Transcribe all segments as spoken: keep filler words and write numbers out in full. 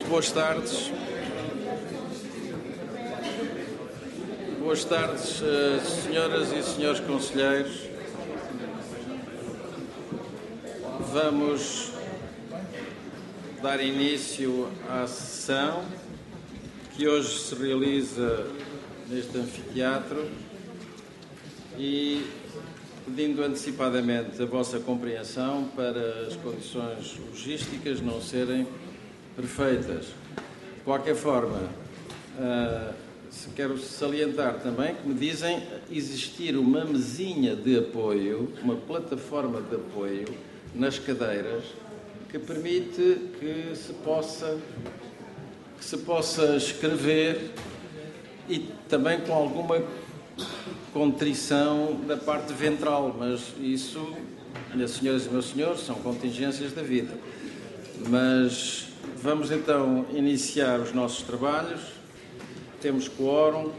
Boas tardes. Boas tardes, senhoras e senhores conselheiros. Vamos dar início à sessão que hoje se realiza neste anfiteatro e pedindo antecipadamente a vossa compreensão para as condições logísticas não serem perfeitas. De qualquer forma, uh, quero salientar também que me dizem existir uma mesinha de apoio, uma plataforma de apoio nas cadeiras que permite que se possa, que se possa escrever e também com alguma contrição da parte ventral, mas isso, minhas senhoras e meus senhores, são contingências da vida. Mas vamos então iniciar os nossos trabalhos. Temos quórum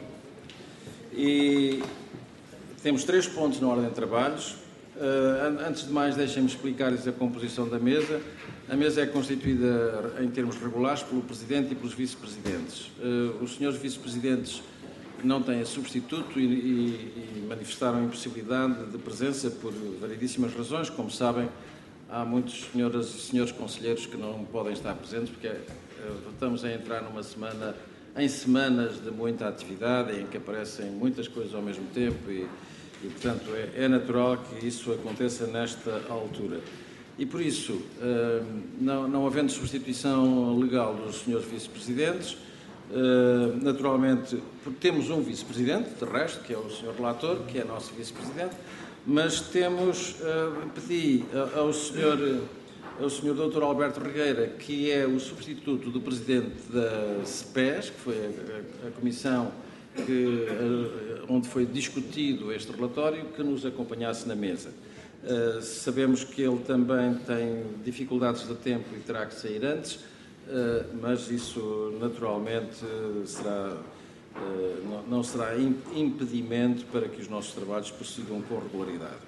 e temos três pontos na ordem de trabalhos. Uh, antes de mais, deixem-me explicar-lhes a composição da mesa. A mesa é constituída em termos regulares pelo Presidente e pelos Vice-Presidentes. Uh, os senhores Vice-Presidentes não têm substituto e, e, e manifestaram impossibilidade de presença por variedíssimas razões. Como sabem, há muitas senhoras e senhores conselheiros que não podem estar presentes porque uh, estamos a entrar numa semana, em semanas de muita atividade, em que aparecem muitas coisas ao mesmo tempo e, e portanto, é, é natural que isso aconteça nesta altura. E, por isso, uh, não, não havendo substituição legal dos senhores Vice-Presidentes, Uh, naturalmente, porque temos um vice-presidente, de resto, que é o senhor relator, que é nosso vice-presidente, mas temos, uh, pedi ao senhor, ao senhor doutor Alberto Regueira, que é o substituto do presidente da S P E S, que foi a, a comissão que, uh, onde foi discutido este relatório, que nos acompanhasse na mesa. Uh, sabemos que ele também tem dificuldades de tempo e terá que sair antes, Uh, mas isso naturalmente uh, será, uh, não, não será impedimento para que os nossos trabalhos prossigam com regularidade.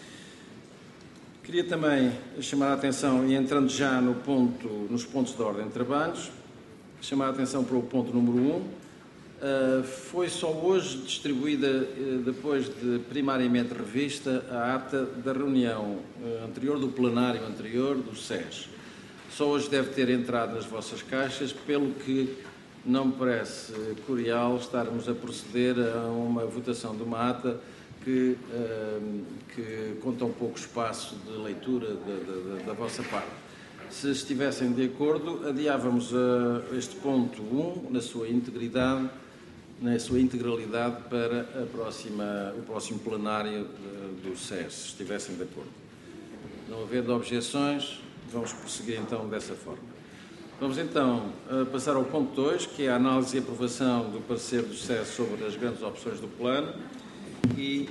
Queria também chamar a atenção, e entrando já no ponto, nos pontos de ordem de trabalhos, chamar a atenção para o ponto número um. Uh, foi só hoje distribuída, uh, depois de primariamente revista, a ata da reunião uh, anterior, do plenário anterior, do S E S. Só hoje deve ter entrado nas vossas caixas, pelo que não me parece curial estarmos a proceder a uma votação de uma ata que, uh, que conta um pouco espaço de leitura da, da, da vossa parte. Se estivessem de acordo, adiávamos uh, este ponto um na sua integridade, na sua integralidade para a próxima, o próximo plenário uh, do S E S, se estivessem de acordo. Não havendo objeções, vamos prosseguir então dessa forma. Vamos então passar ao ponto dois, que é a análise e aprovação do parecer do S E S sobre as grandes opções do plano. E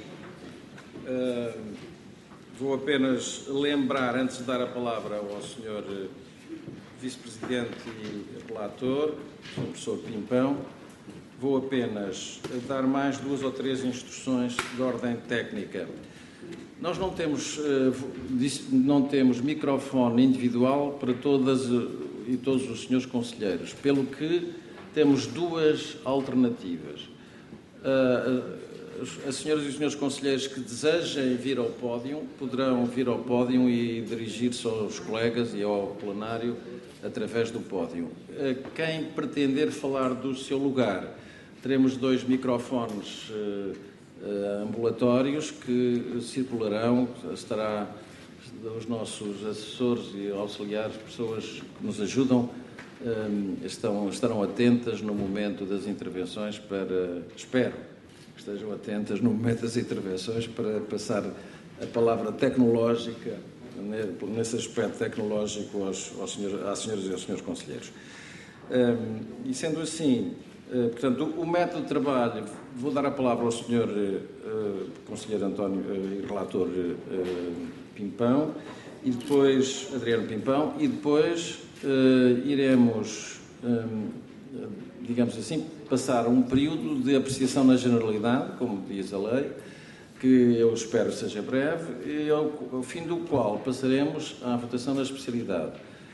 uh, vou apenas lembrar, antes de dar a palavra ao senhor Vice-Presidente e relator, o senhor Professor Pimpão, vou apenas dar mais duas ou três instruções de ordem técnica. Nós não temos, não temos microfone individual para todas e todos os senhores conselheiros, pelo que temos duas alternativas. As senhoras e os senhores conselheiros que desejem vir ao pódio poderão vir ao pódio e dirigir-se aos colegas e ao plenário através do pódio. Quem pretender falar do seu lugar, teremos dois microfones Uh, ambulatórios que circularão, estará os nossos assessores e auxiliares, pessoas que nos ajudam, um, estão, estarão atentas no momento das intervenções para, espero, que estejam atentas no momento das intervenções para passar a palavra tecnológica, nesse aspecto tecnológico, aos, aos senhores, às senhoras e aos senhores conselheiros. Um, e sendo assim, portanto, o método de trabalho, vou dar a palavra ao senhor uh, Conselheiro António uh, e Relator uh, Pimpão, e depois, Adriano Pimpão, e depois uh, iremos, um, digamos assim, passar um período de apreciação na generalidade, como diz a lei, que eu espero seja breve, e ao, ao fim do qual passaremos à votação da especialidade.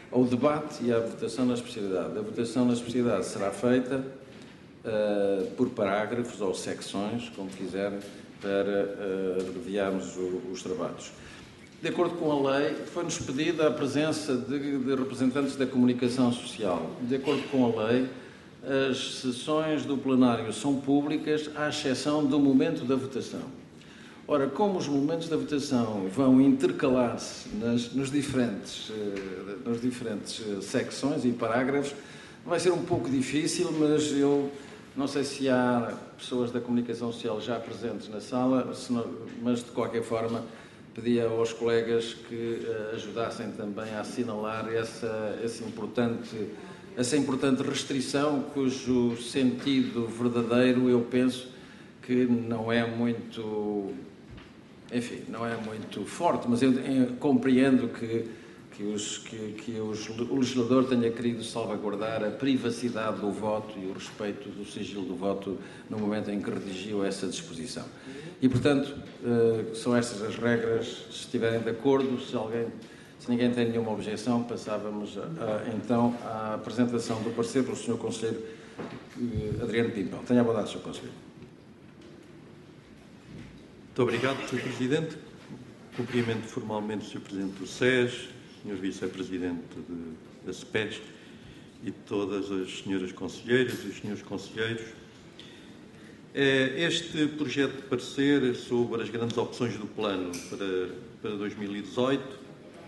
ao debate e à votação na especialidade. A votação na especialidade será feita uh, por parágrafos ou secções, como quiserem, para uh, abreviarmos o, os trabalhos. De acordo com a lei, foi-nos pedida a presença de, de representantes da comunicação social. De acordo com a lei, as sessões do plenário são públicas, à exceção do momento da votação. Ora, como os momentos da votação vão intercalar-se nas nos diferentes, nas diferentes secções e parágrafos, vai ser um pouco difícil, mas eu não sei se há pessoas da comunicação social já presentes na sala, mas de qualquer forma pedia aos colegas que ajudassem também a assinalar essa, essa, importante, essa importante restrição, cujo sentido verdadeiro eu penso que não é muito, enfim, não é muito forte, mas eu, eu compreendo que, que, os, que, que os, o legislador tenha querido salvaguardar a privacidade do voto e o respeito do sigilo do voto no momento em que redigiu essa disposição. E, portanto, são estas as regras. Se estiverem de acordo, se, alguém, se ninguém tem nenhuma objeção, passávamos a, a, então à apresentação do parecer pelo senhor Conselheiro Adriano Pimpão. Tenha a bondade, senhor Conselheiro. Muito obrigado, senhor Presidente. Cumprimento formalmente o senhor Presidente do S E S, senhor Vice-Presidente da S P E S e todas as senhoras Conselheiras e os senhores Conselheiros. Este projeto de parecer sobre as grandes opções do plano para, para dois mil e dezoito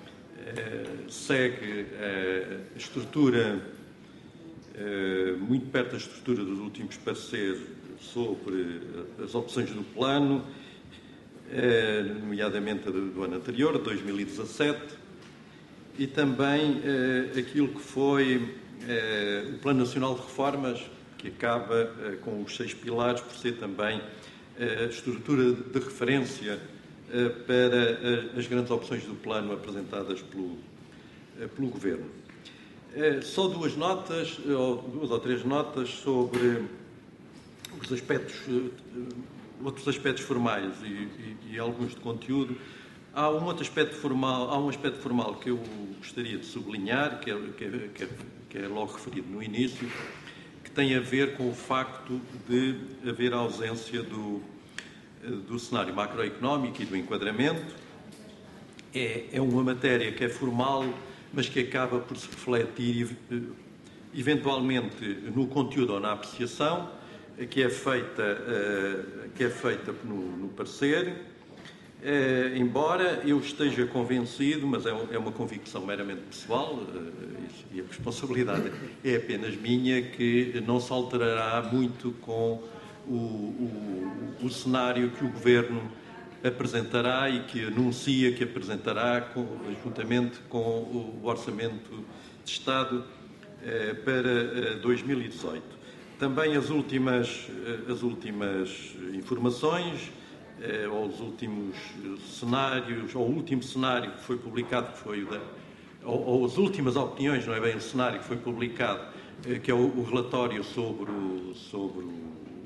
segue a estrutura, muito perto da estrutura dos últimos pareceres sobre as opções do plano, nomeadamente do ano anterior, de dois mil e dezassete, e também aquilo que foi o Plano Nacional de Reformas, que acaba uh, com os seis pilares, por ser também uh, a estrutura de referência uh, para uh, as grandes opções do plano apresentadas pelo, uh, pelo Governo. Uh, só duas notas, ou duas ou três notas sobre os aspectos, uh, outros aspectos formais e, e, e alguns de conteúdo. Há um outro aspecto formal, há um aspecto formal que eu gostaria de sublinhar, que é, que é, que é, que é logo referido no início, que tem a ver com o facto de haver ausência do, do cenário macroeconómico e do enquadramento. É, é uma matéria que é formal, mas que acaba por se refletir eventualmente no conteúdo ou na apreciação, que é feita, que é feita no, no parecer. É, embora eu esteja convencido, mas é, é uma convicção meramente pessoal, e a responsabilidade é apenas minha, que não se alterará muito com o, o, o cenário que o Governo apresentará e que anuncia que apresentará com, juntamente com o Orçamento de Estado eh, para dois mil e dezoito. Também as últimas, as últimas informações, ou os últimos cenários, ou o último cenário que foi publicado, que foi o da, ou, ou as últimas opiniões, não é bem o cenário que foi publicado, que é o, o relatório sobre, o, sobre o,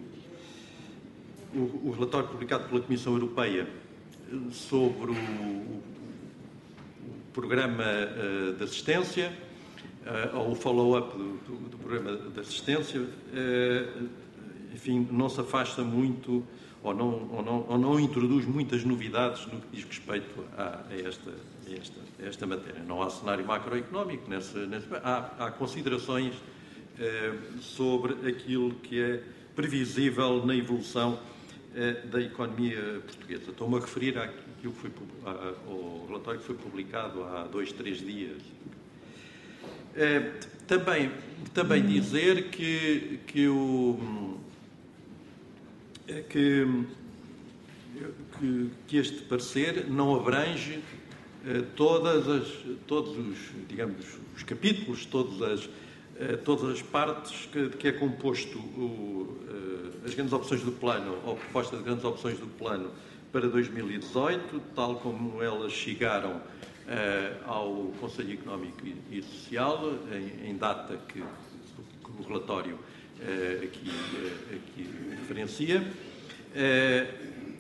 o, o relatório publicado pela Comissão Europeia sobre o, o programa uh, de assistência, uh, ou o follow-up do, do, do programa de assistência, uh, enfim, não se afasta muito Ou não, ou, não, ou não introduz muitas novidades no que diz respeito a, a, esta, a, esta, a esta matéria. Não há cenário macroeconómico, nesse, nesse, há, há considerações eh, sobre aquilo que é previsível na evolução eh, da economia portuguesa. Estou-me a referir àquilo que foi, à, ao relatório que foi publicado há dois, três dias. Eh, também, também dizer que, que o... É que, que, que este parecer não abrange eh, todas as, todos os, digamos, os capítulos, todas as, eh, todas as partes que, que é composto o, eh, as grandes opções do plano, ou a proposta de grandes opções do plano para dois mil e dezoito, tal como elas chegaram eh, ao Conselho Económico e, e Social, em, em data que, que o relatório aqui, aqui referencia,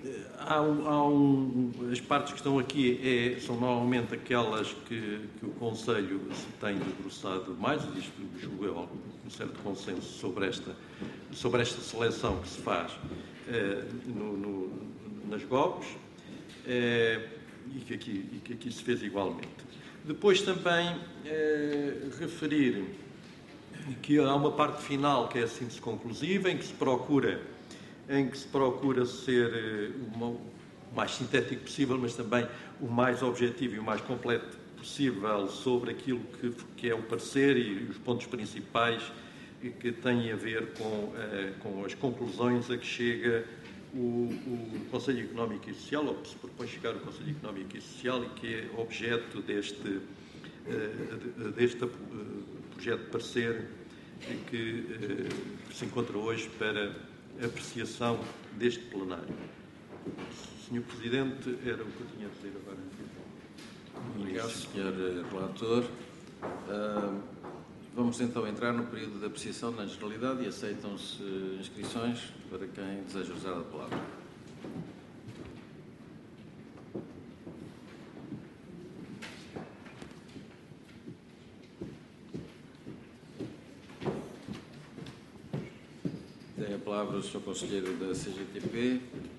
há um, há um, as partes que estão aqui é, são normalmente aquelas que, que o Conselho se tem debruçado mais, isto julgo eu, um certo consenso sobre esta, sobre esta seleção que se faz eh, no, no, nas G O Ps eh, e, que aqui, e que aqui se fez igualmente. Depois também eh, referir que há uma parte final que é a síntese conclusiva, em que se procura, em que se procura ser o mais sintético possível, mas também o mais objetivo e o mais completo possível sobre aquilo que, que é o parecer e os pontos principais que têm a ver com, com as conclusões a que chega o, o Conselho Económico e Social, ou que se propõe chegar o Conselho Económico e Social, e que é objeto deste, deste projeto de parecer que, que se encontra hoje para apreciação deste plenário. senhor Presidente, era o que eu tinha a dizer agora. Obrigado, senhor Relator. Uh, vamos então entrar no período de apreciação na generalidade e aceitam-se inscrições para quem deseja usar a palavra. Tem a palavra o senhor Conselheiro da C G T P.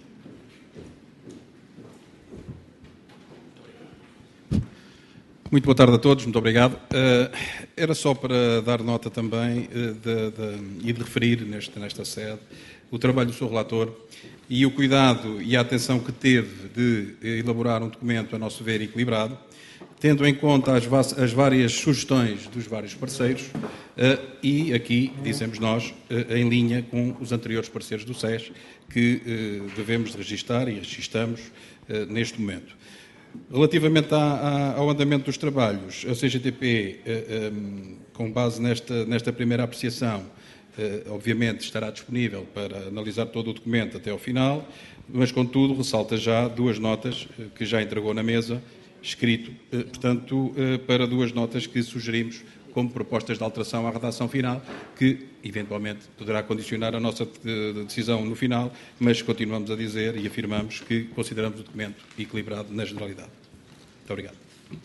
Muito boa tarde a todos, muito obrigado. Uh, era só para dar nota também uh, de, de, e de referir neste, nesta sede o trabalho do senhor Relator e o cuidado e a atenção que teve de elaborar um documento, a nosso ver, equilibrado, tendo em conta as, as várias sugestões dos vários parceiros uh, e aqui, dizemos nós, uh, em linha com os anteriores parceiros do S E S, que uh, devemos registar e registamos uh, neste momento. Relativamente à, à, ao andamento dos trabalhos, a C G T P, eh, um, com base nesta, nesta primeira apreciação, eh, obviamente estará disponível para analisar todo o documento até ao final, mas, contudo, ressalta já duas notas eh, que já entregou na mesa, escrito, eh, portanto, eh, para duas notas que sugerimos como propostas de alteração à redação final, que, eventualmente, poderá condicionar a nossa decisão no final, mas continuamos a dizer e afirmamos que consideramos o documento equilibrado na generalidade. Muito obrigado.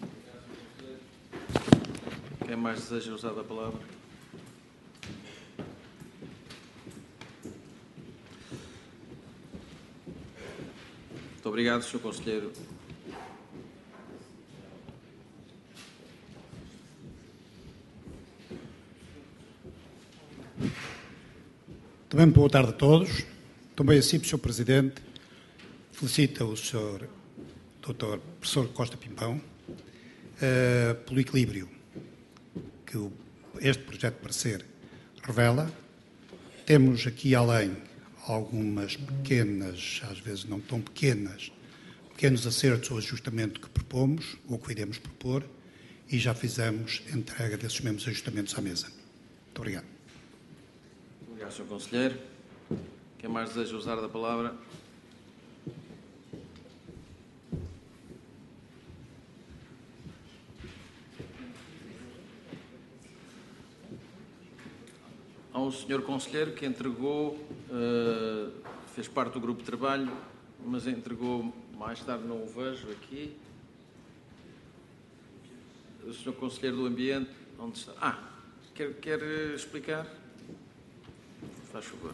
Quem mais deseja usar a palavra? Muito obrigado, senhor Conselheiro. Também boa tarde a todos. Também assim, senhor Presidente, felicito o senhor doutor Professor Costa Pimpão uh, pelo equilíbrio que o, este projeto de parecer revela. Temos aqui além algumas pequenas, às vezes não tão pequenas, pequenos acertos ou ajustamento que propomos ou que iremos propor e já fizemos entrega desses mesmos ajustamentos à mesa. Muito obrigado. Obrigado, senhor Conselheiro. Quem mais deseja usar da palavra? Há um senhor Conselheiro que entregou, uh, fez parte do grupo de trabalho, mas entregou mais tarde, não o vejo aqui. O senhor Conselheiro do Ambiente, onde está? Ah, quer, quer explicar? Faz favor.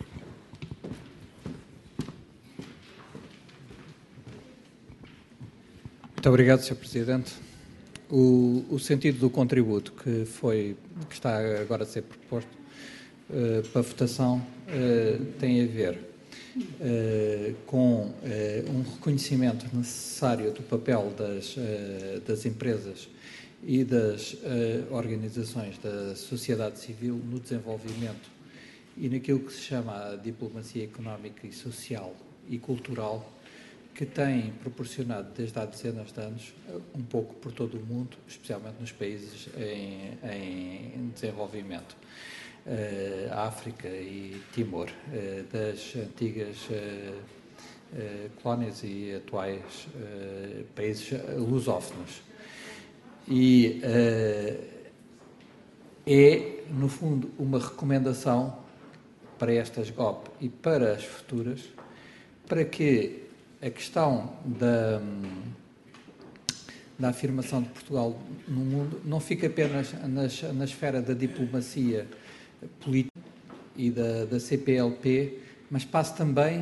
Muito obrigado, senhor Presidente. O, o sentido do contributo que, foi, que está agora a ser proposto uh, para votação uh, tem a ver uh, com uh, um reconhecimento necessário do papel das, uh, das empresas e das uh, organizações da sociedade civil no desenvolvimento e naquilo que se chama a diplomacia económica e social e cultural, que tem proporcionado desde há dezenas de anos, um pouco por todo o mundo, especialmente nos países em, em desenvolvimento, uh, África e Timor, uh, das antigas uh, uh, colónias e atuais uh, países lusófonos. E uh, é, no fundo, uma recomendação para estas G O P e para as futuras, para que a questão da, da afirmação de Portugal no mundo não fica apenas nas, na esfera da diplomacia política e da, da C P L P, mas passa também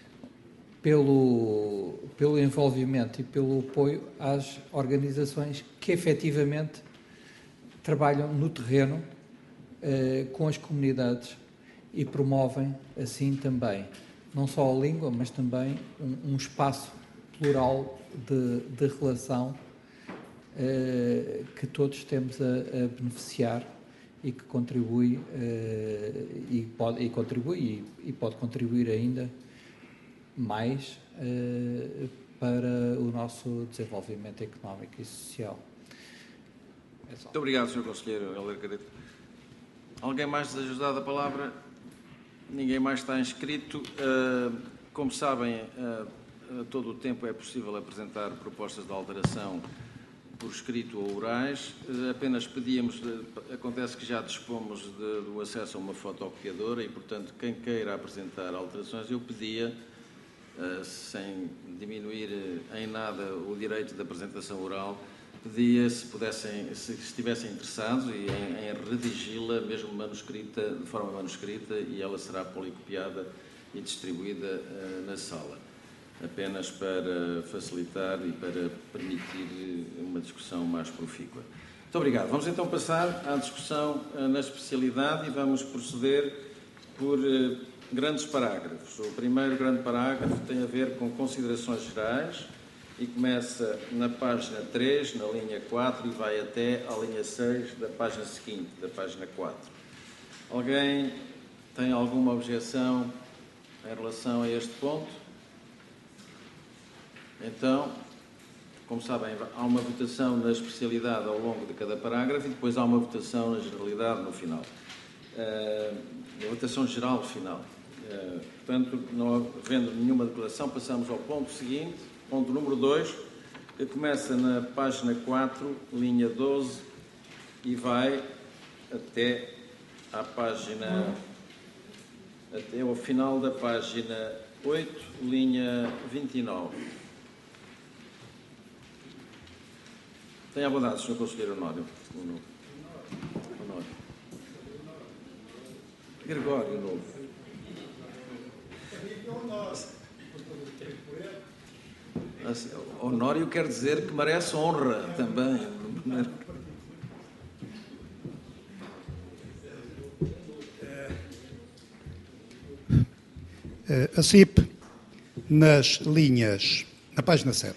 pelo, pelo envolvimento e pelo apoio às organizações que efetivamente trabalham no terreno eh, com as comunidades e promovem assim também não só a língua, mas também um, um espaço plural de, de relação eh, que todos temos a, a beneficiar e que contribui, eh, e, pode, e, contribui e, e pode contribuir ainda mais eh, para o nosso desenvolvimento económico e social. É Muito obrigado, senhor Conselheiro Helder Cadeto. Alguém mais deseja a palavra? Ninguém mais está inscrito. Uh, como sabem, uh, a todo o tempo é possível apresentar propostas de alteração por escrito ou orais. Uh, apenas pedíamos, uh, acontece que já dispomos de, do acesso a uma fotocopiadora e, portanto, quem queira apresentar alterações, eu pedia, uh, sem diminuir uh, em nada o direito de apresentação oral, pedia se pudessem, se estivessem interessados e em, em redigi-la, mesmo manuscrita, de forma manuscrita, e ela será policopiada e distribuída uh, na sala, apenas para facilitar e para permitir uma discussão mais profícua. Muito obrigado. Vamos então passar à discussão uh, na especialidade e vamos proceder por uh, grandes parágrafos. O primeiro grande parágrafo tem a ver com considerações gerais e começa na página três, na linha quatro, e vai até à linha seis da página seguinte, da página quatro. Alguém tem alguma objeção em relação a este ponto? Então, como sabem, há uma votação na especialidade ao longo de cada parágrafo e depois há uma votação na generalidade no final. Uh, a votação geral final. Uh, portanto, não havendo nenhuma declaração, passamos ao ponto seguinte. Ponto número dois, que começa na página quatro, linha doze, e vai até à página, até ao final da página oito, linha vinte e nove. Tenha a bondade, senhor Conselheiro Honório. Honório. Gregório Novo. Honório quer dizer que merece honra também. A C I P, nas linhas, na página sete,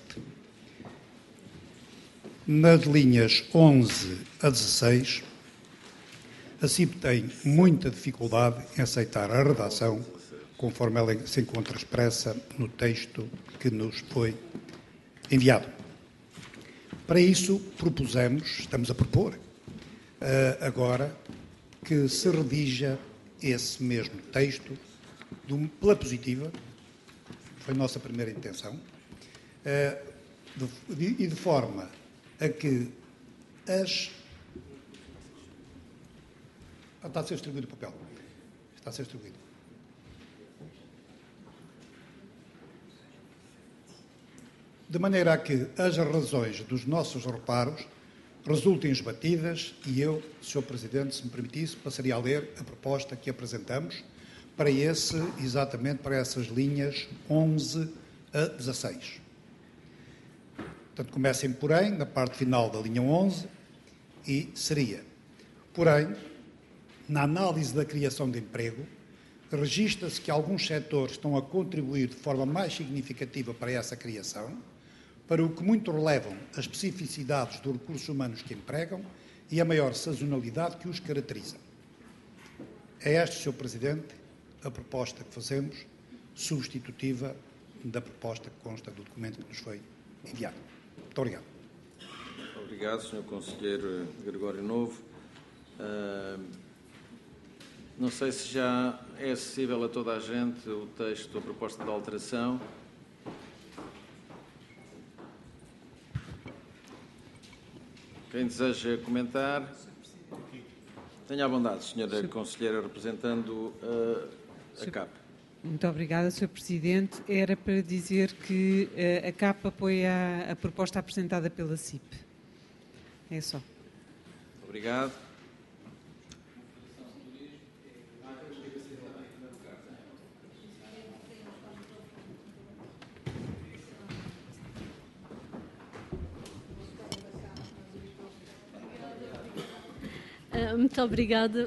nas linhas onze a dezesseis, a C I P tem muita dificuldade em aceitar a redação conforme ela se encontra expressa no texto que nos foi enviado. Para isso, propusemos, estamos a propor, uh, agora, que se redija esse mesmo texto de um, pela positiva, foi a nossa primeira intenção, uh, de, de, e de forma a que as... Ah, está a ser distribuído o papel. Está a ser distribuído. De maneira a que as razões dos nossos reparos resultem esbatidas e eu, senhor Presidente, se me permitisse, passaria a ler a proposta que apresentamos para esse, exatamente para essas linhas onze a dezesseis. Portanto, comecem, porém, na parte final da linha onze e seria, porém, na análise da criação de emprego, registra-se que alguns setores estão a contribuir de forma mais significativa para essa criação, para o que muito relevam as especificidades dos recursos humanos que empregam e a maior sazonalidade que os caracteriza. É esta, senhor Presidente, a proposta que fazemos, substitutiva da proposta que consta do documento que nos foi enviado. Muito obrigado. Obrigado, senhor Conselheiro Gregório Novo. Uh, não sei se já é acessível a toda a gente o texto, a proposta de alteração. Quem deseja comentar? Tenha a bondade, senhora Conselheira, representando uh, a C A P. Muito obrigada, senhor Presidente. Era para dizer que uh, a C A P apoia a, a proposta apresentada pela C I P. É só. Obrigado. Uh, muito obrigada.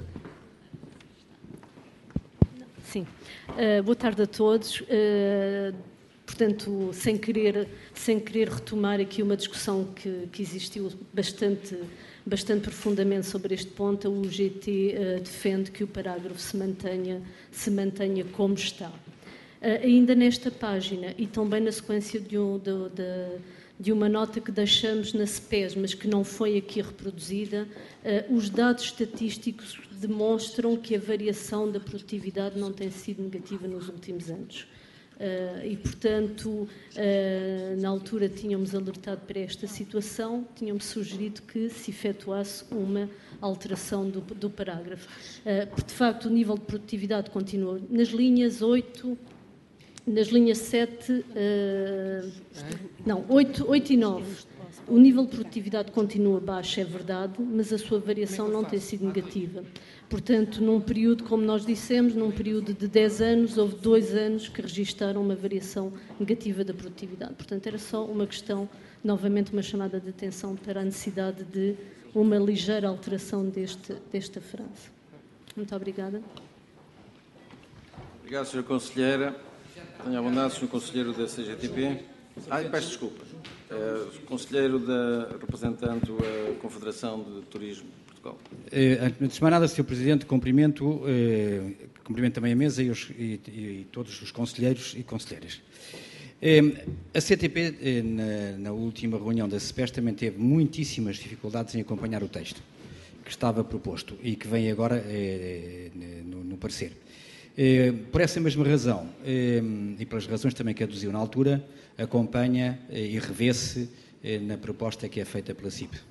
Sim. Uh, boa tarde a todos. Uh, portanto, sem querer, sem querer retomar aqui uma discussão que, que existiu bastante, bastante profundamente sobre este ponto, a U G T uh, defende que o parágrafo se mantenha, se mantenha como está. Uh, ainda nesta página e também na sequência de, um, de, de, de uma nota que deixamos na C P E S, mas que não foi aqui reproduzida, uh, os dados estatísticos demonstram que a variação da produtividade não tem sido negativa nos últimos anos. Uh, e, portanto, uh, na altura tínhamos alertado para esta situação, tínhamos sugerido que se efetuasse uma alteração do, do parágrafo. Uh, porque, de facto, o nível de produtividade continua nas linhas oito, nas linhas sete, uh, não, oito, oito e nove. O nível de produtividade continua baixo, é verdade, mas a sua variação não tem sido negativa. Portanto, num período, como nós dissemos, num período de dez anos, houve dois anos que registaram uma variação negativa da produtividade. Portanto, era só uma questão, novamente uma chamada de atenção para a necessidade de uma ligeira alteração deste, desta frase. Muito obrigada. Obrigado, senhora Conselheira. Tenho a bondade, senhor Conselheiro da C G T P. Ah, peço desculpa. Uh, Conselheiro da representante da Confederação de Turismo de Portugal. Uh, antes de mais nada, senhor Presidente, cumprimento, uh, cumprimento também a mesa e, os, e, e todos os conselheiros e conselheiras. Uh, a C T P, uh, na, na última reunião da C P E S, também teve muitíssimas dificuldades em acompanhar o texto que estava proposto e que vem agora uh, no, no parecer. Uh, por essa mesma razão, uh, e pelas razões também que aduziu na altura, acompanha uh, e revê-se uh, na proposta que é feita pela C I P.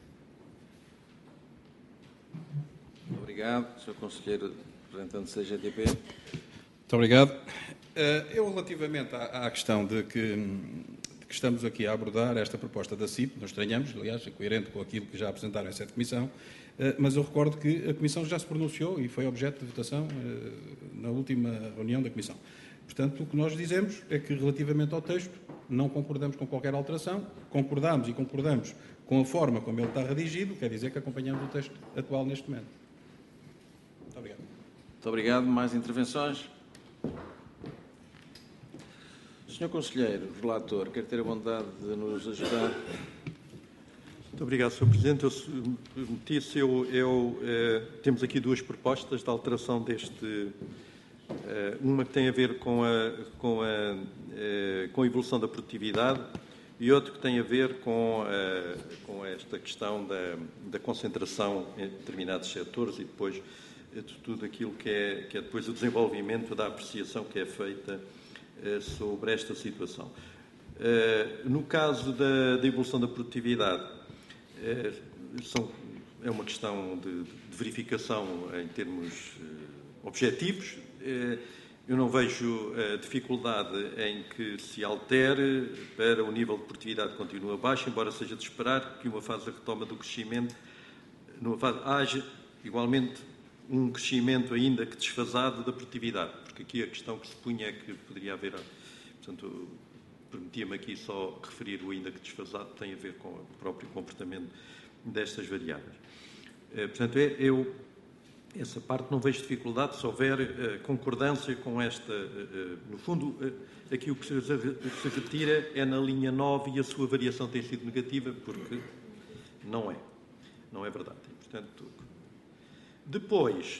Obrigado. senhor Conselheiro, representante da C G T P. Muito obrigado. Uh, eu, relativamente à, à questão de que, de que estamos aqui a abordar esta proposta da C I P, nós estranhamos, aliás, é coerente com aquilo que já apresentaram em sede comissão, mas eu recordo que a Comissão já se pronunciou e foi objeto de votação na última reunião da Comissão. Portanto, o que nós dizemos é que, relativamente ao texto, não concordamos com qualquer alteração, concordamos e concordamos com a forma como ele está redigido, quer dizer que acompanhamos o texto atual neste momento. Muito obrigado. Muito obrigado. Mais intervenções? senhor Conselheiro, relator, quer ter a bondade de nos ajudar? Muito obrigado, senhor Presidente. Eu, se me permitisse, eu, eu, eh, temos aqui duas propostas de alteração deste... Eh, uma que tem a ver com a, com, a, eh, com a evolução da produtividade e outra que tem a ver com, a, com esta questão da, da concentração em determinados setores e depois de tudo aquilo que é, que é depois o desenvolvimento da apreciação que é feita eh, sobre esta situação. Eh, no caso da, da evolução da produtividade, É, são, é uma questão de, de verificação em termos uh, objetivos. Uh, eu não vejo uh, dificuldade em que se altere para o nível de produtividade que continua baixo, embora seja de esperar que uma fase de retoma do crescimento, numa fase, haja igualmente um crescimento ainda que desfasado da produtividade, porque aqui a questão que se punha é que poderia haver, portanto, permitia-me aqui só referir o ainda que desfasado, tem a ver com o próprio comportamento destas variáveis. Portanto, eu, essa parte não vejo dificuldade se houver concordância com esta... No fundo, aqui o que se retira é na linha nove e a sua variação tem sido negativa, porque não é. Não é verdade. Portanto, depois,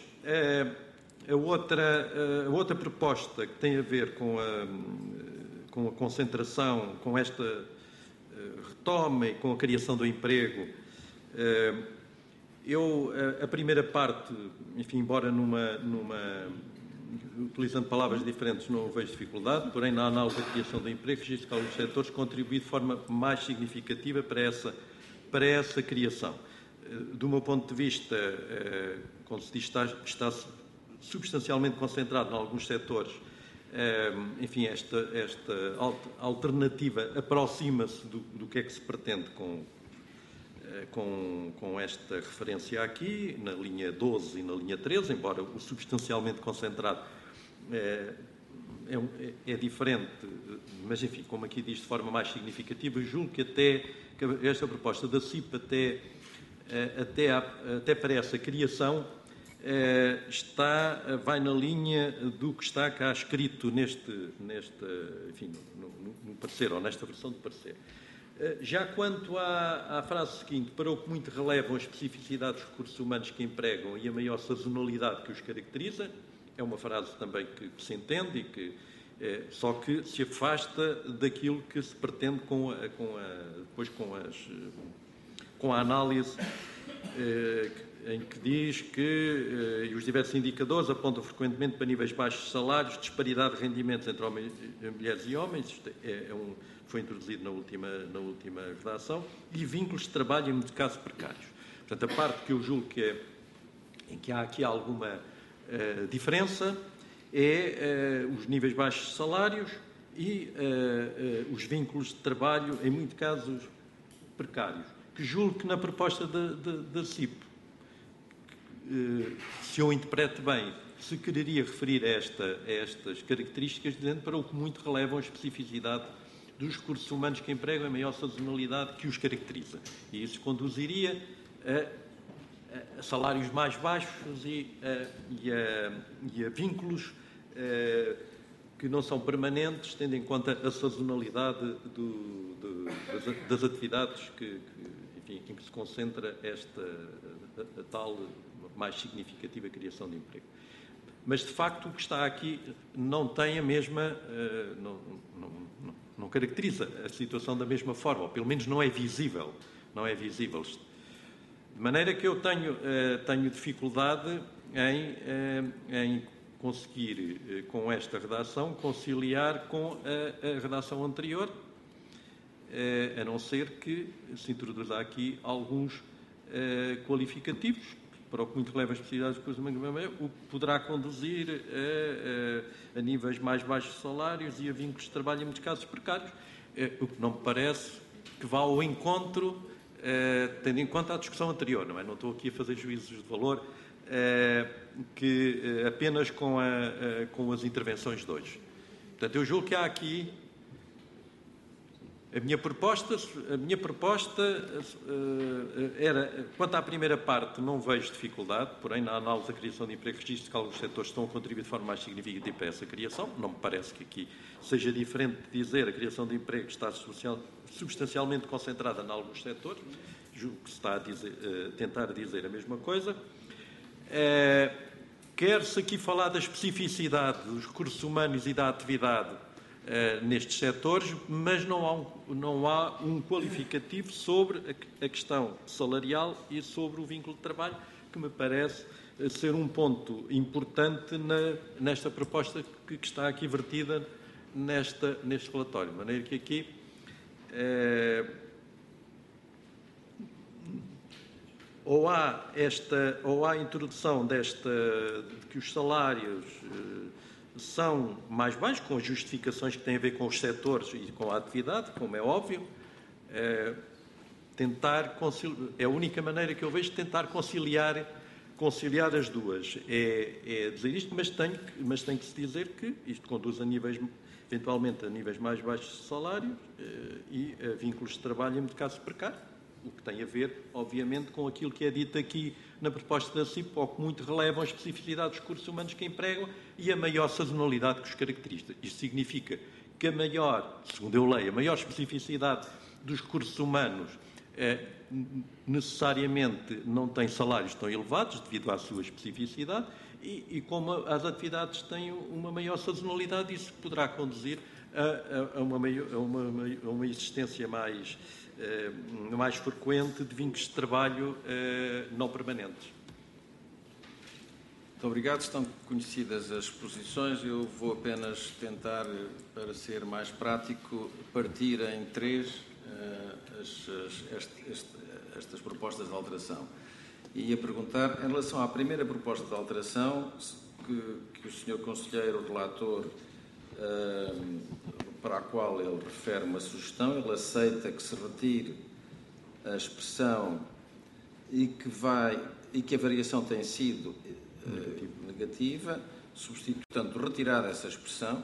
a outra, a outra proposta que tem a ver com a... com a concentração, com esta uh, retoma e com a criação do emprego. Uh, eu, a, a primeira parte, enfim, embora numa, numa, utilizando palavras diferentes, não vejo dificuldade, porém, na análise da criação do emprego, registro que alguns setores contribuem de forma mais significativa para essa, para essa criação. Uh, do meu ponto de vista, uh, como se diz, está, está substancialmente concentrado em alguns setores enfim, esta, esta alternativa aproxima-se do, do que é que se pretende com, com, com esta referência aqui, na linha doze e na linha treze, embora o substancialmente concentrado é, é, é diferente, mas, enfim, como aqui diz de forma mais significativa, julgo que até que esta proposta da C I P até, até, até para essa criação está, vai na linha do que está cá escrito neste, neste, enfim, no, no, no parecer, ou nesta versão de parecer. Já quanto à, à frase seguinte, para o que muito relevam a especificidade dos recursos humanos que empregam e a maior sazonalidade que os caracteriza, é uma frase também que, que se entende e que, é, só que se afasta daquilo que se pretende com a, com a, depois com, as, com a análise é, em que diz que eh, os diversos indicadores apontam frequentemente para níveis baixos de salários, disparidade de rendimentos entre homens, mulheres e homens, isto é, é um, foi introduzido na última, na última redação, e vínculos de trabalho, em muitos casos, precários. Portanto, a parte que eu julgo que é, em que há aqui alguma eh, diferença é eh, os níveis baixos de salários e eh, eh, os vínculos de trabalho, em muitos casos, precários, que julgo que na proposta da, da, da C I P, se eu interpreto bem, se quereria referir a, esta, a estas características, dizendo para o que muito relevam a especificidade dos recursos humanos que empregam a maior sazonalidade que os caracteriza. E isso conduziria a, a salários mais baixos e a, e a, e a vínculos a, que não são permanentes, tendo em conta a sazonalidade do, do, das, das atividades que, que, enfim, em que se concentra esta a, a tal mais significativa criação de emprego. Mas, de facto, o que está aqui não tem a mesma, uh, não, não, não, não caracteriza a situação da mesma forma, ou pelo menos não é visível, não é visível. De maneira que eu tenho, uh, tenho dificuldade em, uh, em conseguir, uh, com esta redação, conciliar com a, a redação anterior, uh, a não ser que se introduza aqui alguns uh, qualificativos, para o que muito releva as especificidades de recursos humanos, o que poderá conduzir a, a, a níveis mais baixos de salários e a vínculos de trabalho, em muitos casos precários, o que não me parece que vá ao encontro, tendo em conta a discussão anterior, não é? Não estou aqui a fazer juízos de valor, que apenas com, a, com as intervenções de hoje. Portanto, eu julgo que há aqui A minha proposta, a minha proposta uh, era, quanto à primeira parte, não vejo dificuldade, porém, na análise da criação de emprego, registro que alguns setores estão a contribuir de forma mais significativa para essa criação. Não me parece que aqui seja diferente de dizer a criação de emprego está substancialmente concentrada em alguns setores. Julgo que se está a dizer, uh, tentar dizer a mesma coisa. Uh, Quer-se aqui falar da especificidade dos recursos humanos e da atividade Uh, nestes setores, mas não há, um, não há um qualificativo sobre a, a questão salarial e sobre o vínculo de trabalho, que me parece uh, ser um ponto importante na, nesta proposta que, que está aqui vertida nesta, neste relatório. De maneira que aqui uh, ou há esta, ou há a introdução desta, de que os salários uh, são mais baixos, com as justificações que têm a ver com os setores e com a atividade, como é óbvio, é, tentar conciliar, é a única maneira que eu vejo de tentar conciliar, conciliar as duas. É, é dizer isto, mas tem, que, mas tem que se dizer que isto conduz a níveis, eventualmente a níveis mais baixos de salário é, e a vínculos de trabalho, em muito caso precário, o que tem a ver, obviamente, com aquilo que é dito aqui na proposta da C I P, ou que muito relevam a especificidade dos recursos humanos que empregam e a maior sazonalidade que os caracteriza. Isto significa que a maior, segundo eu leio, a maior especificidade dos recursos humanos eh, necessariamente não tem salários tão elevados devido à sua especificidade e, e como as atividades têm uma maior sazonalidade, isso poderá conduzir a, a, a, uma, maior, a, uma, a uma existência mais Uh, mais frequente de vínculos de trabalho uh, não permanentes. Muito obrigado. Estão conhecidas as posições. Eu vou apenas tentar, para ser mais prático, partir em três uh, as, as, este, este, estas propostas de alteração. E ia perguntar, em relação à primeira proposta de alteração, que, que o senhor Conselheiro, o relator, para a qual ele refere uma sugestão. Ele aceita que se retire a expressão e que, vai, e que a variação tem sido uh, negativa, substituindo, retirada essa expressão,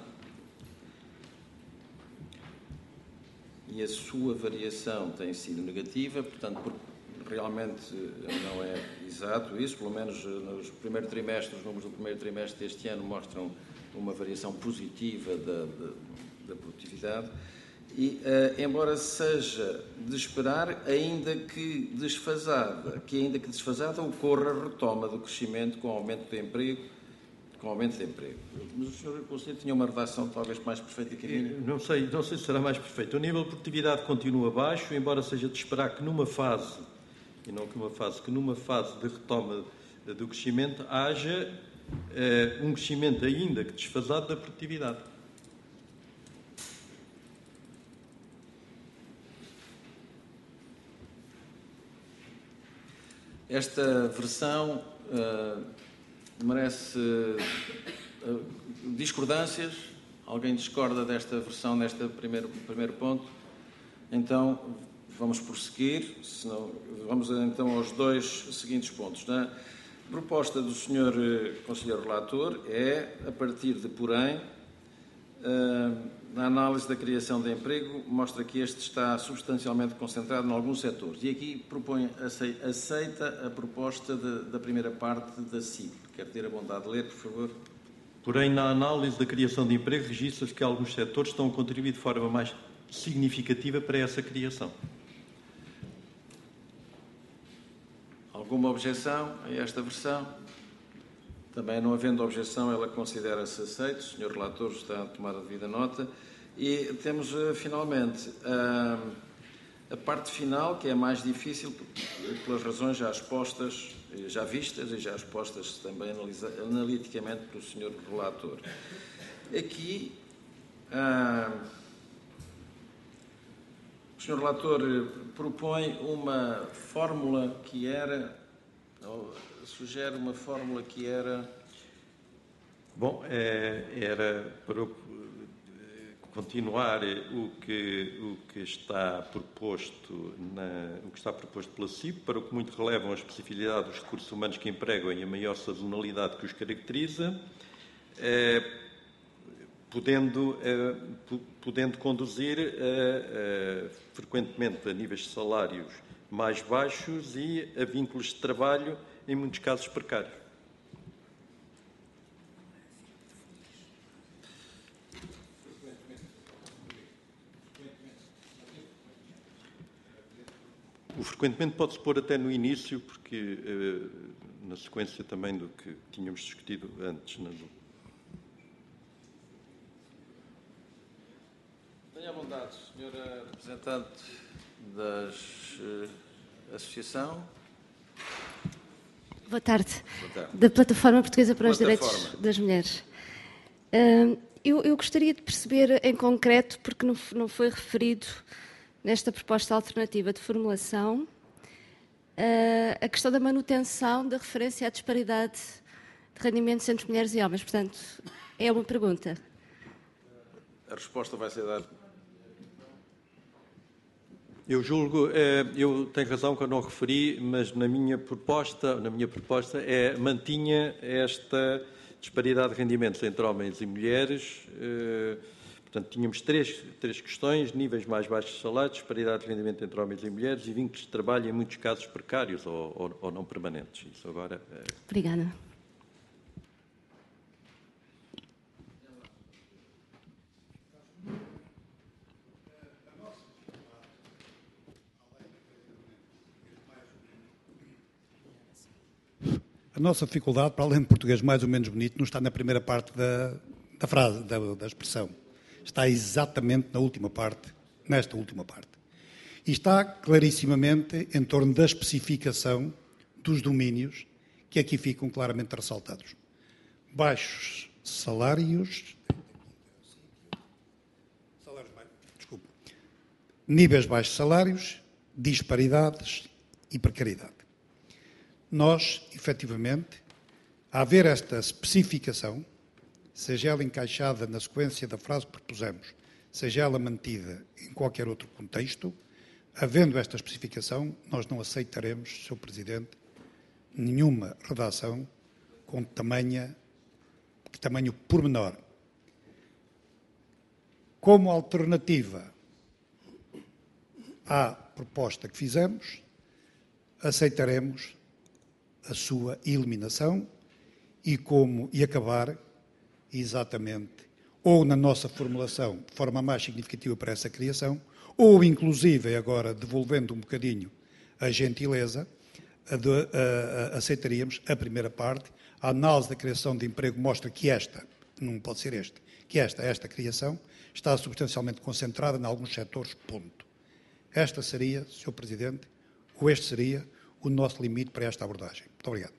e a sua variação tem sido negativa, portanto, realmente não é exato isso, pelo menos nos primeiros trimestres, os números do primeiro trimestre deste ano mostram uma variação positiva da, da, da produtividade, e, uh, embora seja de esperar, ainda que desfasada, que ainda que desfasada ocorra a retoma do crescimento com aumento de emprego, com aumento de emprego. Mas o senhor Conselheiro tinha uma redação talvez mais perfeita que a minha? Não sei, não sei se será mais perfeita. O nível de produtividade continua baixo, embora seja de esperar que numa fase, e não que numa fase, que numa fase de retoma do crescimento haja eh, um crescimento ainda que desfasado da produtividade. Esta versão uh, merece uh, discordâncias. Alguém discorda desta versão, neste primeiro, primeiro ponto? Então, vamos prosseguir. Senão, vamos então aos dois seguintes pontos. Na proposta do senhor Conselheiro Relator é, a partir de, porém, uh, na análise da criação de emprego, mostra que este está substancialmente concentrado em alguns setores. E aqui propõe, aceita a proposta de, da primeira parte da C I P. Quer ter a bondade de ler, por favor? Porém, na análise da criação de emprego, registra-se que alguns setores estão a contribuir de forma mais significativa para essa criação. Alguma objeção a esta versão? Também, não havendo objeção, ela considera-se aceita. O senhor Relator está a tomar a devida nota. E temos, finalmente, a, a parte final, que é a mais difícil, pelas razões já expostas, já vistas e já expostas também analiticamente pelo senhor Relator. Aqui, a, o senhor Relator propõe uma fórmula que era... sugere uma fórmula que era... Bom, é, era para continuar o que, o que está proposto na, o que está proposto pela C I P, para o que muito relevam a especificidade dos recursos humanos que empregam e a maior sazonalidade que os caracteriza, é, podendo, é, podendo conduzir a, a, frequentemente a níveis de salários mais baixos e a vínculos de trabalho, em muitos casos, precários. O frequentemente pode-se pôr até no início, porque na sequência também do que tínhamos discutido antes. Não? Tenha a vontade, senhora representante das uh, Associação. Boa tarde. Boa tarde. Da Plataforma Portuguesa para Plataforma. os Direitos das Mulheres. Uh, eu, eu gostaria de perceber em concreto, porque não, não foi referido nesta proposta alternativa de formulação, uh, a questão da manutenção da referência à disparidade de rendimentos entre mulheres e homens. Portanto, é uma pergunta. A resposta vai ser dada. Eu julgo, eu tenho razão que eu não referi, mas na minha proposta, na minha proposta é, mantinha esta disparidade de rendimentos entre homens e mulheres. Portanto, tínhamos três, três questões: níveis mais baixos de salário, disparidade de rendimento entre homens e mulheres e vínculos de trabalho, em muitos casos precários ou, ou, ou não permanentes. Isso agora... Obrigada. A nossa dificuldade, para além de português mais ou menos bonito, não está na primeira parte da, da frase, da, da expressão. Está exatamente na última parte, nesta última parte. E está clarissimamente em torno da especificação dos domínios que aqui ficam claramente ressaltados. Baixos salários... salários desculpa. Níveis baixos de salários, disparidades e precariedade. Nós, efetivamente, a haver esta especificação, seja ela encaixada na sequência da frase que propusemos, seja ela mantida em qualquer outro contexto, havendo esta especificação, nós não aceitaremos, senhor Presidente, nenhuma redação com tamanha, tamanho pormenor. Como alternativa à proposta que fizemos, aceitaremos a sua eliminação e, como, e acabar exatamente ou na nossa formulação de forma mais significativa para essa criação, ou inclusive agora devolvendo um bocadinho a gentileza, a de, a, a, aceitaríamos a primeira parte. A análise da criação de emprego mostra que esta, não pode ser este, que esta, esta criação está substancialmente concentrada em alguns setores, ponto. Esta seria, senhor Presidente, ou este seria o nosso limite para esta abordagem. Muito obrigado.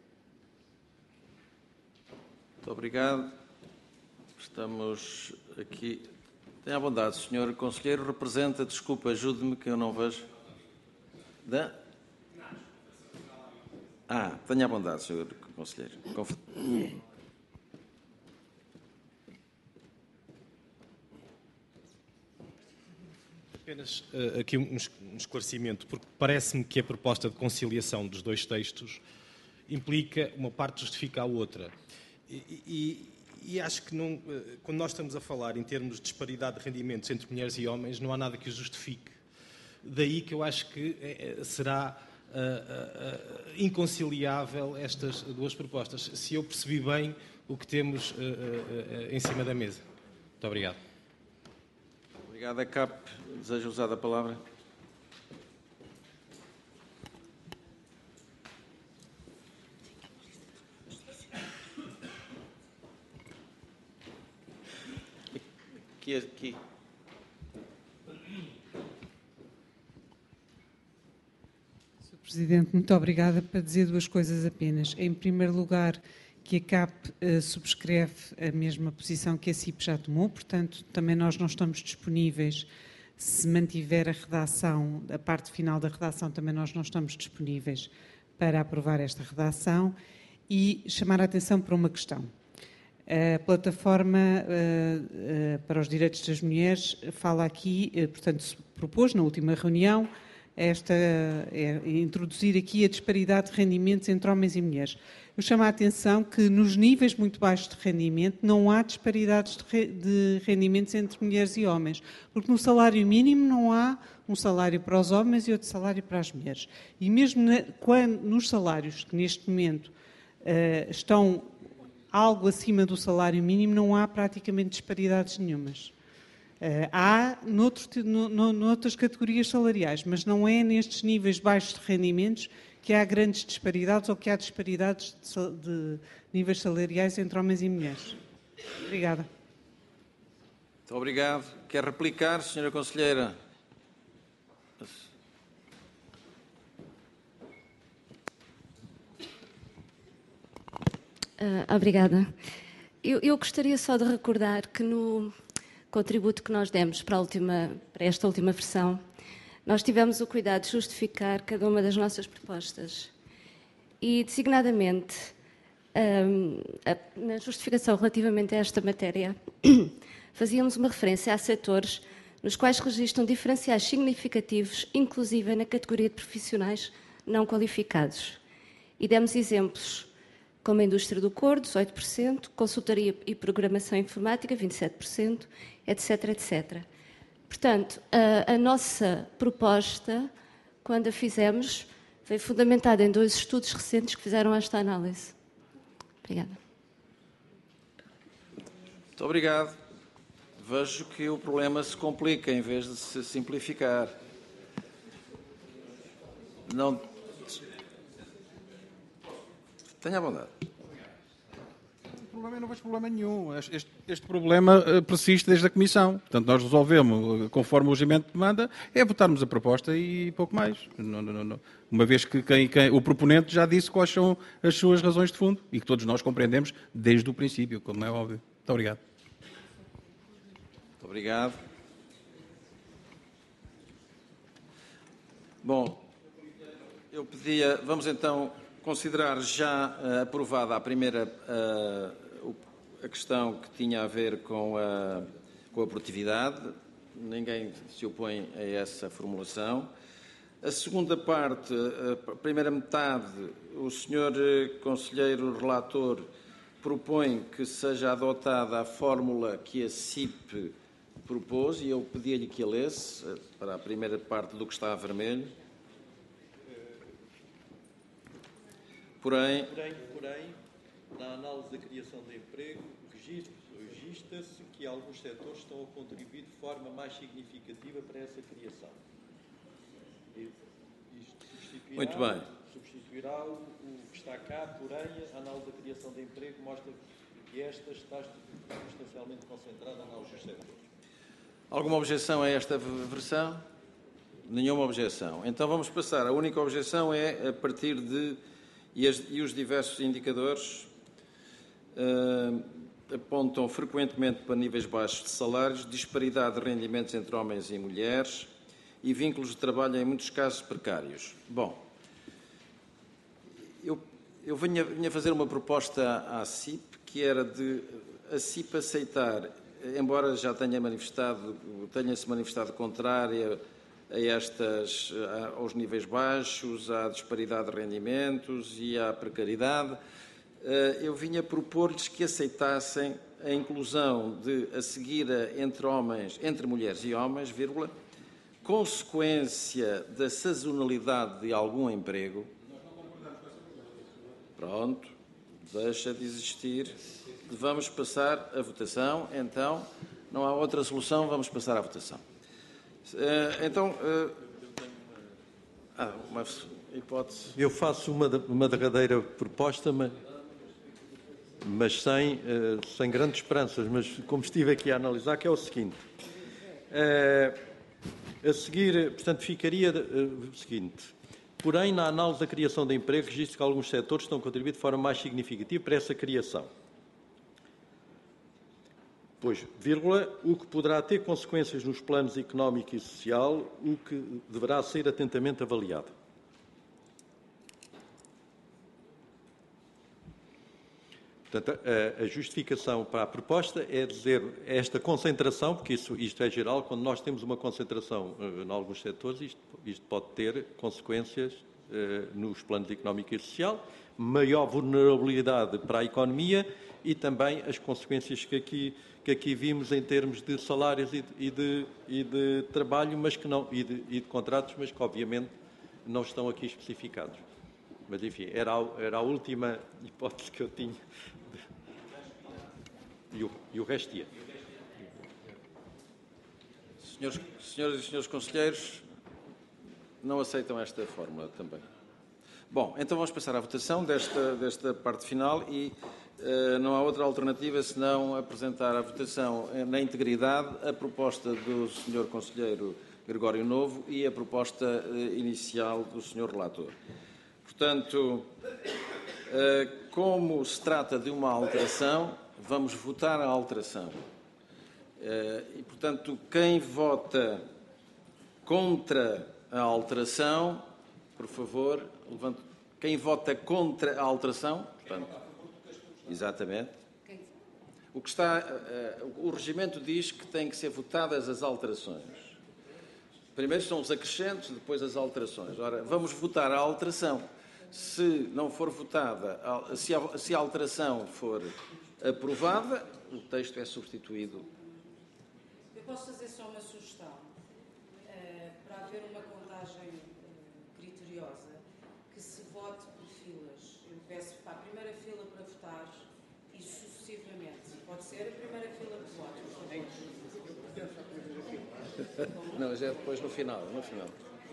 Muito obrigado. Estamos aqui. Tenha a bondade, senhor Conselheiro, representa, desculpa, ajude-me que eu não vejo. Da? Ah, tenha a bondade, senhor Conselheiro. Conf... Apenas uh, aqui um, um esclarecimento, porque parece-me que a proposta de conciliação dos dois textos implica uma parte justifica a outra. E, e, e acho que não, uh, quando nós estamos a falar em termos de disparidade de rendimentos entre mulheres e homens, não há nada que o justifique. Daí que eu acho que uh, será uh, uh, uh, inconciliável estas duas propostas, se eu percebi bem o que temos uh, uh, uh, em cima da mesa. Muito obrigado. Obrigado. A C A P deseja usar a palavra. Aqui, aqui. senhor Presidente, muito obrigada. Para dizer duas coisas apenas. Em primeiro lugar, que a C A P uh, subscreve a mesma posição que a C I P já tomou, portanto, também nós não estamos disponíveis, se mantiver a redação, a parte final da redação, também nós não estamos disponíveis para aprovar esta redação, e chamar a atenção para uma questão. A plataforma uh, uh, para os direitos das mulheres fala aqui, uh, portanto, se propôs na última reunião, esta, é, introduzir aqui a disparidade de rendimentos entre homens e mulheres. Eu chamo a atenção que nos níveis muito baixos de rendimento não há disparidades de rendimentos entre mulheres e homens, porque no salário mínimo não há um salário para os homens e outro salário para as mulheres. E mesmo na, quando, nos salários que neste momento uh, estão algo acima do salário mínimo, não há praticamente disparidades nenhumas. Uh, há noutro, no, no, noutras categorias salariais, mas não é nestes níveis baixos de rendimentos que há grandes disparidades ou que há disparidades de, de níveis salariais entre homens e mulheres. Obrigada. Muito obrigado. Quer replicar, senhora Conselheira? Uh, obrigada. Eu, eu gostaria só de recordar que no contributo que nós demos para, a última, para esta última versão, nós tivemos o cuidado de justificar cada uma das nossas propostas. E, designadamente, um, a, na justificação relativamente a esta matéria, fazíamos uma referência a setores nos quais registram diferenciais significativos, inclusive na categoria de profissionais não qualificados. E demos exemplos como a indústria do cor, dezoito por cento, consultoria e programação informática, vinte e sete por cento, etc, etcétera. Portanto, a, a nossa proposta, quando a fizemos, foi fundamentada em dois estudos recentes que fizeram esta análise. Obrigada. Muito obrigado. Vejo que o problema se complica em vez de se simplificar. Não... Tenha a bondade. O problema, eu não vejo problema nenhum. Este, este problema persiste desde a Comissão. Portanto, nós resolvemos, conforme o regimento demanda, é votarmos a proposta e pouco mais. Não, não, não. Uma vez que quem, quem, o proponente já disse quais são as suas razões de fundo e que todos nós compreendemos desde o princípio, como é óbvio. Muito obrigado. Muito obrigado. Bom, eu pedia, vamos então considerar já uh, aprovada a primeira, uh, questão que tinha a ver com a, com a produtividade. Ninguém se opõe a essa formulação. A segunda parte, a primeira metade, o senhor Conselheiro Relator propõe que seja adotada a fórmula que a C I P propôs, e eu pedi-lhe que a lesse, para a primeira parte do que está a vermelho. Porém, porém, porém na análise da criação de emprego, registra-se que alguns setores estão a contribuir de forma mais significativa para essa criação. Isto substituirá, muito bem. Substituirá o, o que está cá, porém, a análise da criação de emprego mostra que esta está substancialmente concentrada na análise dos setores. Alguma objeção a esta versão? Nenhuma objeção. Então vamos passar. A única objeção é a partir de... E, as, e os diversos indicadores uh, apontam frequentemente para níveis baixos de salários, disparidade de rendimentos entre homens e mulheres e vínculos de trabalho, em muitos casos, precários. Bom, eu, eu vinha, vinha fazer uma proposta à C I P, que era de a C I P aceitar, embora já tenha manifestado, tenha-se manifestado contrária a estas, aos níveis baixos, à disparidade de rendimentos e à precariedade, eu vinha propor-lhes que aceitassem a inclusão de, a seguir, entre homens, entre mulheres e homens, vírgula, consequência da sazonalidade de algum emprego. Pronto, deixa de existir. Vamos passar a votação, então, não há outra solução, vamos passar à votação. Então, uh, ah, uma hipótese. Eu faço uma, uma derradeira proposta, mas, mas sem, uh, sem grandes esperanças, mas como estive aqui a analisar, que é o seguinte. Uh, a seguir, portanto, ficaria uh, o seguinte. Porém, na análise da criação de emprego, registro que alguns setores estão a contribuir de forma mais significativa para essa criação. Pois, vírgula, o que poderá ter consequências nos planos económico e social, o que deverá ser atentamente avaliado. Portanto, a, a justificação para a proposta é dizer esta concentração, porque isso, isto é geral, quando nós temos uma concentração uh, em alguns setores, isto, isto pode ter consequências uh, nos planos económico e social, maior vulnerabilidade para a economia e também as consequências que aqui, que aqui vimos em termos de salários e de, e de, e de trabalho, mas que não, e de, e de contratos, mas que obviamente não estão aqui especificados. Mas, enfim, era a, era a última hipótese que eu tinha. E o, e o resto ia. Senhores, senhoras e senhores conselheiros, não aceitam esta fórmula também? Bom, então vamos passar à votação desta, desta parte final e uh, não há outra alternativa senão apresentar à votação na integridade a proposta do senhor Conselheiro Gregório Novo e a proposta uh, inicial do senhor Relator. Portanto, uh, como se trata de uma alteração, vamos votar a alteração. Uh, e, portanto, quem vota contra a alteração, por favor, levante. Quem vota contra a alteração, portanto, exatamente. O que está, uh, o regimento diz que têm que ser votadas as alterações. Primeiro são os acrescentos, depois as alterações. Ora, vamos votar a alteração. Se não for votada, se a, se a alteração for aprovada, o texto é substituído. Eu posso fazer só uma sugestão. Uh, para haver uma contagem uh, criteriosa, que se vote por filas. Eu peço para a primeira fila para votar e sucessivamente. Pode ser a primeira fila que vote, por favor. Não, já é depois no final, no final.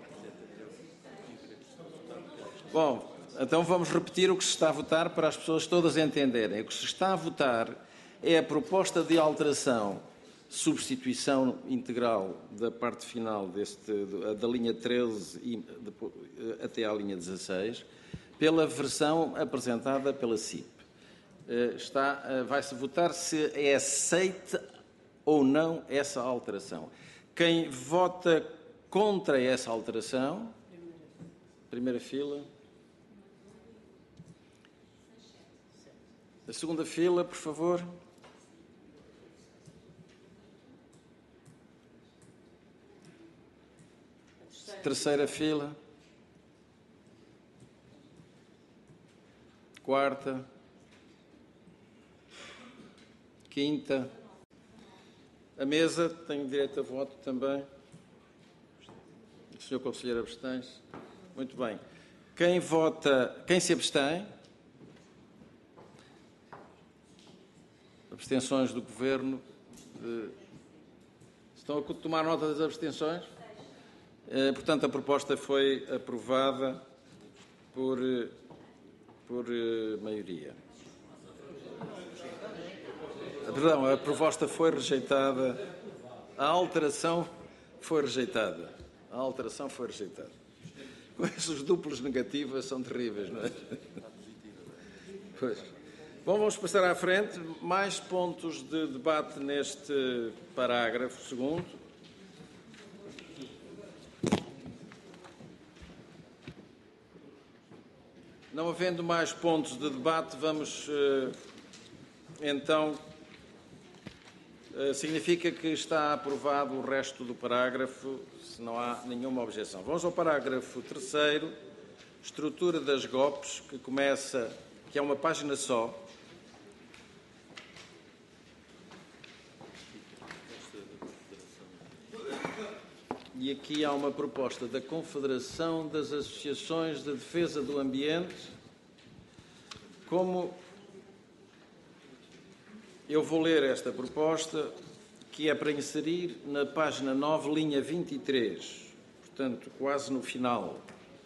Bom, então vamos repetir o que se está a votar para as pessoas todas entenderem. O que se está a votar é a proposta de alteração, substituição integral da parte final deste, da linha treze e até à linha dezasseis, pela versão apresentada pela C I P. Está, vai-se votar se é aceite ou não essa alteração. Quem vota contra essa alteração, primeira fila. A segunda fila, por favor. Terceira fila. Quarta. Quinta. A mesa tem direito a voto também. O senhor Conselheiro abstém-se. Muito bem. Quem vota, quem se abstém? Abstenções do Governo. Estão a tomar nota das abstenções? Portanto, a proposta foi aprovada por, por maioria. Perdão, a proposta foi rejeitada. A alteração foi rejeitada. A alteração foi rejeitada. Com esses duplos negativas são terríveis, não é? Pois. Bom, vamos passar à frente. Mais pontos de debate neste parágrafo segundo. Não havendo mais pontos de debate, vamos então. Significa que está aprovado o resto do parágrafo, se não há nenhuma objeção. Vamos ao parágrafo terceiro, estrutura das G O Ps, que começa, que é uma página só. E aqui há uma proposta da Confederação das Associações de Defesa do Ambiente. Como eu vou ler esta proposta, que é para inserir na página nove, linha vinte e três, portanto, quase no final.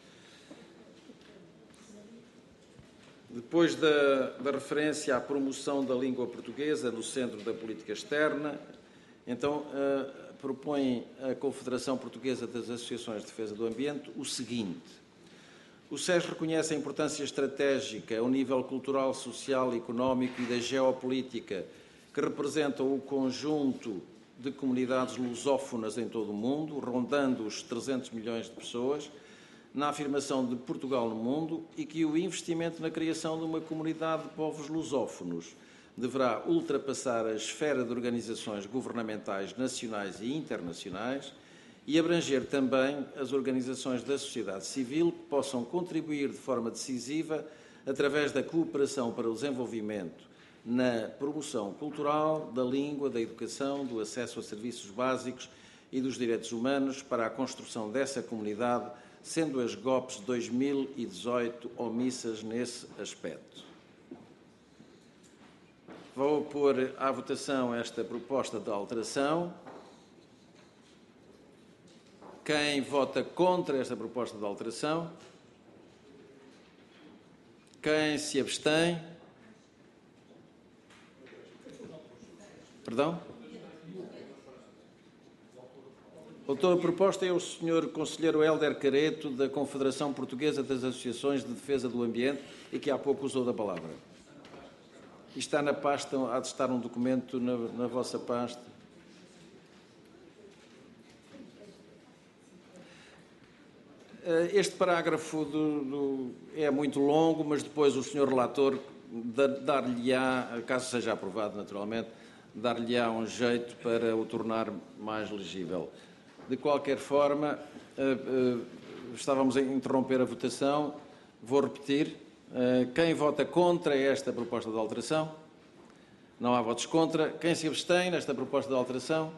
Depois da, da referência à promoção da língua portuguesa no centro da política externa, então uh, propõe a Confederação Portuguesa das Associações de Defesa do Ambiente o seguinte. O S E S reconhece a importância estratégica ao nível cultural, social, económico e da geopolítica que representam o conjunto de comunidades lusófonas em todo o mundo, rondando os trezentos milhões de pessoas, na afirmação de Portugal no mundo e que o investimento na criação de uma comunidade de povos lusófonos deverá ultrapassar a esfera de organizações governamentais nacionais e internacionais e abranger também as organizações da sociedade civil que possam contribuir de forma decisiva através da cooperação para o desenvolvimento na promoção cultural, da língua, da educação, do acesso a serviços básicos e dos direitos humanos para a construção dessa comunidade, sendo as G O Ps dois mil e dezoito omissas nesse aspecto. Vou pôr à votação esta proposta de alteração. Quem vota contra esta proposta de alteração? Quem se abstém? Perdão? O autor da proposta é o senhor Conselheiro Hélder Careto, da Confederação Portuguesa das Associações de Defesa do Ambiente, e que há pouco usou da palavra. E está na pasta, há de estar um documento na, na vossa pasta. Este parágrafo do, do, é muito longo, mas depois o senhor relator dar-lhe-á, caso seja aprovado naturalmente, dar-lhe-á um jeito para o tornar mais legível. De qualquer forma, estávamos a interromper a votação, vou repetir. Quem vota contra esta proposta de alteração? Não há votos contra. Quem se abstém nesta proposta de alteração?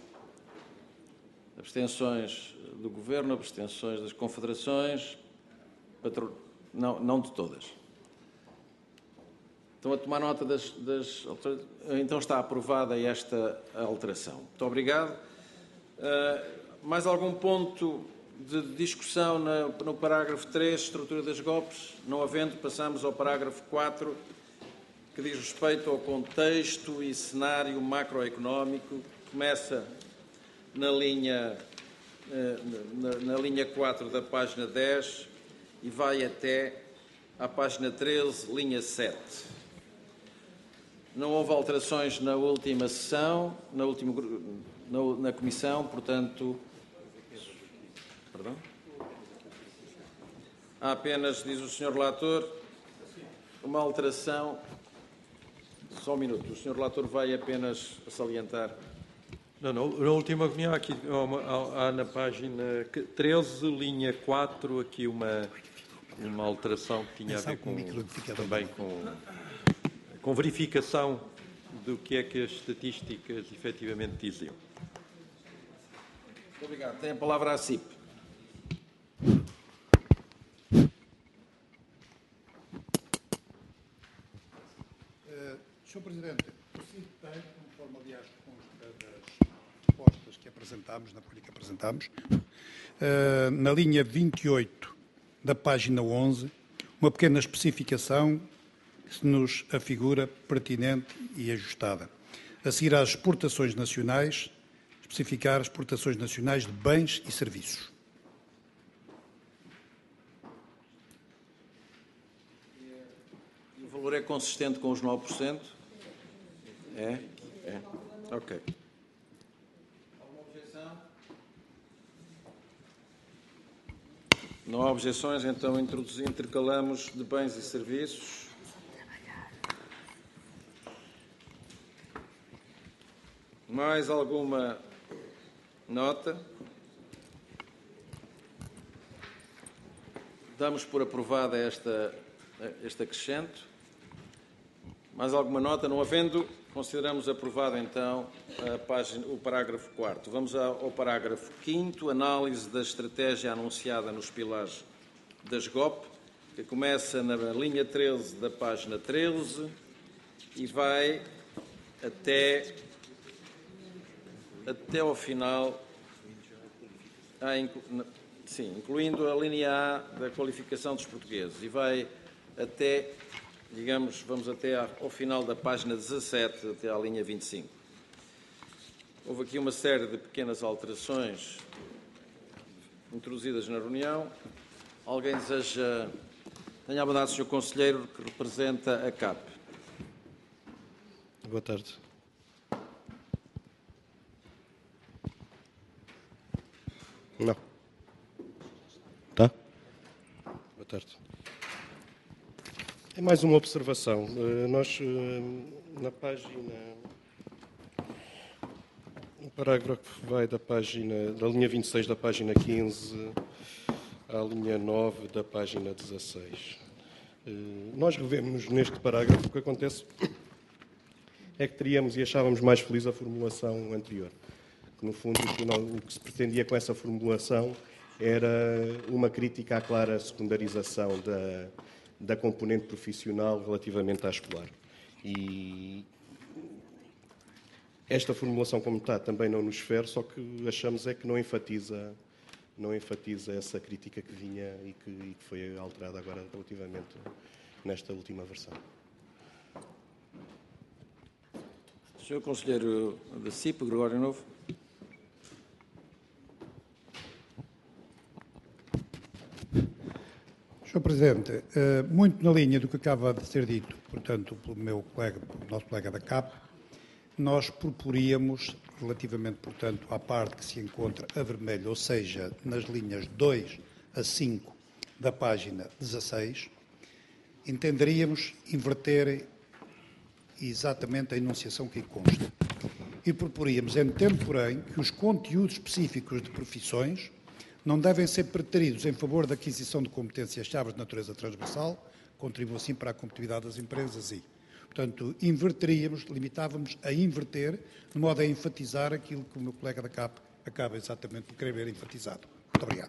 Abstenções do Governo, abstenções das confederações, patro... não, não de todas. Estão a tomar nota das, das... Então está aprovada esta alteração. Muito obrigado. Uh, mais algum ponto de discussão na, no parágrafo três, estrutura das G O Ps? Não havendo, passamos ao parágrafo quatro, que diz respeito ao contexto e cenário macroeconómico. Começa na linha, na, na linha quatro da página dez e vai até à página treze, linha sete. Não houve alterações na última sessão, na, última, na, na comissão, portanto... Perdão? Há apenas, diz o senhor relator, uma alteração... Só um minuto, o senhor relator vai apenas salientar... Não, não, na última reunião, aqui, há, há na página treze, linha quatro, aqui uma, uma alteração que tinha a ver com, também com, com verificação do que é que as estatísticas efetivamente diziam. Muito obrigado. Tem a palavra a C I P. Uh, senhor Presidente, o C I P tem, conforme aliás consta das propostas que apresentámos, na folha que apresentámos, uh, na linha vinte e oito da página onze, uma pequena especificação que se nos afigura pertinente e ajustada. A seguir às exportações nacionais, especificar as exportações nacionais de bens e serviços. E o valor é consistente com os nove por cento? É? É. Ok. Alguma objeção? Não há objeções, então introduzimos, intercalamos de bens e serviços. Mais alguma nota? Damos por aprovada esta, este acrescento. Mais alguma nota? Não havendo, consideramos aprovado então a página, o parágrafo quarto. Vamos ao parágrafo quinto, análise da estratégia anunciada nos pilares da S G O P, que começa na linha treze da página treze e vai até... até ao final, sim, incluindo a linha A da qualificação dos portugueses, e vai até, digamos, vamos até ao final da página dezassete, até à linha vinte e cinco. Houve aqui uma série de pequenas alterações introduzidas na reunião. Alguém deseja... Tenha a bondade, senhor Conselheiro, que representa a C A P. Boa tarde. Não. Tá? Boa tarde. É mais uma observação. Uh, nós, uh, na página... O parágrafo vai da página... da linha vinte e seis da página quinze à linha nove da página dezasseis. Uh, nós revemos neste parágrafo o que acontece é que teríamos e achávamos mais feliz a formulação anterior. No fundo, o que se pretendia com essa formulação era uma crítica à clara secundarização da, da componente profissional relativamente à escolar. E esta formulação, como está, também não nos fere, só que achamos é que não enfatiza, não enfatiza essa crítica que vinha e que, e que foi alterada agora relativamente nesta última versão. senhor Conselheiro da C I P, Gregório Novo. senhor Presidente, muito na linha do que acaba de ser dito, portanto, pelo meu colega, pelo nosso colega da C A P, nós proporíamos, relativamente, portanto, à parte que se encontra a vermelho, ou seja, nas linhas dois a cinco da página dezasseis, entenderíamos inverter exatamente a enunciação que consta. E proporíamos, entendo, porém, que os conteúdos específicos de profissões não devem ser preteridos em favor da aquisição de competências-chave de natureza transversal, contribuem assim para a competitividade das empresas e, portanto, inverteríamos, limitávamos a inverter, de modo a enfatizar aquilo que o meu colega da C A P acaba exatamente por querer ver enfatizado. Muito obrigado.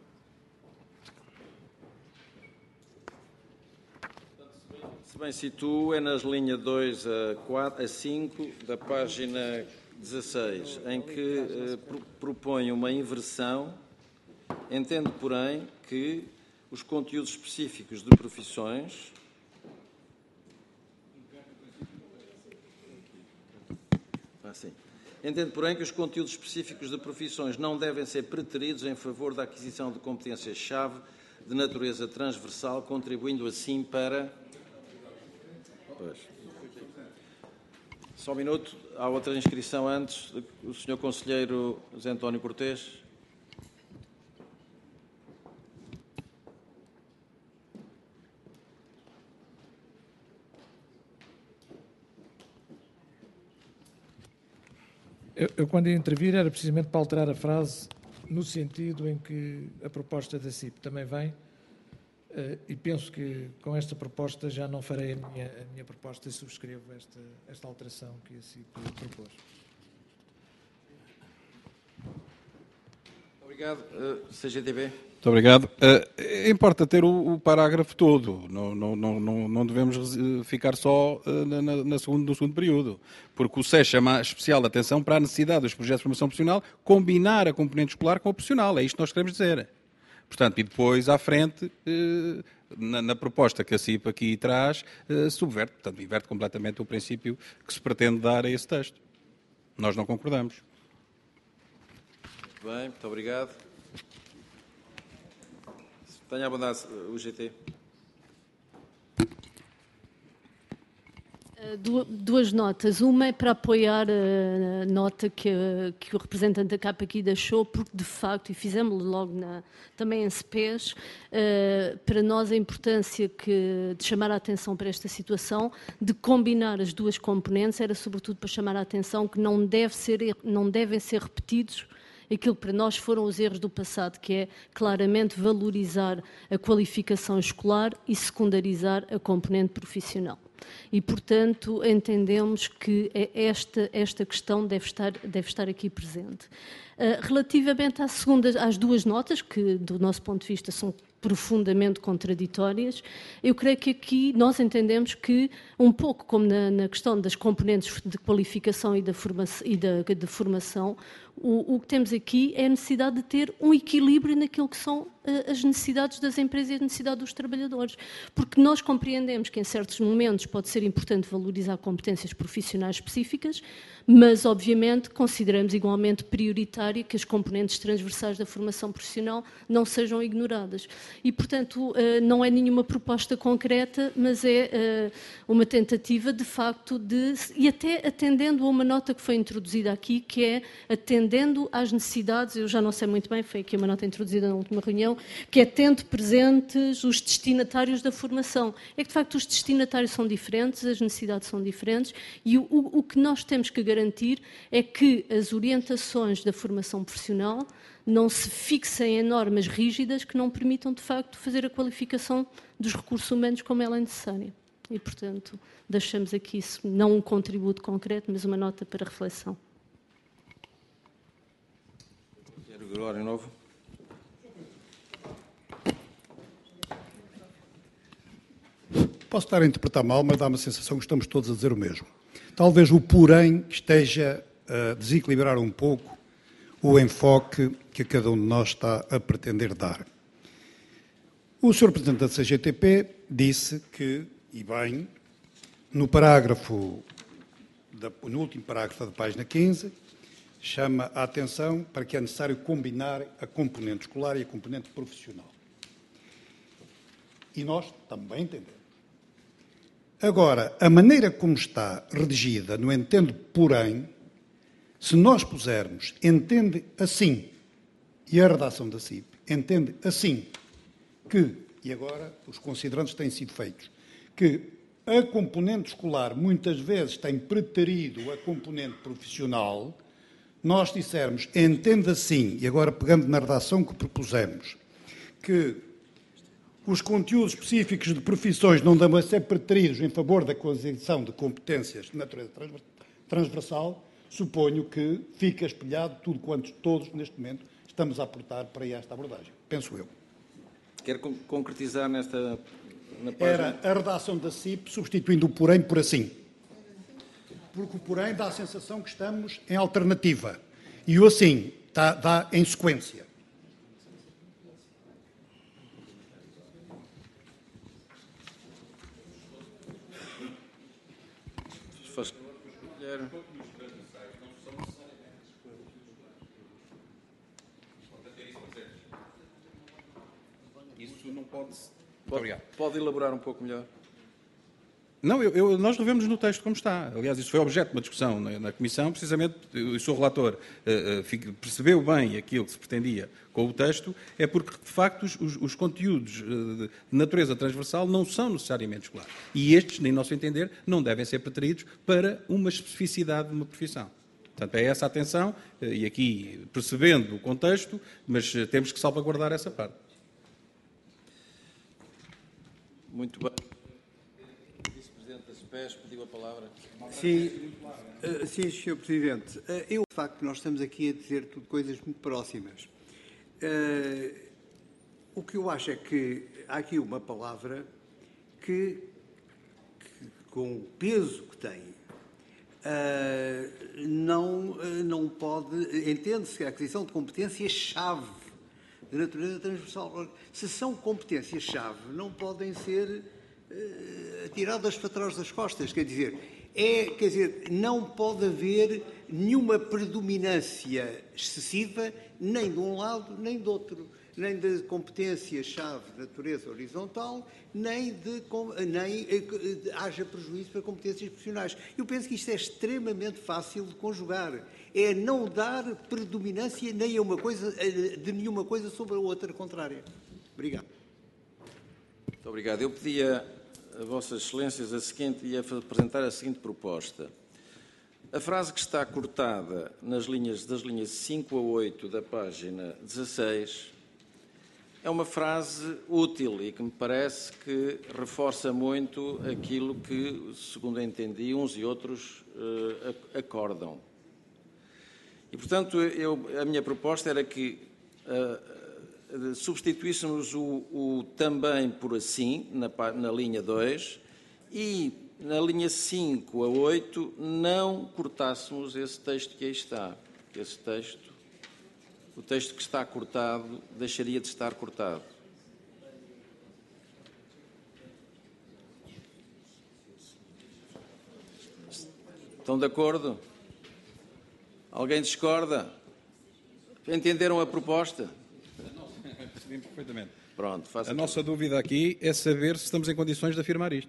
Se bem situo, é nas linhas dois a, quatro, a cinco da página dezasseis, em que eh, propõe uma inversão. Entendo, porém, que os conteúdos específicos de profissões ah, sim. Entendo, porém, que os conteúdos específicos de profissões não devem ser preteridos em favor da aquisição de competências-chave de natureza transversal, contribuindo assim para... Pois. Só um minuto. Há outra inscrição antes. O senhor Conselheiro José António Cortês. Eu, eu, quando ia intervir, era precisamente para alterar a frase no sentido em que a proposta da C I P também vem, uh, e penso que com esta proposta já não farei a minha, a minha proposta e subscrevo esta, esta alteração que a C I P propôs. Obrigado. Uh, C G T B. Muito obrigado. Uh, importa ter o, o parágrafo todo, não, não, não, não devemos ficar só uh, na, na segundo, no segundo período, porque o S E S chama especial atenção para a necessidade dos projetos de formação profissional combinar a componente escolar com a profissional, é isto que nós queremos dizer. Portanto, e depois à frente, uh, na, na proposta que a C I P aqui traz, uh, subverte, portanto, inverte completamente o princípio que se pretende dar a esse texto. Nós não concordamos. Muito bem, muito obrigado. Tenha a bondade, o G T. Duas notas. Uma é para apoiar a nota que, que o representante da C A P aqui deixou, porque, de facto, e fizemos logo na, também em C P E S, uh, para nós a importância que, de chamar a atenção para esta situação, de combinar as duas componentes, era sobretudo para chamar a atenção que não, deve ser, não devem ser repetidos aquilo que para nós foram os erros do passado, que é claramente valorizar a qualificação escolar e secundarizar a componente profissional. E, portanto, entendemos que esta, esta questão deve estar, deve estar aqui presente. Uh, relativamente à segunda, às duas notas, que do nosso ponto de vista são profundamente contraditórias, eu creio que aqui nós entendemos que, um pouco como na, na questão das componentes de qualificação e da formação, e da, de formação o, o que temos aqui é a necessidade de ter um equilíbrio naquilo que são uh, as necessidades das empresas e a necessidade dos trabalhadores. Porque nós compreendemos que, em certos momentos, pode ser importante valorizar competências profissionais específicas, mas, obviamente, consideramos igualmente prioritário que as componentes transversais da formação profissional não sejam ignoradas. E, portanto, não é nenhuma proposta concreta, mas é uma tentativa, de facto, de... E até atendendo a uma nota que foi introduzida aqui, que é atendendo às necessidades, eu já não sei muito bem, foi aqui uma nota introduzida na última reunião, que é tendo presentes os destinatários da formação. É que, de facto, os destinatários são diferentes, as necessidades são diferentes, e o, o, o que nós temos que garantir é que as orientações da formação profissional não se fixem em normas rígidas que não permitam, de facto, fazer a qualificação dos recursos humanos como ela é necessária. E, portanto, deixamos aqui isso, não um contributo concreto, mas uma nota para reflexão. Gregório Novo. Posso estar a interpretar mal, mas dá-me a sensação que estamos todos a dizer o mesmo. Talvez o porém esteja a desequilibrar um pouco o enfoque que cada um de nós está a pretender dar. O senhor Presidente da C G T P disse que, e bem, no parágrafo, da, no último parágrafo da página quinze, chama a atenção para que é necessário combinar a componente escolar e a componente profissional. E nós também entendemos. Agora, a maneira como está redigida no entendo porém, se nós pusermos entende assim, e a redação da C I P entende assim, que, e agora os considerandos têm sido feitos, que a componente escolar muitas vezes tem preterido a componente profissional, nós dissermos entende assim, e agora pegando na redação que propusemos, que os conteúdos específicos de profissões não devem ser preteridos em favor da aquisição de competências de natureza transversal, suponho que fica espelhado tudo quanto todos, neste momento, estamos a aportar para esta abordagem. Penso eu. Quer concretizar nesta na página? Era a redação da C I P substituindo o porém por assim. Porque o porém dá a sensação que estamos em alternativa. E o assim dá, dá em sequência. Isso não pode... Pode, pode elaborar um pouco melhor? Não, eu, eu, nós revemos no texto como está. Aliás, isso foi objeto de uma discussão na, na Comissão, precisamente, o seu relator uh, uh, percebeu bem aquilo que se pretendia com o texto, é porque, de facto, os, os conteúdos uh, de natureza transversal não são necessariamente escolares. E estes, nem nosso entender, não devem ser preteridos para uma especificidade de uma profissão. Portanto, é essa a atenção, e aqui percebendo o contexto, mas temos que salvaguardar essa parte. Muito bem. O Vice-Presidente da SUPES pediu a palavra. Sim, uh, sim, senhor Presidente. Uh, eu, de facto, nós estamos aqui a dizer tudo coisas muito próximas. Uh, o que eu acho é que há aqui uma palavra que, que com o peso que tem, uh, não, uh, não pode... Entende-se que a aquisição de competências-chave de natureza transversal. Se são competências-chave, não podem ser uh, tiradas para trás das costas. Quer dizer, é, quer dizer, não pode haver nenhuma predominância excessiva, nem de um lado, nem do outro. Nem de competências-chave de natureza horizontal, nem de nem uh, haja prejuízo para competências profissionais. Eu penso que isto é extremamente fácil de conjugar. É não dar predominância nem a uma coisa, de nenhuma coisa sobre a outra contrária. Obrigado. Muito obrigado. Eu pedia a Vossas Excelências a seguinte, ia apresentar a seguinte proposta. A frase que está cortada nas linhas, das linhas cinco a oito da página dezasseis é uma frase útil e que me parece que reforça muito aquilo que, segundo entendi, uns e outros uh, acordam. E, portanto, eu, a minha proposta era que uh, substituíssemos o, o também por assim, na, na linha dois, e na linha cinco a oito não cortássemos esse texto que aí está. Esse texto, o texto que está cortado, deixaria de estar cortado. Estão de acordo? Alguém discorda? Entenderam a proposta? Percebi perfeitamente. Pronto, faça a nossa dúvida aqui é saber se estamos em condições de afirmar isto.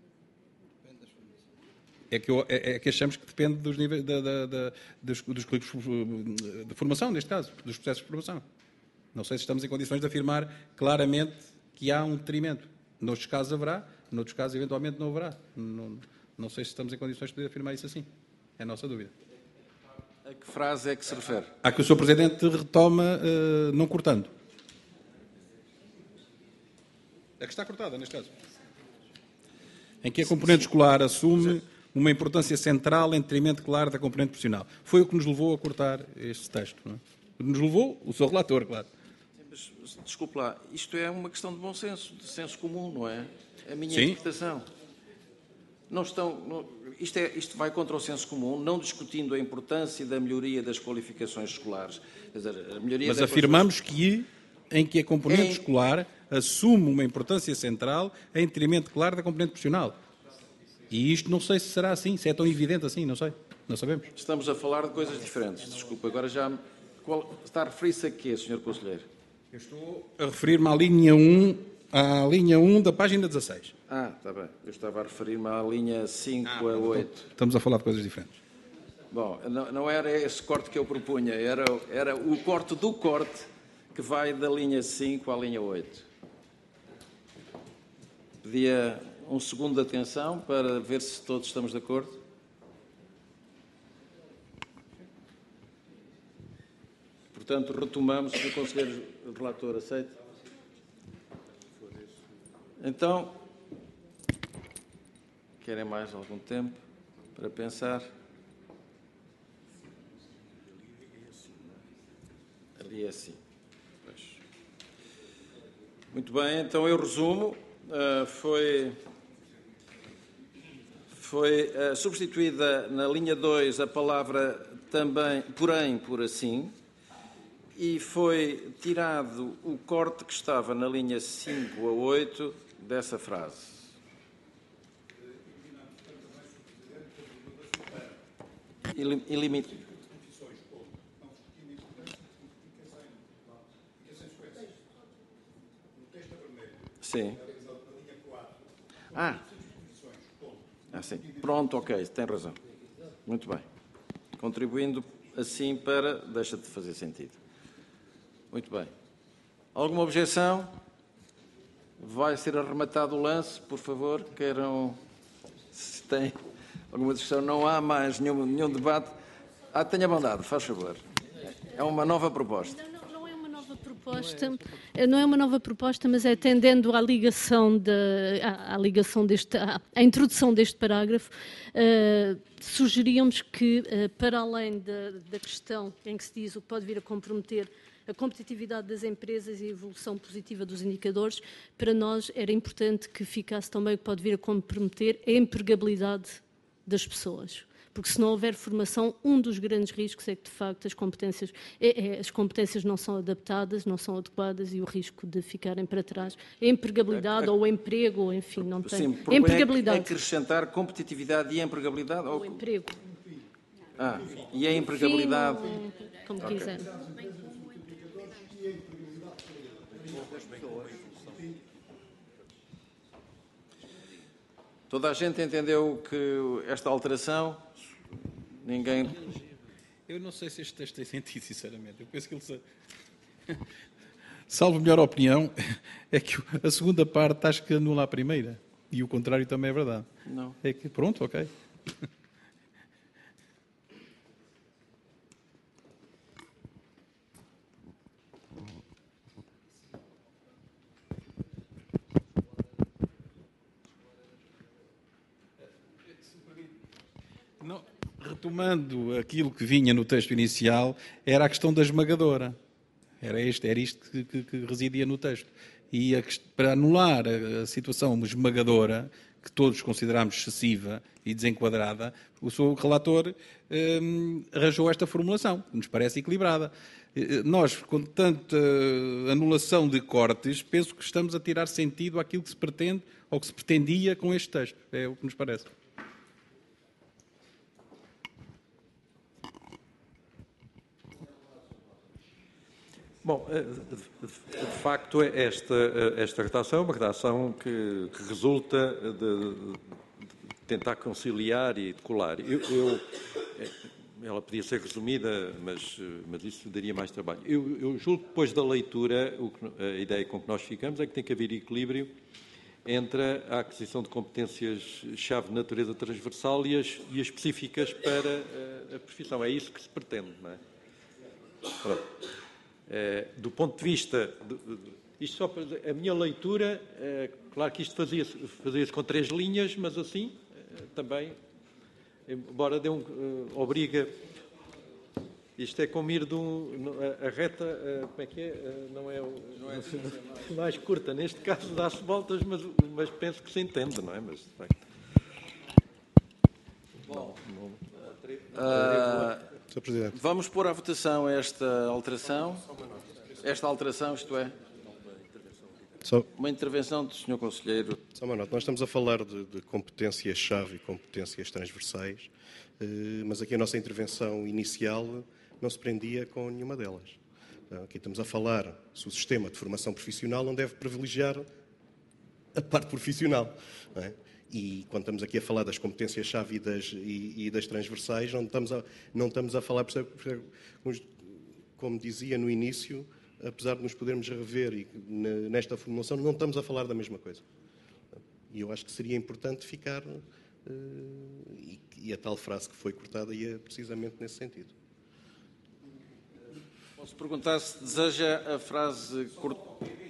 É que, eu, é, é que achamos que depende dos níveis da, da, da, dos, dos currículos de formação, neste caso, dos processos de formação. Não sei se estamos em condições de afirmar claramente que há um detrimento. Noutros casos haverá, noutros casos eventualmente não haverá. Não, não sei se estamos em condições de poder afirmar isso assim. É a nossa dúvida. A que frase é que se refere? A que o senhor Presidente retoma, uh, não cortando. A que está cortada, neste caso. Em que a componente escolar assume uma importância central em detrimento, claro, da componente profissional. Foi o que nos levou a cortar este texto. Não é? Nos levou o seu relator, claro. Sim, mas, desculpe lá, isto é uma questão de bom senso, de senso comum, não é? A minha Sim. interpretação. Não estão, não, isto, é, isto vai contra o senso comum, não discutindo a importância da melhoria das qualificações escolares. Quer dizer, a melhoria mas da afirmamos que, em que a componente em... escolar assume uma importância central em detrimento, claro, da componente profissional. E isto não sei se será assim, se é tão evidente assim, não sei, não sabemos. Estamos a falar de coisas diferentes, desculpa, agora já... Qual... Está a referir-se a quê, senhor Conselheiro? Eu estou a referir-me à linha um, à linha um da página dezasseis. Ah, está bem, eu estava a referir-me à linha cinco a oito. Estamos a falar de coisas diferentes. Bom, não, não era esse corte que eu propunha, era, era o corte do corte que vai da linha cinco à linha oito. Pedia um segundo de atenção para ver se todos estamos de acordo. Portanto, retomamos, se o Conselheiro Relator aceita. Então, querem mais algum tempo para pensar? Ali é assim. Pois. Muito bem, então eu resumo. Uh, foi... Foi uh, substituída na linha dois a palavra também, porém, por assim, e foi tirado o corte que estava na linha cinco a oito dessa frase. Elim, elim... Sim. Ah. Ah, sim. Pronto, ok, tem razão. Muito bem. Contribuindo assim para... Deixa de fazer sentido. Muito bem. Alguma objeção? Vai ser arrematado o lance, por favor. Queiram... Se tem alguma discussão, não há mais nenhum, nenhum debate. Ah, tenha bondade, faz favor. É uma nova proposta. Não, não, não é uma nova proposta, não é uma nova proposta, mas é tendendo à ligação, de, à, à ligação deste, à, à introdução deste parágrafo, uh, sugeríamos que, uh, para além da, da questão em que se diz o que pode vir a comprometer a competitividade das empresas e a evolução positiva dos indicadores, para nós era importante que ficasse também o que pode vir a comprometer a empregabilidade das pessoas. Porque se não houver formação, um dos grandes riscos é que, de facto, as competências, é, é, as competências não são adaptadas, não são adequadas e o risco de ficarem para trás. A empregabilidade é, é, ou o emprego, ou enfim, não tem. Sim, a empregabilidade. É acrescentar competitividade e empregabilidade? O ou... emprego. Ah, e a empregabilidade? Enfim, como okay. quiser. Toda a gente entendeu que esta alteração, ninguém... Eu não sei se este texto tem sentido, sinceramente. Eu penso que ele... Salvo melhor opinião, é que a segunda parte acho que anula a primeira. E o contrário também é verdade. Não. É que, pronto, ok. Não, retomando aquilo que vinha no texto inicial, era a questão da esmagadora. Era, este, era isto que, que, que residia no texto. E a, para anular a, a situação esmagadora, que todos consideramos excessiva e desenquadrada, o seu relator hum, arranjou esta formulação, que nos parece equilibrada. Nós, com tanta anulação de cortes, penso que estamos a tirar sentido àquilo que se pretende ou que se pretendia com este texto. É o que nos parece. Bom, de facto, esta, esta redação é uma redação que, que resulta de, de tentar conciliar e de colar. Eu, eu, ela podia ser resumida, mas, mas isso daria mais trabalho. Eu, eu julgo que depois da leitura, o que, a ideia com que nós ficamos é que tem que haver equilíbrio entre a aquisição de competências-chave de natureza transversal e as, e as específicas para a, a profissão. É isso que se pretende, não é? Pronto. É, do ponto de vista, de, de, isto só para, a minha leitura, é, claro que isto fazia-se fazia com três linhas, mas assim é, também, embora dê um, uh, obriga, isto é como ir de um, a, a reta, uh, como é que é? Uh, não é, o, não é mais curta, neste caso dá-se voltas, mas, mas penso que se entende, não é? Mas, de facto, Bom, não, não, uh, Senhor Presidente. Vamos pôr à votação esta alteração. Esta alteração, isto é, Só... uma intervenção do senhor Conselheiro. Só uma nota. Nós estamos a falar de, de competências-chave e competências transversais, eh, mas aqui a nossa intervenção inicial não se prendia com nenhuma delas. Então, aqui estamos a falar se o sistema de formação profissional não deve privilegiar a parte profissional, não é? E quando estamos aqui a falar das competências-chave e das, e, e das transversais, não estamos a, não estamos a falar, como dizia no início, apesar de nos podermos rever e nesta formulação, não estamos a falar da mesma coisa. E eu acho que seria importante ficar, e, e a tal frase que foi cortada ia precisamente nesse sentido. Posso perguntar se deseja a frase cortada?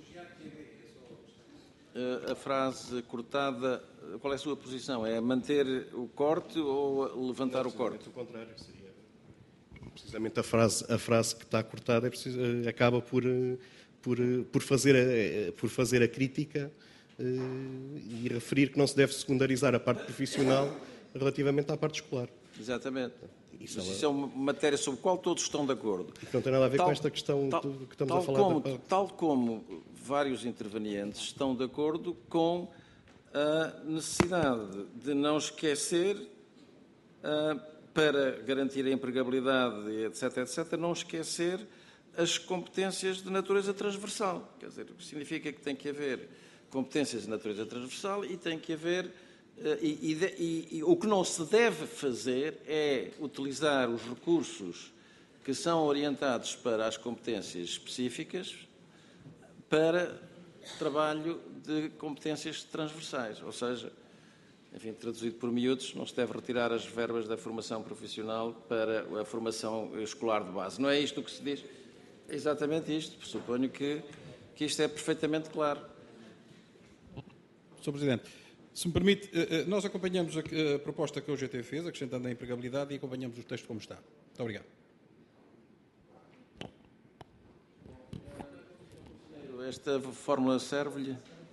A frase cortada, qual é a sua posição? É manter o corte ou levantar o corte? O contrário, seria. Precisamente a frase, a frase que está cortada é preciso, acaba por, por, por, fazer a, por fazer a crítica e referir que não se deve secundarizar a parte profissional relativamente à parte escolar. Exatamente. Isso, isso é uma matéria sobre a qual todos estão de acordo. Não tem nada a ver tal, com esta questão tal, que estamos tal a falar. Como, da... Tal como vários intervenientes estão de acordo com a necessidade de não esquecer, uh, para garantir a empregabilidade, etc, etc, não esquecer as competências de natureza transversal. Quer dizer, o que significa que tem que haver competências de natureza transversal e tem que haver... E, e, e, e o que não se deve fazer é utilizar os recursos que são orientados para as competências específicas para trabalho de competências transversais. Ou seja, enfim, traduzido por miúdos, não se deve retirar as verbas da formação profissional para a formação escolar de base. Não é isto que se diz? É exatamente isto. Suponho que, que isto é perfeitamente claro. senhor Presidente, se me permite, nós acompanhamos a, a proposta que a U G T fez, acrescentando a empregabilidade, e acompanhamos o texto como está. Muito obrigado. Esta fórmula serve-lhe?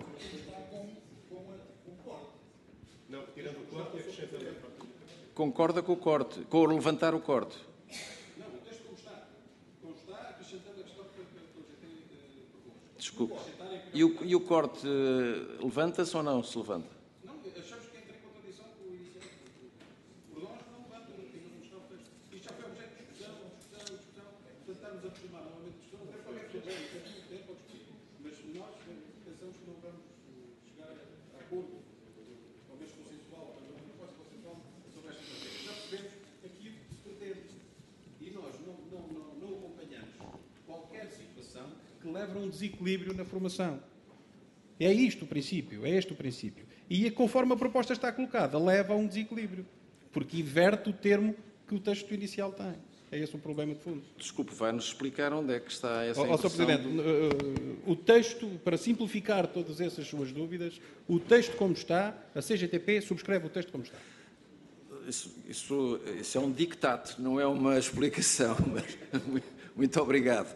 Não, tirando o corte e acrescentando. Concorda com o corte, com o levantar o corte? Não, o texto como está. Como está, acrescentando a questão que a U G T propôs. Desculpe. E o, e o corte levanta-se ou não se levanta? Não, achamos que entra em contradição com o inicial. Por nós não levanta, não tem como está o texto. Isto já foi objeto de discussão, discussão, discussão. Portanto, estamos a aproximar novamente discussão, até para o tempo a discutir. Mas nós pensamos que não vamos chegar a acordo, talvez consensual, mas não proposta consensual sobre esta matéria. Já percebemos aquilo que se pretende. E nós não, não, não, não acompanhamos qualquer situação que leve a um desequilíbrio na formação. É isto o princípio, é este o princípio. E conforme a proposta está colocada, leva a um desequilíbrio, porque inverte o termo que o texto inicial tem. É esse o problema de fundo. Desculpe, vai-nos explicar onde é que está essa Ó, senhor Presidente, do... o texto, para simplificar todas essas suas dúvidas, o texto como está, a C G T P subscreve o texto como está. Isso, isso, isso é um dictato, não é uma explicação, mas muito obrigado.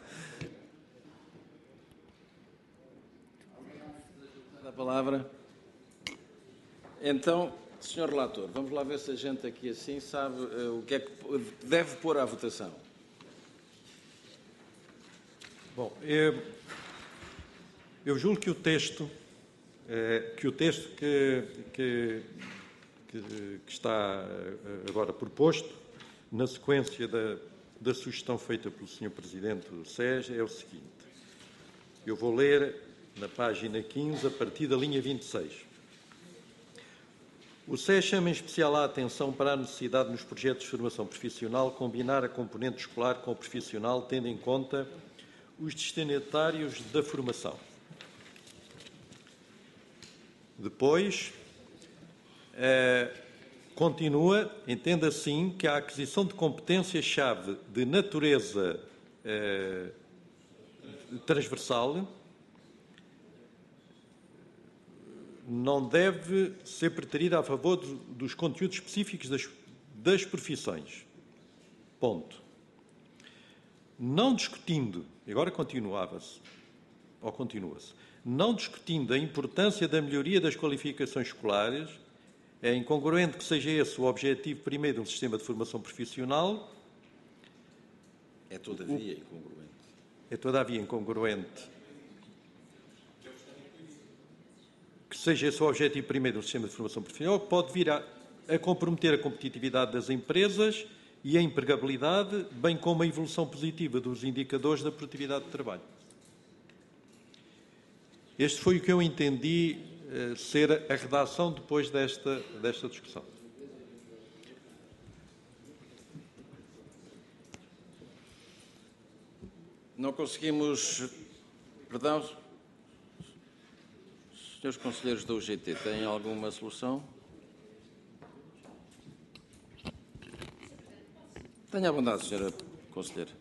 A palavra. Então, senhor Relator, vamos lá ver se a gente aqui assim sabe uh, o que é que deve pôr à votação. Bom, eu, eu julgo que o texto, eh, que, o texto que, que, que, que está agora proposto, na sequência da, da sugestão feita pelo senhor Presidente do S E S, é o seguinte. Eu vou ler na página quinze, a partir da linha vinte e seis. O S E S chama em especial a atenção para a necessidade nos projetos de formação profissional combinar a componente escolar com a profissional, tendo em conta os destinatários da formação. Depois, eh, continua, entende assim, que a aquisição de competências-chave de natureza eh, transversal não deve ser preterida a favor dos conteúdos específicos das, das profissões. Ponto. Não discutindo, agora continuava-se, ou continua-se, não discutindo a importância da melhoria das qualificações escolares, é incongruente que seja esse o objetivo primeiro de um sistema de formação profissional. É todavia incongruente. É todavia incongruente que seja esse o objetivo primeiro do sistema de formação profissional, que pode vir a, a comprometer a competitividade das empresas e a empregabilidade, bem como a evolução positiva dos indicadores da produtividade de trabalho. Este foi o que eu entendi eh, ser a redação depois desta, desta discussão. Não conseguimos... Perdão... Senhores conselheiros da U G T, têm alguma solução? Tenha a bondade, senhora conselheira.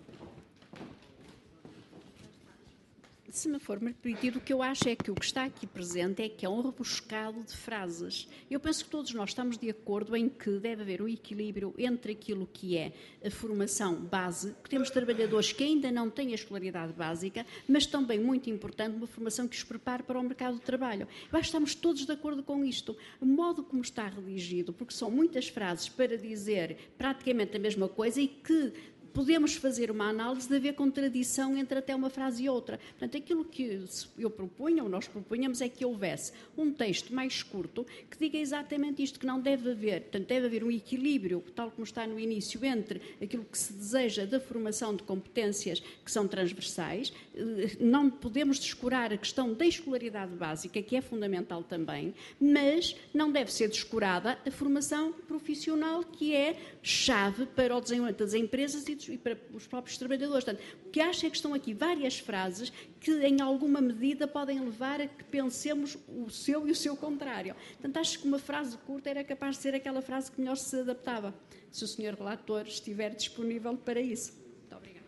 Se me for permitido, o que eu acho é que o que está aqui presente é que é um rebuscado de frases. Eu penso que todos nós estamos de acordo em que deve haver um equilíbrio entre aquilo que é a formação base, que temos trabalhadores que ainda não têm a escolaridade básica, mas também, muito importante, uma formação que os prepare para o mercado de trabalho. Eu acho que estamos todos de acordo com isto. O modo como está redigido, porque são muitas frases para dizer praticamente a mesma coisa e que podemos fazer uma análise de haver contradição entre até uma frase e outra. Portanto, aquilo que eu propunha, ou nós propunhamos, é que houvesse um texto mais curto que diga exatamente isto, que não deve haver, portanto, deve haver um equilíbrio, tal como está no início, entre aquilo que se deseja da formação de competências que são transversais. Não podemos descurar a questão da escolaridade básica, que é fundamental também, mas não deve ser descurada a formação profissional, que é chave para o desenvolvimento das empresas e subsídios e para os próprios trabalhadores. Portanto, o que acho é que estão aqui várias frases que, em alguma medida, podem levar a que pensemos o seu e o seu contrário. Portanto, acho que uma frase curta era capaz de ser aquela frase que melhor se adaptava, se o senhor relator estiver disponível para isso. Muito obrigada.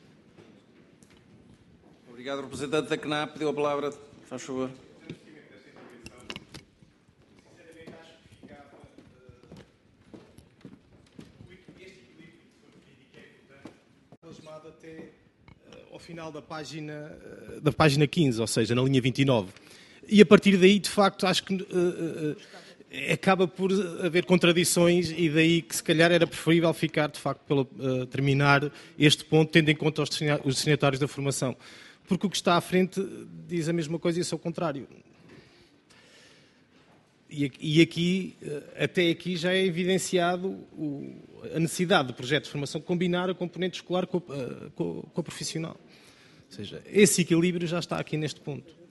Obrigado, representante da C N A P. Pediu a palavra. Faz favor. Até uh, ao final da página, uh, da página quinze, ou seja, na linha vinte e nove. E a partir daí, de facto, acho que uh, uh, acaba por haver contradições e daí que se calhar era preferível ficar, de facto, pelo, uh, terminar este ponto, tendo em conta os destinatários da formação. Porque o que está à frente diz a mesma coisa e é o contrário. E aqui, até aqui, já é evidenciado a necessidade do projeto de formação combinar a componente escolar com a, com a profissional. Ou seja, esse equilíbrio já está aqui neste ponto.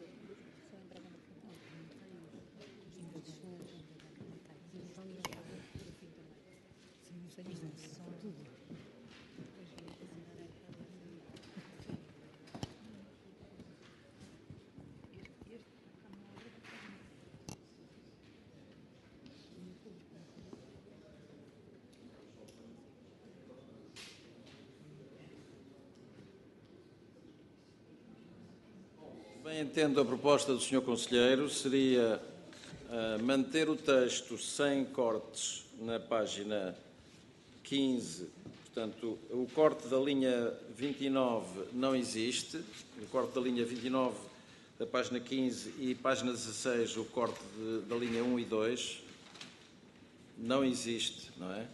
Bem, entendo a proposta do senhor Conselheiro, seria uh, manter o texto sem cortes na página quinze, portanto, o corte da linha vinte e nove não existe, o corte da linha vinte e nove da página quinze e página dezasseis, o corte de, da linha um e dois, não existe, não é?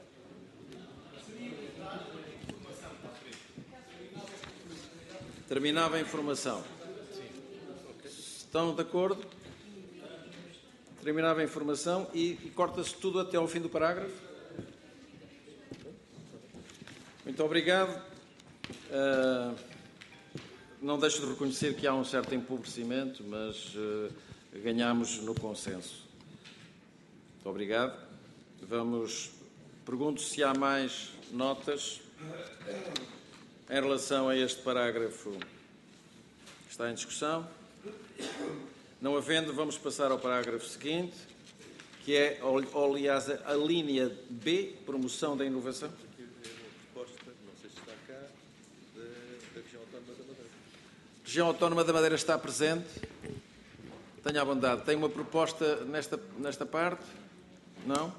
Terminava a informação. Estão de acordo? Terminava a informação e, e corta-se tudo até ao fim do parágrafo? Muito obrigado. Uh, não deixo de reconhecer que há um certo empobrecimento, mas uh, ganhamos no consenso. Muito obrigado. Vamos. Pergunto se há mais notas em relação a este parágrafo que está em discussão. Não havendo, vamos passar ao parágrafo seguinte, que é, aliás, a linha B, promoção da inovação. Não sei se está cá, da Região Autónoma da Madeira. Região Autónoma da Madeira está presente? Tenha a bondade. Tem uma proposta nesta, nesta parte? Não?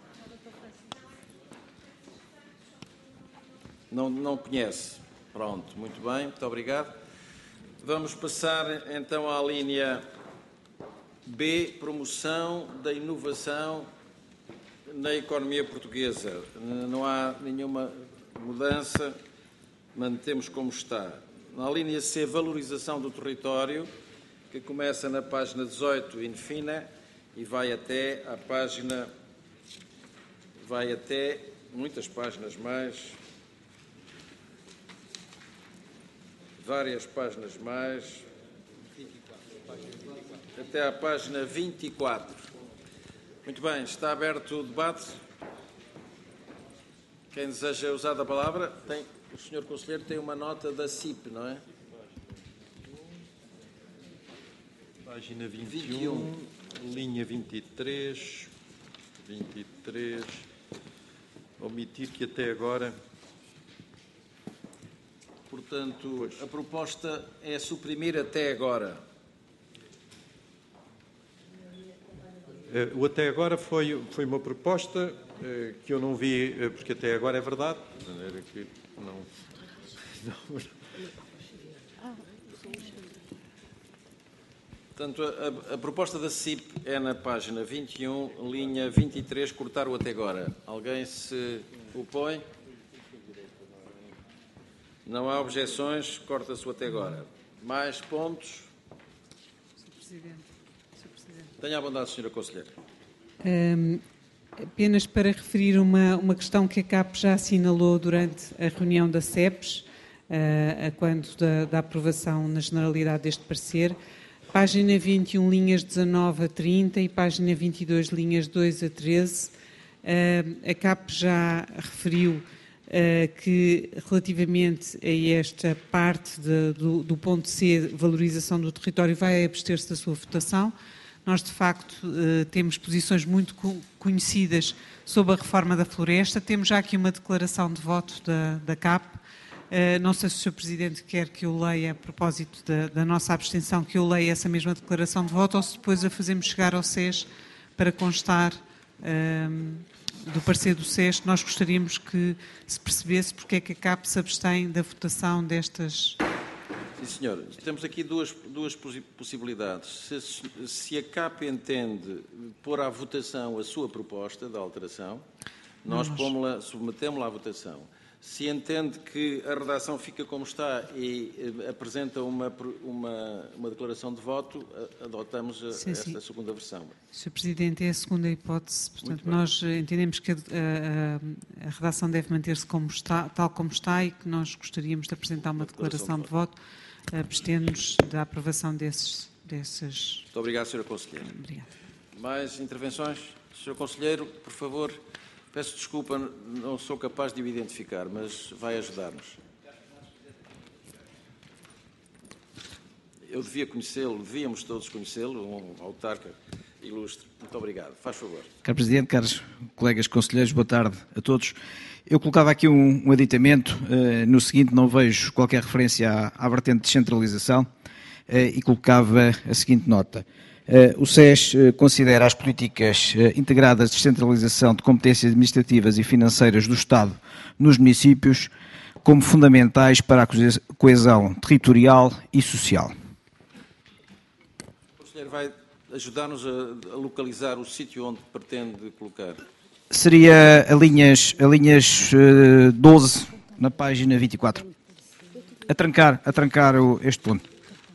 Não, não conhece. Pronto, muito bem, muito obrigado. Vamos passar então à linha B, promoção da inovação na economia portuguesa. Não há nenhuma mudança, mantemos como está. Na linha C, valorização do território, que começa na página dezoito, in fine, e vai até à página, vai até muitas páginas mais, várias páginas mais, até à página vinte e quatro. Muito bem, está aberto o debate. Quem deseja usar a palavra, tem, o senhor Conselheiro tem uma nota da C I P, não é? Página vinte e um, linha vinte e três, vinte e três, omitir que até agora... Portanto, a proposta é suprimir até agora. O até agora foi, foi uma proposta eh, que eu não vi, eh, porque até agora é verdade, de maneira que não... não... Portanto, a, a proposta da C I P é na página vinte e um, linha vinte e três, cortar o até agora. Alguém se opõe? Não há objeções, corta-se o até agora. Mais pontos? senhor Presidente. senhor Presidente. Tenha a bondade, senhora Conselheira. Um, apenas para referir uma, uma questão que a C A P já assinalou durante a reunião da C E P S, uh, a quando da, da aprovação na generalidade deste parecer, página vinte e um, linhas dezanove a trinta e página vinte e dois, linhas dois a treze, uh, a C A P já referiu que relativamente a esta parte de, do, do ponto C, valorização do território, vai abster-se da sua votação. Nós, de facto, temos posições muito conhecidas sobre a reforma da floresta. Temos já aqui uma declaração de voto da, da C A P. Não sei se o senhor Presidente quer que eu leia, a propósito da, da nossa abstenção, que eu leia essa mesma declaração de voto, ou se depois a fazemos chegar ao S E S para constar um, do parecer do S E S. Nós gostaríamos que se percebesse porque é que a C A P se abstém da votação destas... Sim, senhor. Temos aqui duas, duas possibilidades. Se, se a C A P entende pôr à votação a sua proposta de alteração, nós pomos-la, submetemos-la à votação. Se entende que a redação fica como está e eh, apresenta uma, uma, uma declaração de voto, adotamos a, sim, esta sim. segunda versão. senhor Presidente, é a segunda hipótese. Portanto, nós entendemos que a, a, a redação deve manter-se como está, tal como está, e que nós gostaríamos de apresentar uma declaração, declaração de, de voto, abstendo-nos da aprovação desses, desses... Muito obrigado, senhora Conselheira. Obrigada. Mais intervenções? senhor Conselheiro, por favor. Peço desculpa, não sou capaz de o identificar, mas vai ajudar-nos. Eu devia conhecê-lo, devíamos todos conhecê-lo, um autarca ilustre. Muito obrigado. Faz favor. Caro Presidente, caros colegas conselheiros, boa tarde a todos. Eu colocava aqui um, um aditamento. Uh, no seguinte, não vejo qualquer referência à, à vertente de descentralização uh, e colocava a seguinte nota. Uh, o S E S uh, considera as políticas uh, integradas de descentralização de competências administrativas e financeiras do Estado nos municípios como fundamentais para a coesão territorial e social. O conselheiro vai ajudar-nos a, a localizar o sítio onde pretende colocar. Seria a linhas, a linhas uh, doze, na página vinte e quatro. A trancar, a trancar o, este ponto.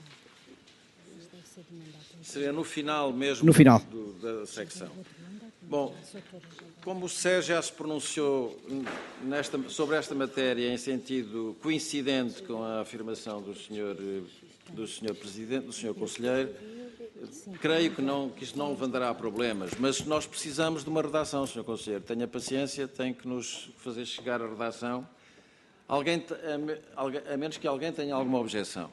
Seria no final mesmo no final. Do, da secção. Bom, como o S E S já se pronunciou nesta, sobre esta matéria em sentido coincidente com a afirmação do senhor, do senhor Presidente, do senhor Conselheiro, creio que, não, que isto não levantará problemas, mas nós precisamos de uma redação, senhor Conselheiro. Tenha paciência, tem que nos fazer chegar a redação, alguém, a, a menos que alguém tenha alguma objeção.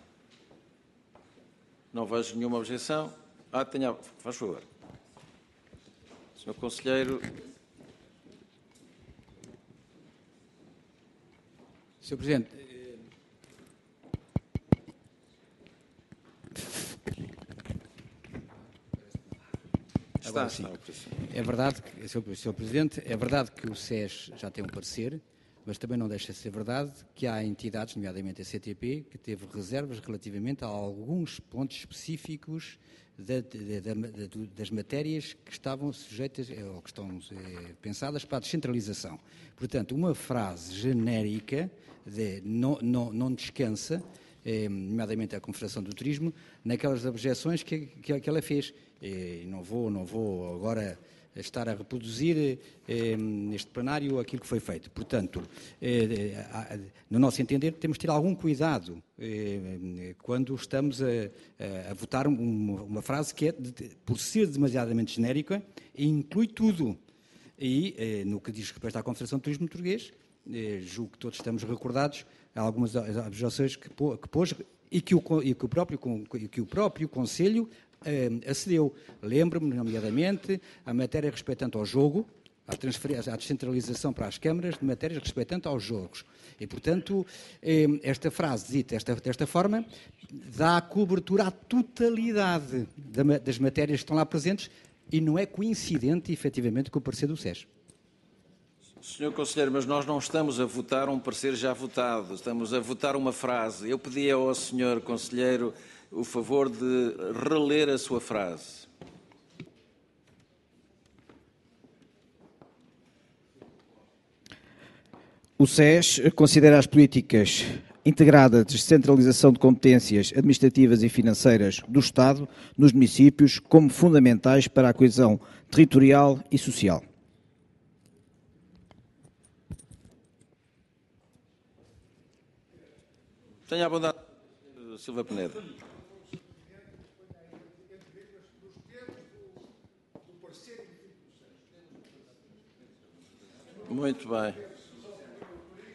Não vejo nenhuma objeção. Ah, tenha, faz favor. senhor Conselheiro. senhor Presidente, Está, sim. está, é verdade, senhor Presidente, é verdade que o S E S já tem um parecer, mas também não deixa de ser verdade que há entidades, nomeadamente a C T P, que teve reservas relativamente a alguns pontos específicos da, da, da, das matérias que estavam sujeitas ou que estão eh, pensadas para a descentralização. Portanto, uma frase genérica de não, não, não descansa, eh, nomeadamente a Confederação do Turismo, naquelas objeções que, que, que ela fez. Eh, não vou, não vou agora estar a reproduzir eh, neste plenário aquilo que foi feito. Portanto, eh, eh, no nosso entender, temos de ter algum cuidado eh, quando estamos a, a, a votar uma, uma frase que, é, de, por ser demasiadamente genérica, inclui tudo. E, eh, no que diz respeito à Confederação de Turismo Português, eh, julgo que todos estamos recordados a algumas objeções que, que pôs e que o, e que o, próprio, que o próprio Conselho Uh, acedeu. Lembro-me, nomeadamente, a matéria respeitante ao jogo, à, à descentralização para as câmaras de matérias respeitante aos jogos. E, portanto, eh, esta frase dita desta, desta forma dá cobertura à totalidade da, das matérias que estão lá presentes e não é coincidente, efetivamente, com o parecer do S E S. senhor Conselheiro, mas nós não estamos a votar um parecer já votado, estamos a votar uma frase. Eu pedi ao senhor Conselheiro o favor de reler a sua frase. O S E S considera as políticas integradas de descentralização de competências administrativas e financeiras do Estado nos municípios como fundamentais para a coesão territorial e social. Tenha a bondade, Silva Peneda. Muito bem.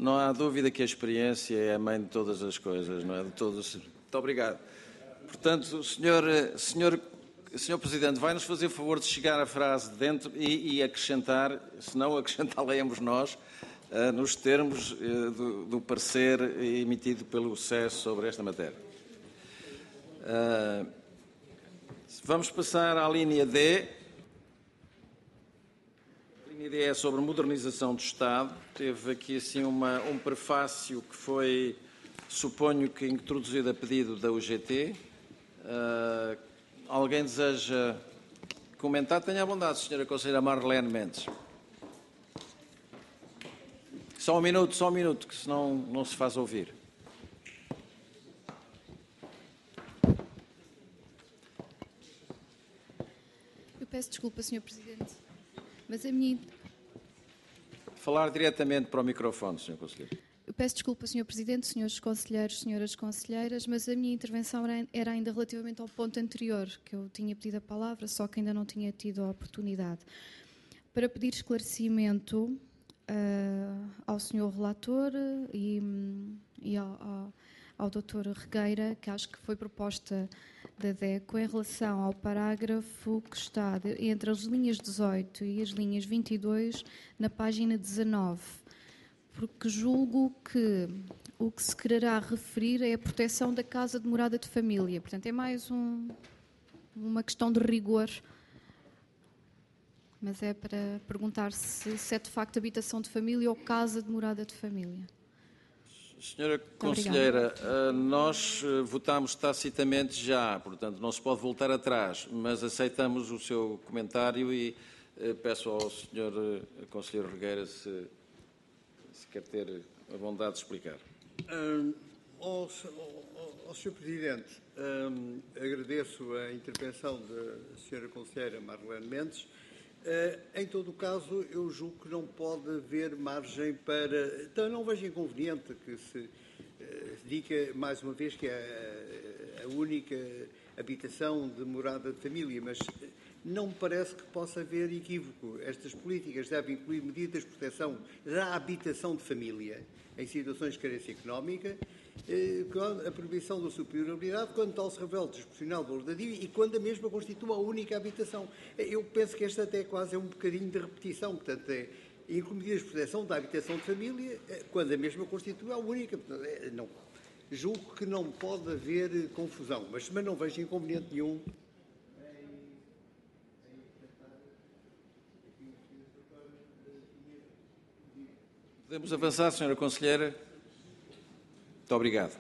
Não há dúvida que a experiência é a mãe de todas as coisas, não é? De todos. Muito obrigado. Portanto, o senhor, senhor, senhor Presidente, vai-nos fazer o favor de chegar a frase dentro e, e acrescentar, se não acrescentá-la-emos nós, uh, nos termos uh, do, do parecer emitido pelo S E S sobre esta matéria. Uh, vamos passar à linha D. A linha D é sobre modernização do Estado. Teve aqui assim uma, um prefácio que foi, suponho que introduzido a pedido da U G T. Uh, alguém deseja comentar? Tenha a bondade, senhora Conselheira Marlene Mendes. Só um minuto, só um minuto, que senão não se faz ouvir. Eu peço desculpa, senhor Presidente, mas a minha... Falar diretamente para o microfone, senhor Conselheiro. Eu peço desculpa, senhor Presidente, senhores Conselheiros, senhoras Conselheiras, mas a minha intervenção era ainda relativamente ao ponto anterior, que eu tinha pedido a palavra, só que ainda não tinha tido a oportunidade. Para pedir esclarecimento uh, ao senhor Relator e, e ao, ao, ao doutor Regueira, que acho que foi proposta da D E C O, em relação ao parágrafo que está de, entre as linhas dezoito e as linhas vinte e dois, na página dezanove. Porque julgo que o que se quererá referir é a proteção da casa de morada de família. Portanto, é mais um, uma questão de rigor. Mas é para perguntar se, se é de facto habitação de família ou casa de morada de família. Senhora Conselheira, nós votámos tacitamente já, portanto não se pode voltar atrás, mas aceitamos o seu comentário e peço ao senhor Conselheiro Regueira se... se quer ter a bondade de explicar. Um, ao, ao, ao senhor Presidente, um, agradeço a intervenção da senhora Conselheira Marlene Mendes. Uh, em todo o caso, eu julgo que não pode haver margem para... Então, não vejo inconveniente que se uh, diga, mais uma vez, que é a, a única habitação de morada de família, mas não me parece que possa haver equívoco. Estas políticas devem incluir medidas de proteção da habitação de família em situações de carência económica, a proibição da superiorabilidade, quando tal se revela desproporcional valor da dívida e quando a mesma constitua a única habitação. Eu penso que esta até quase é um bocadinho de repetição, portanto, é incluir medidas de proteção da habitação de família quando a mesma constitui a única. Portanto, é, não, julgo que não pode haver confusão, mas, mas não vejo inconveniente nenhum. Podemos avançar, senhora Conselheira? Muito obrigado.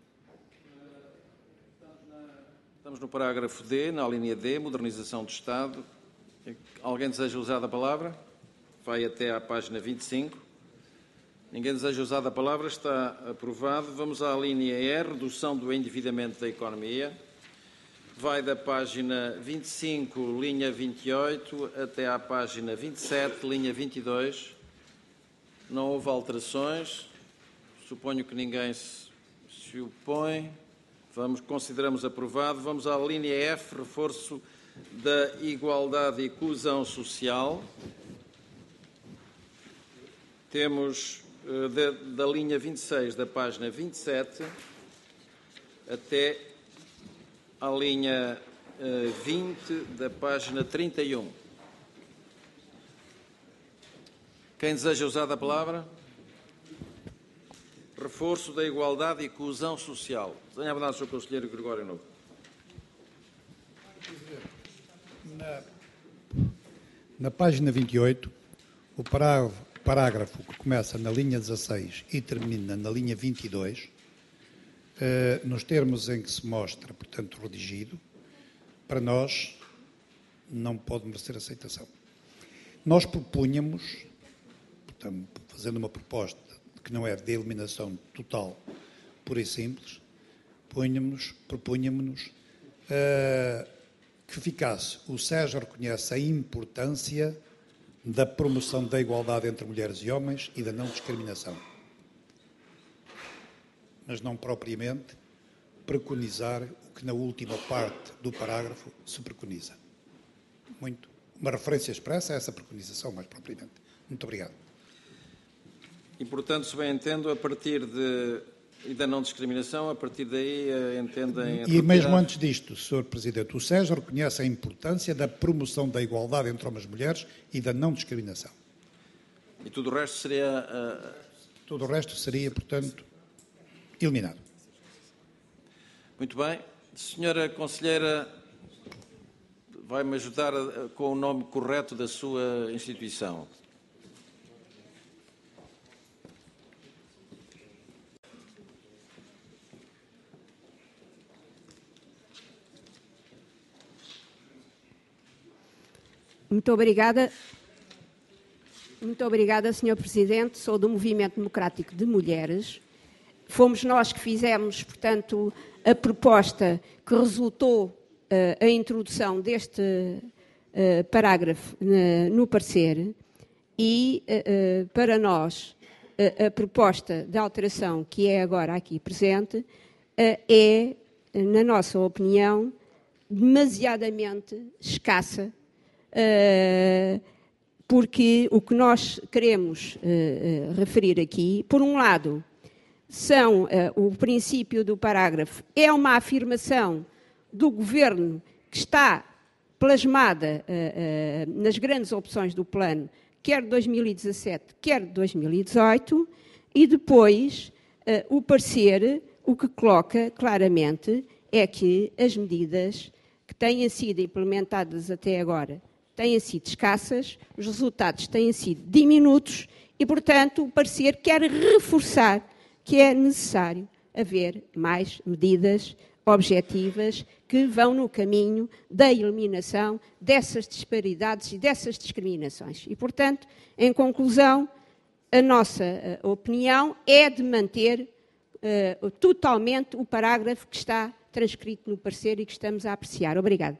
Estamos no parágrafo D, na linha D, modernização do Estado. Alguém deseja usar a palavra? Vai até à página vinte e cinco. Ninguém deseja usar a palavra, está aprovado. Vamos à linha E, redução do endividamento da economia. Vai da página vinte e cinco, linha vinte e oito, até à página vinte e sete, linha vinte e dois. Não houve alterações. Suponho que ninguém se, se opõe. Vamos, consideramos aprovado. Vamos à linha F, reforço da igualdade e coesão social. Temos uh, de, da linha vinte e seis, da página vinte e sete, até à linha uh, vinte, da página trinta e um. Quem deseja usar a palavra? Reforço da igualdade e coesão social. Tenha a bondade, senhor Conselheiro Gregório Novo. Na, na página vinte e oito, o parágrafo, parágrafo que começa na linha dezasseis e termina na linha vinte e dois, eh, nos termos em que se mostra, portanto, redigido, para nós não pode merecer aceitação. Nós propunhamos, portanto, fazendo uma proposta que não é de eliminação total, pura e simples, propunhamos uh, que ficasse: o S E S reconhece a importância da promoção da igualdade entre mulheres e homens e da não discriminação, mas não propriamente preconizar o que na última parte do parágrafo se preconiza. Muito. Uma referência expressa a essa preconização, mais propriamente. Muito obrigado. E, portanto, se bem entendo, a partir de, e da não discriminação, a partir daí entendem... E mesmo antes disto, senhor Presidente, o SES reconhece a importância da promoção da igualdade entre homens e mulheres e da não discriminação. E tudo o resto seria... Uh... Tudo o resto seria, portanto, eliminado. Muito bem. Senhora Conselheira, vai-me ajudar a, com o nome correto da sua instituição. Muito obrigada. Muito obrigada, senhor Presidente. Sou do Movimento Democrático de Mulheres. Fomos nós que fizemos, portanto, a proposta que resultou uh, a introdução deste uh, parágrafo uh, no parecer e, uh, uh, para nós, uh, a proposta de alteração que é agora aqui presente uh, é, na nossa opinião, demasiadamente escassa, uh, porque o que nós queremos uh, uh, referir aqui, por um lado, são uh, o princípio do parágrafo, é uma afirmação do Governo que está plasmada uh, uh, nas grandes opções do plano, quer de dois mil e dezassete, quer de dois mil e dezoito, e depois uh, o parecer, o que coloca claramente é que as medidas que têm sido implementadas até agora têm sido escassas, os resultados têm sido diminutos e, portanto, o parecer quer reforçar que é necessário haver mais medidas objetivas que vão no caminho da eliminação dessas disparidades e dessas discriminações. E, portanto, em conclusão, a nossa uh, opinião é de manter uh, totalmente o parágrafo que está transcrito no parecer e que estamos a apreciar. Obrigada.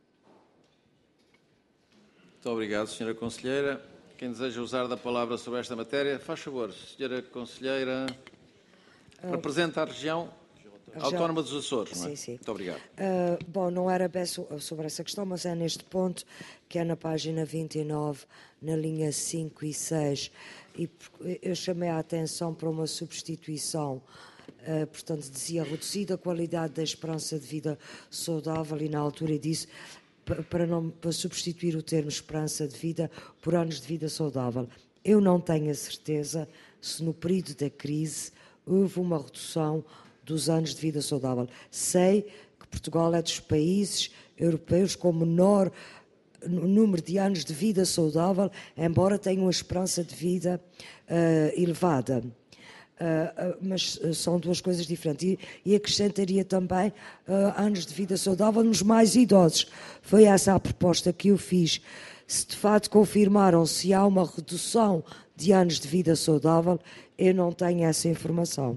Muito obrigado, senhora Conselheira. Quem deseja usar da palavra sobre esta matéria, faz favor, senhora Conselheira, representa a região autónoma dos Açores, não é? Sim, sim. Muito obrigado. Uh, bom, não era bem sobre essa questão, mas é neste ponto, que é na página vinte e nove, na linha cinco e seis, e eu chamei a atenção para uma substituição, uh, portanto, dizia reduzida qualidade da esperança de vida saudável, e na altura disse para, não, para substituir o termo esperança de vida por anos de vida saudável. Eu não tenho a certeza se no período da crise houve uma redução dos anos de vida saudável. Sei que Portugal é dos países europeus com menor número de anos de vida saudável, embora tenha uma esperança de vida uh, elevada. Uh, uh, mas uh, são duas coisas diferentes. E, e acrescentaria também uh, anos de vida saudável nos mais idosos. Foi essa a proposta que eu fiz. Se de facto confirmaram se há uma redução de anos de vida saudável, eu não tenho essa informação.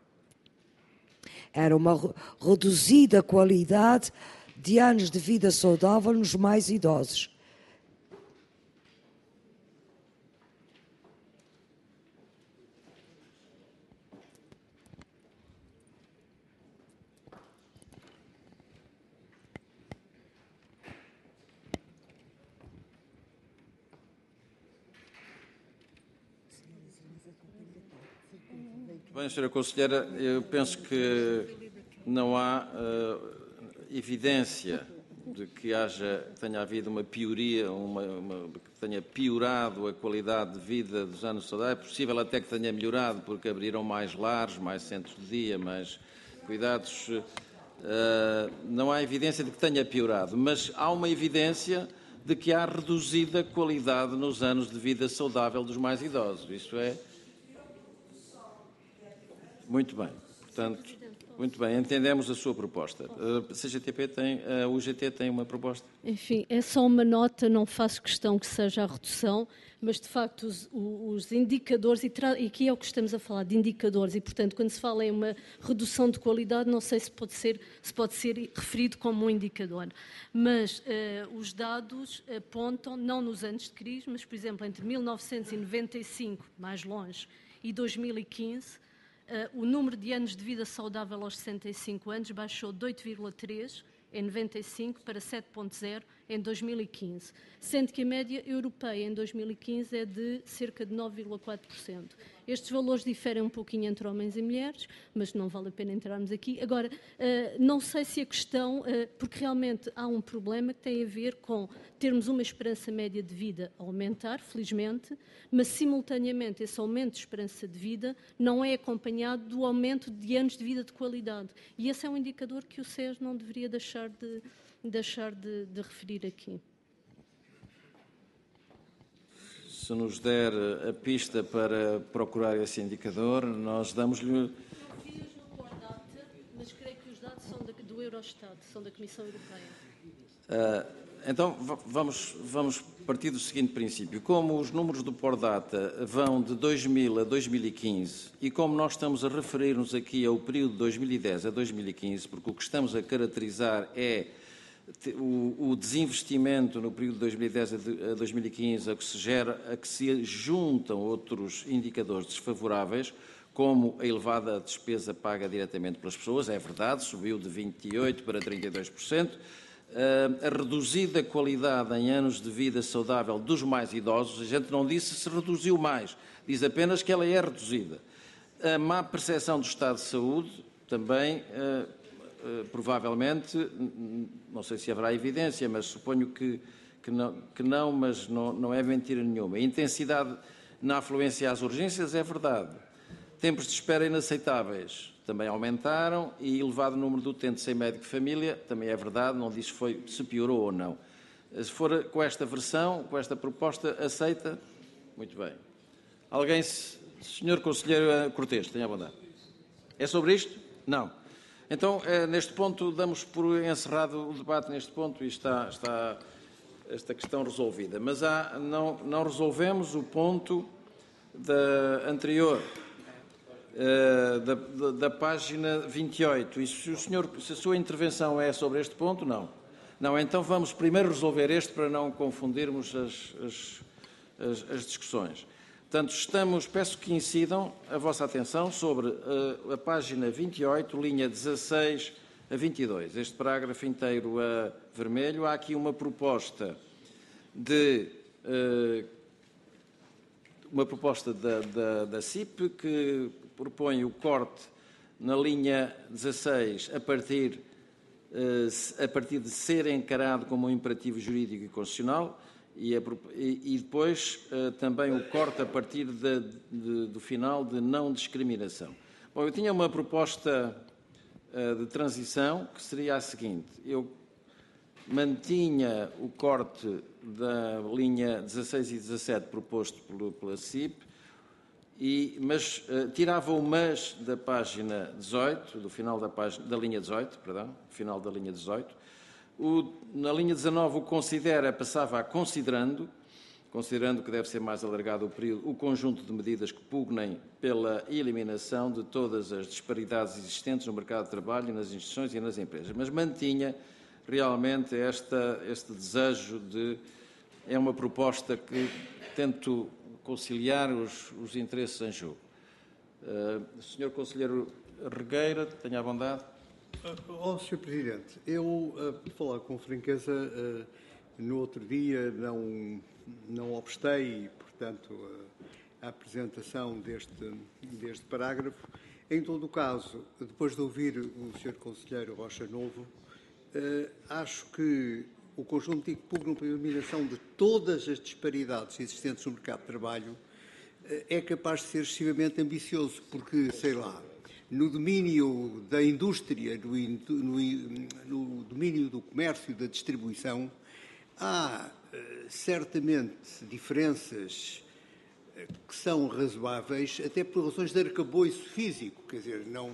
Era uma re- reduzida qualidade de anos de vida saudável nos mais idosos. Bem, senhora Conselheira, eu penso que não há uh, evidência de que haja, tenha havido uma pioria, uma, uma, que tenha piorado a qualidade de vida dos anos de saudade. É possível até que tenha melhorado, porque abriram mais lares, mais centros de dia, mais cuidados. Uh, não há evidência de que tenha piorado, mas há uma evidência de que há reduzida qualidade nos anos de vida saudável dos mais idosos. Isso é... Muito bem. Portanto, muito bem. Entendemos a sua proposta. A C G T P tem, a U G T tem uma proposta? Enfim, é só uma nota, não faço questão que seja a redução, mas de facto os, os indicadores, e, tra... e aqui é o que estamos a falar, de indicadores, e portanto quando se fala em uma redução de qualidade, não sei se pode ser, se pode ser referido como um indicador, mas uh, os dados apontam, não nos anos de crise, mas por exemplo entre mil novecentos e noventa e cinco, mais longe, e dois mil e quinze, uh, o número de anos de vida saudável aos sessenta e cinco anos baixou de oito vírgula três em noventa e cinco para sete vírgula zero em dois mil e quinze, sendo que a média europeia em dois mil e quinze é de cerca de nove vírgula quatro por cento. Estes valores diferem um pouquinho entre homens e mulheres, mas não vale a pena entrarmos aqui. Agora, não sei se a questão, porque realmente há um problema que tem a ver com termos uma esperança média de vida a aumentar, felizmente, mas simultaneamente esse aumento de esperança de vida não é acompanhado do aumento de anos de vida de qualidade. E esse é um indicador que o S E S não deveria deixar de, deixar de, de referir aqui. Se nos der a pista para procurar esse indicador, nós damos-lhe... Não vi-os no Pordata, mas creio que os dados são da, do Eurostat, são da Comissão Europeia. Uh, então, vamos, vamos partir do seguinte princípio. Como os números do Pordata vão de dois mil a dois mil e quinze, e como nós estamos a referir-nos aqui ao período de dois mil e dez a dois mil e quinze, porque o que estamos a caracterizar é o, o desinvestimento no período de dois mil e dez a dois mil e quinze, a que se gera, a que se juntam outros indicadores desfavoráveis, como a elevada despesa paga diretamente pelas pessoas, é verdade, subiu de vinte e oito por cento para trinta e dois por cento, a reduzida qualidade em anos de vida saudável dos mais idosos, a gente não disse se reduziu mais, diz apenas que ela é reduzida. A má percepção do estado de saúde também, provavelmente, não sei se haverá evidência, mas suponho que, que, não, que não, mas não, não é mentira nenhuma. A intensidade na afluência às urgências é verdade. Tempos de espera inaceitáveis também aumentaram e elevado número de utentes sem médico de família, também é verdade, não diz se, foi, se piorou ou não. Se for com esta versão, com esta proposta, aceita? Muito bem. Alguém, senhor Conselheiro Cortês, tenha a bondade. É sobre isto? Não. Então, neste ponto, damos por encerrado o debate neste ponto e está, está esta questão resolvida. Mas há, não, não resolvemos o ponto da anterior, Uh, da, da, da página vinte e oito. E se, o senhor, se a sua intervenção é sobre este ponto, não. Não, então vamos primeiro resolver este para não confundirmos as, as, as, as discussões. Portanto, estamos, peço que incidam a vossa atenção sobre uh, a página vinte e oito, linha dezasseis a vinte e dois. Este parágrafo inteiro a vermelho. Há aqui uma proposta de... Uh, uma proposta da, da, da C I P que propõe o corte na linha dezasseis a partir, a partir de ser encarado como um imperativo jurídico e constitucional e, a, e depois também o corte a partir de, de, do final de não discriminação. Bom, eu tinha uma proposta de transição que seria a seguinte. Eu mantinha o corte da linha dezasseis e dezassete proposto pelo, pela C I P, e, mas uh, tirava o mas da página dezoito, do final da, página, da linha dezoito, perdão, final da linha dezoito. O, na linha dezanove o considera passava a considerando, considerando que deve ser mais alargado o período, o conjunto de medidas que pugnem pela eliminação de todas as disparidades existentes no mercado de trabalho, nas instituições e nas empresas. Mas mantinha realmente esta, este desejo de... É uma proposta que tento conciliar os, os interesses em jogo. Uh, senhor Conselheiro Regueira, tenha a bondade. Ó, oh, senhor Presidente, eu, uh, por falar com franqueza, uh, no outro dia não, não obstei, portanto, uh, a apresentação deste, deste parágrafo. Em todo o caso, depois de ouvir o senhor Conselheiro Rocha Novo, Uh, acho que o conjunto que pugna pela eliminação de todas as disparidades existentes no mercado de trabalho uh, é capaz de ser excessivamente ambicioso, porque, sei lá, no domínio da indústria, no, no, no domínio do comércio e da distribuição, há uh, certamente diferenças uh, que são razoáveis, até por razões de arcabouço físico, quer dizer, não...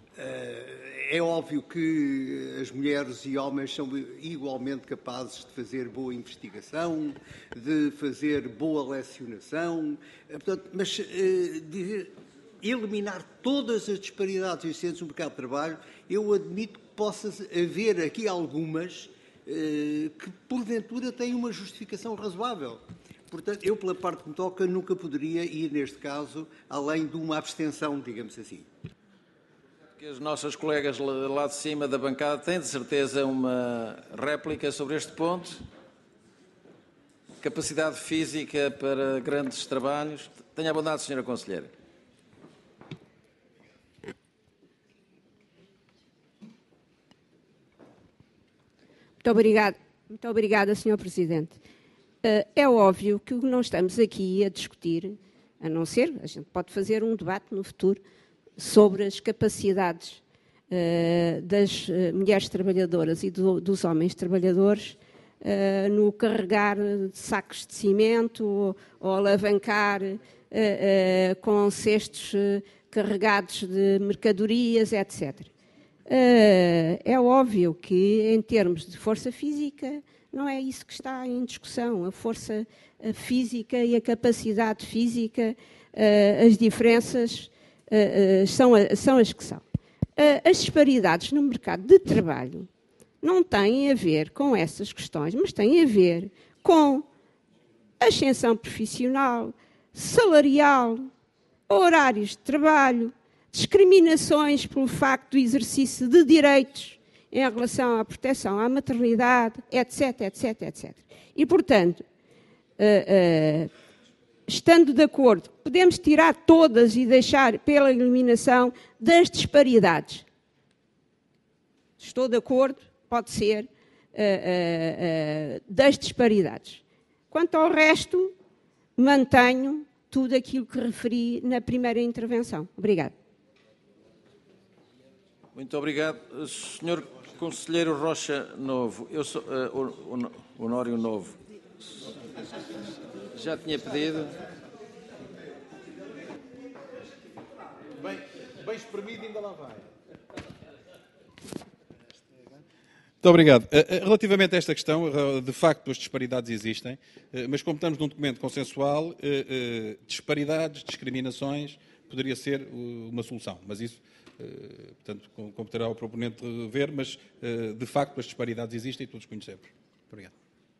É óbvio que as mulheres e homens são igualmente capazes de fazer boa investigação, de fazer boa lecionação, portanto, mas dizer, eliminar todas as disparidades existentes no mercado de trabalho, eu admito que possa haver aqui algumas que, porventura, têm uma justificação razoável. Portanto, eu, pela parte que me toca, nunca poderia ir, neste caso, além de uma abstenção, digamos assim. Que as nossas colegas lá de cima da bancada têm de certeza uma réplica sobre este ponto. capacidade física para grandes trabalhos. Tenha a bondade, senhora Conselheira. Muito obrigada, muito obrigada, senhor Presidente. É óbvio que não estamos aqui a discutir, a não ser, a gente pode fazer um debate no futuro sobre as capacidades uh, das uh, mulheres trabalhadoras e do, dos homens trabalhadores uh, no carregar de sacos de cimento ou, ou alavancar uh, uh, com cestos uh, carregados de mercadorias, etcétera. Uh, é óbvio que, em termos de força física, não é isso que está em discussão. A força física e a capacidade física, uh, as diferenças uh, uh, são, são as que são. Uh, as disparidades no mercado de trabalho não têm a ver com essas questões, mas têm a ver com ascensão profissional, salarial, horários de trabalho, discriminações pelo facto do exercício de direitos em relação à proteção à maternidade, etc, etc, etcétera. E, portanto, uh, uh, estando de acordo, podemos tirar todas e deixar pela eliminação das disparidades. Estou de acordo, pode ser, uh, uh, uh, das disparidades. Quanto ao resto, mantenho tudo aquilo que referi na primeira intervenção. Obrigada. Muito obrigado. senhor Conselheiro Rocha Novo, eu sou uh, Honório Novo. Já tinha pedido. Bem, bem espremido ainda lá vai. Muito obrigado. Relativamente a esta questão, de facto as disparidades existem, mas como estamos num documento consensual, disparidades, discriminações, poderia ser uma solução, mas isso, portanto, competirá ao proponente ver, mas de facto as disparidades existem e todos conhecemos. Obrigado.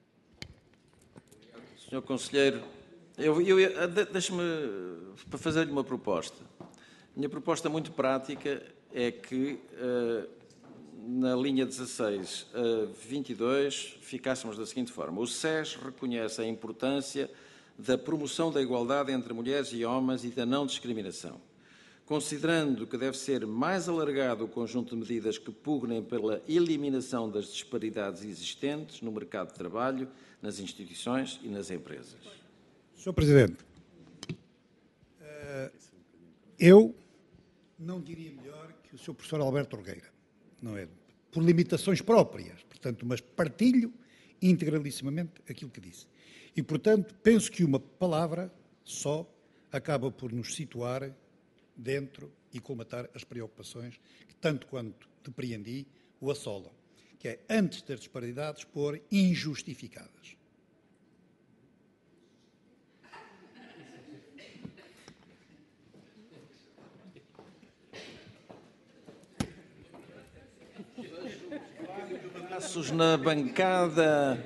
senhor Conselheiro, eu, eu, deixe-me para fazer-lhe uma proposta. A minha proposta muito prática é que na linha dezasseis a vinte e dois ficássemos da seguinte forma: o S E S reconhece a importância da promoção da igualdade entre mulheres e homens e da não discriminação, considerando que deve ser mais alargado o conjunto de medidas que pugnem pela eliminação das disparidades existentes no mercado de trabalho, nas instituições e nas empresas. senhor Presidente, eu não diria melhor que o senhor professor Alberto Orgueira, não é? Por limitações próprias, portanto, mas partilho integralissimamente aquilo que disse. E, portanto, penso que uma palavra só acaba por nos situar dentro e colmatar as preocupações que, tanto quanto depreendi, o assolam, que é, antes das disparidades, pôr injustificadas. Passos na bancada.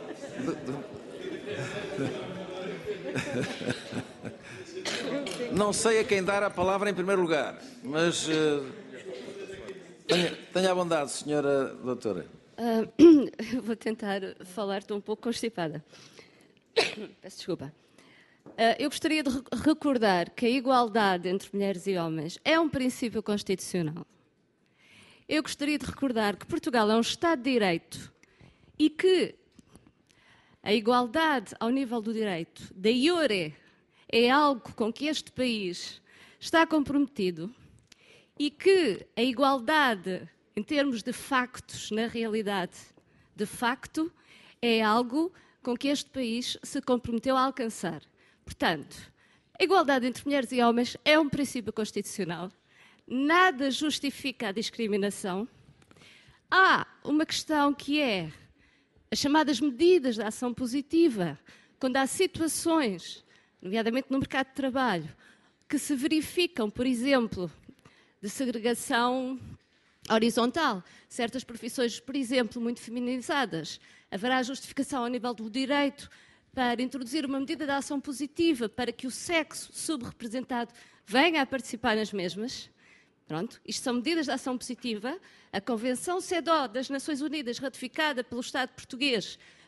Não sei a quem dar a palavra em primeiro lugar, mas uh, tenha, tenha a bondade, senhora doutora. Uh, vou tentar falar-te um pouco constipada. Peço desculpa. Uh, eu gostaria de recordar que a igualdade entre mulheres e homens é um princípio constitucional. Eu gostaria de recordar que Portugal é um Estado de Direito e que a igualdade ao nível do direito, da iure, é algo com que este país está comprometido e que a igualdade, em termos de factos, na realidade, de facto, é algo com que este país se comprometeu a alcançar. Portanto, a igualdade entre mulheres e homens é um princípio constitucional. Nada justifica a discriminação. Há uma questão que é as chamadas medidas de ação positiva, quando há situações, nomeadamente no mercado de trabalho, que se verificam, por exemplo, de segregação horizontal, certas profissões, por exemplo, muito feminizadas, haverá justificação ao nível do direito para introduzir uma medida de ação positiva para que o sexo subrepresentado venha a participar nas mesmas. Pronto, isto são medidas de ação positiva. A Convenção C E D O das Nações Unidas, ratificada pelo Estado português,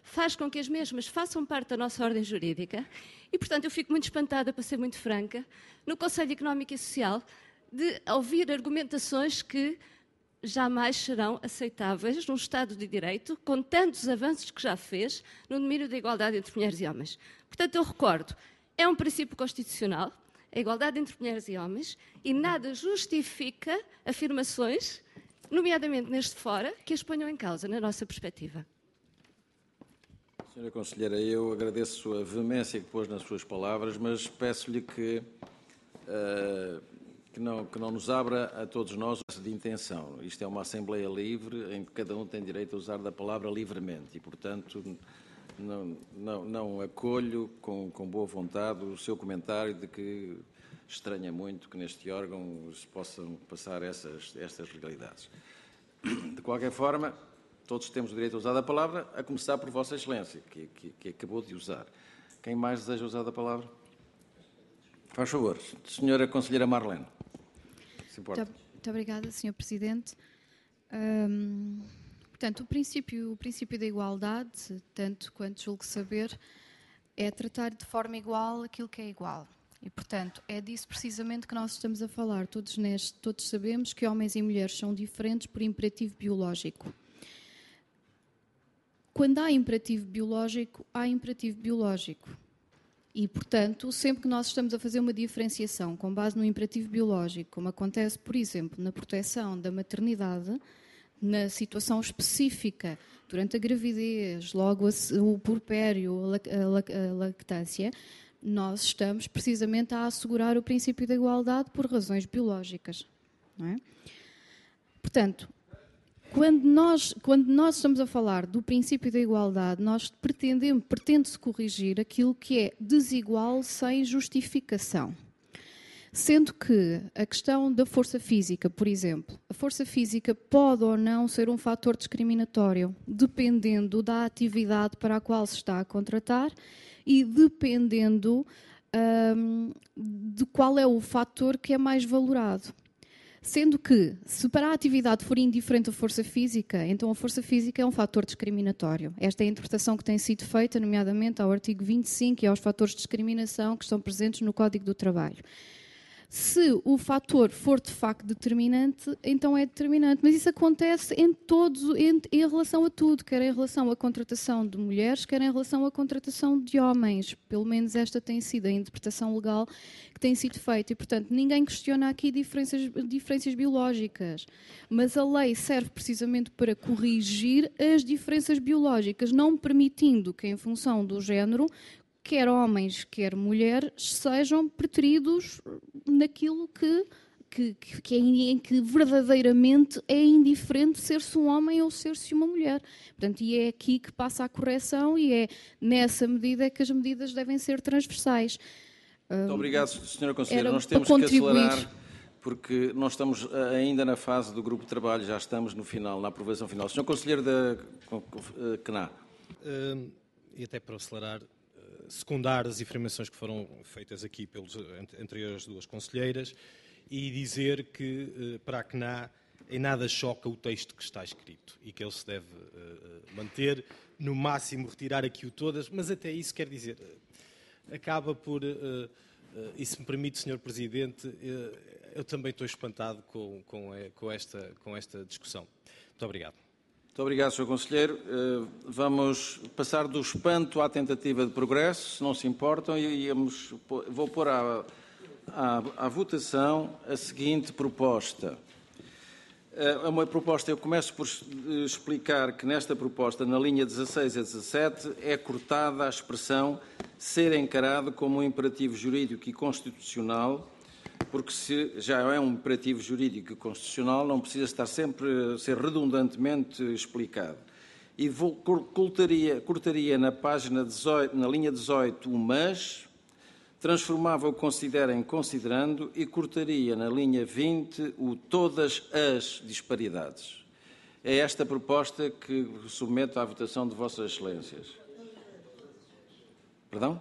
faz com que as mesmas façam parte da nossa ordem jurídica e, portanto, eu fico muito espantada, para ser muito franca, no Conselho Económico e Social, de ouvir argumentações que jamais serão aceitáveis num Estado de Direito, com tantos avanços que já fez no domínio da igualdade entre mulheres e homens. Portanto, eu recordo, é um princípio constitucional, a igualdade entre mulheres e homens, e nada justifica afirmações, nomeadamente neste fora, que as ponham em causa, na nossa perspectiva. Senhora Conselheira, eu agradeço a veemência que pôs nas suas palavras, mas peço-lhe que... Uh, Que não, que não nos abra a todos nós de intenção. Isto é uma Assembleia livre em que cada um tem direito a usar da palavra livremente e, portanto, não, não, não acolho com, com boa vontade o seu comentário de que estranha muito que neste órgão se possam passar essas, estas legalidades. De qualquer forma, todos temos o direito a usar a palavra, a começar por Vossa Excelência, que, que, que acabou de usar. Quem mais deseja usar a palavra? Faz favor, Senhora Conselheira Marlene. Muito, muito obrigada, senhor Presidente. Hum, portanto, o princípio, o princípio da igualdade, tanto quanto julgo saber, é tratar de forma igual aquilo que é igual. E, portanto, é disso precisamente que nós estamos a falar. Todos, neste, todos sabemos que homens e mulheres são diferentes por imperativo biológico. Quando há imperativo biológico, há imperativo biológico. E, portanto, sempre que nós estamos a fazer uma diferenciação com base no imperativo biológico, como acontece, por exemplo, na proteção da maternidade, na situação específica, durante a gravidez, logo o puerpério, a lactância, nós estamos precisamente a assegurar o princípio da igualdade por razões biológicas. Não é? Portanto, Quando nós, quando nós estamos a falar do princípio da igualdade, nós pretendemos, pretende-se corrigir aquilo que é desigual sem justificação. Sendo que a questão da força física, por exemplo, a força física pode ou não ser um fator discriminatório, dependendo da atividade para a qual se está a contratar e dependendo hum, de qual é o fator que é mais valorado. Sendo que, se para a atividade for indiferente a força física, então a força física é um fator discriminatório. Esta é a interpretação que tem sido feita, nomeadamente ao artigo vinte e cinco e aos fatores de discriminação que estão presentes no Código do Trabalho. Se o fator for de facto determinante, então é determinante. Mas isso acontece em todos, em, em relação a tudo, quer em relação à contratação de mulheres, quer em relação à contratação de homens. Pelo menos esta tem sido a interpretação legal que tem sido feita. E, portanto, ninguém questiona aqui diferenças, diferenças biológicas. Mas a lei serve precisamente para corrigir as diferenças biológicas, não permitindo que, em função do género, quer homens, quer mulheres, sejam preteridos naquilo que, que, que, é, em que verdadeiramente é indiferente ser-se um homem ou ser-se uma mulher. Portanto, e é aqui que passa a correção e é nessa medida que as medidas devem ser transversais. Muito obrigado, senhora Conselheira. Nós temos que acelerar, porque nós estamos ainda na fase do grupo de trabalho, já estamos no final, na aprovação final. senhor Conselheiro da C N A. Uh, e até para acelerar, secundar as afirmações que foram feitas aqui pelos, entre as duas conselheiras e dizer que para a C N A em nada choca o texto que está escrito e que ele se deve uh, manter, no máximo retirar aqui o todas, mas até isso quer dizer, acaba por, uh, uh, e se me permite, senhor Presidente, uh, eu também estou espantado com, com, com, esta, com esta discussão. Muito obrigado. Muito obrigado, senhor Conselheiro. Vamos passar do espanto à tentativa de progresso, se não se importam, e íamos, vou pôr à, à, à votação a seguinte proposta. É uma proposta, eu começo por explicar que nesta proposta, na linha dezasseis a dezassete, é cortada a expressão ser encarado como um imperativo jurídico e constitucional, porque se já é um imperativo jurídico e constitucional, não precisa estar sempre a ser redundantemente explicado. E vou, cortaria, cortaria na página dezoito, na linha dezoito, o mas, transformava o considera em considerando e cortaria na linha vinte o todas as disparidades. É esta proposta que submeto à votação de Vossas Excelências. Perdão?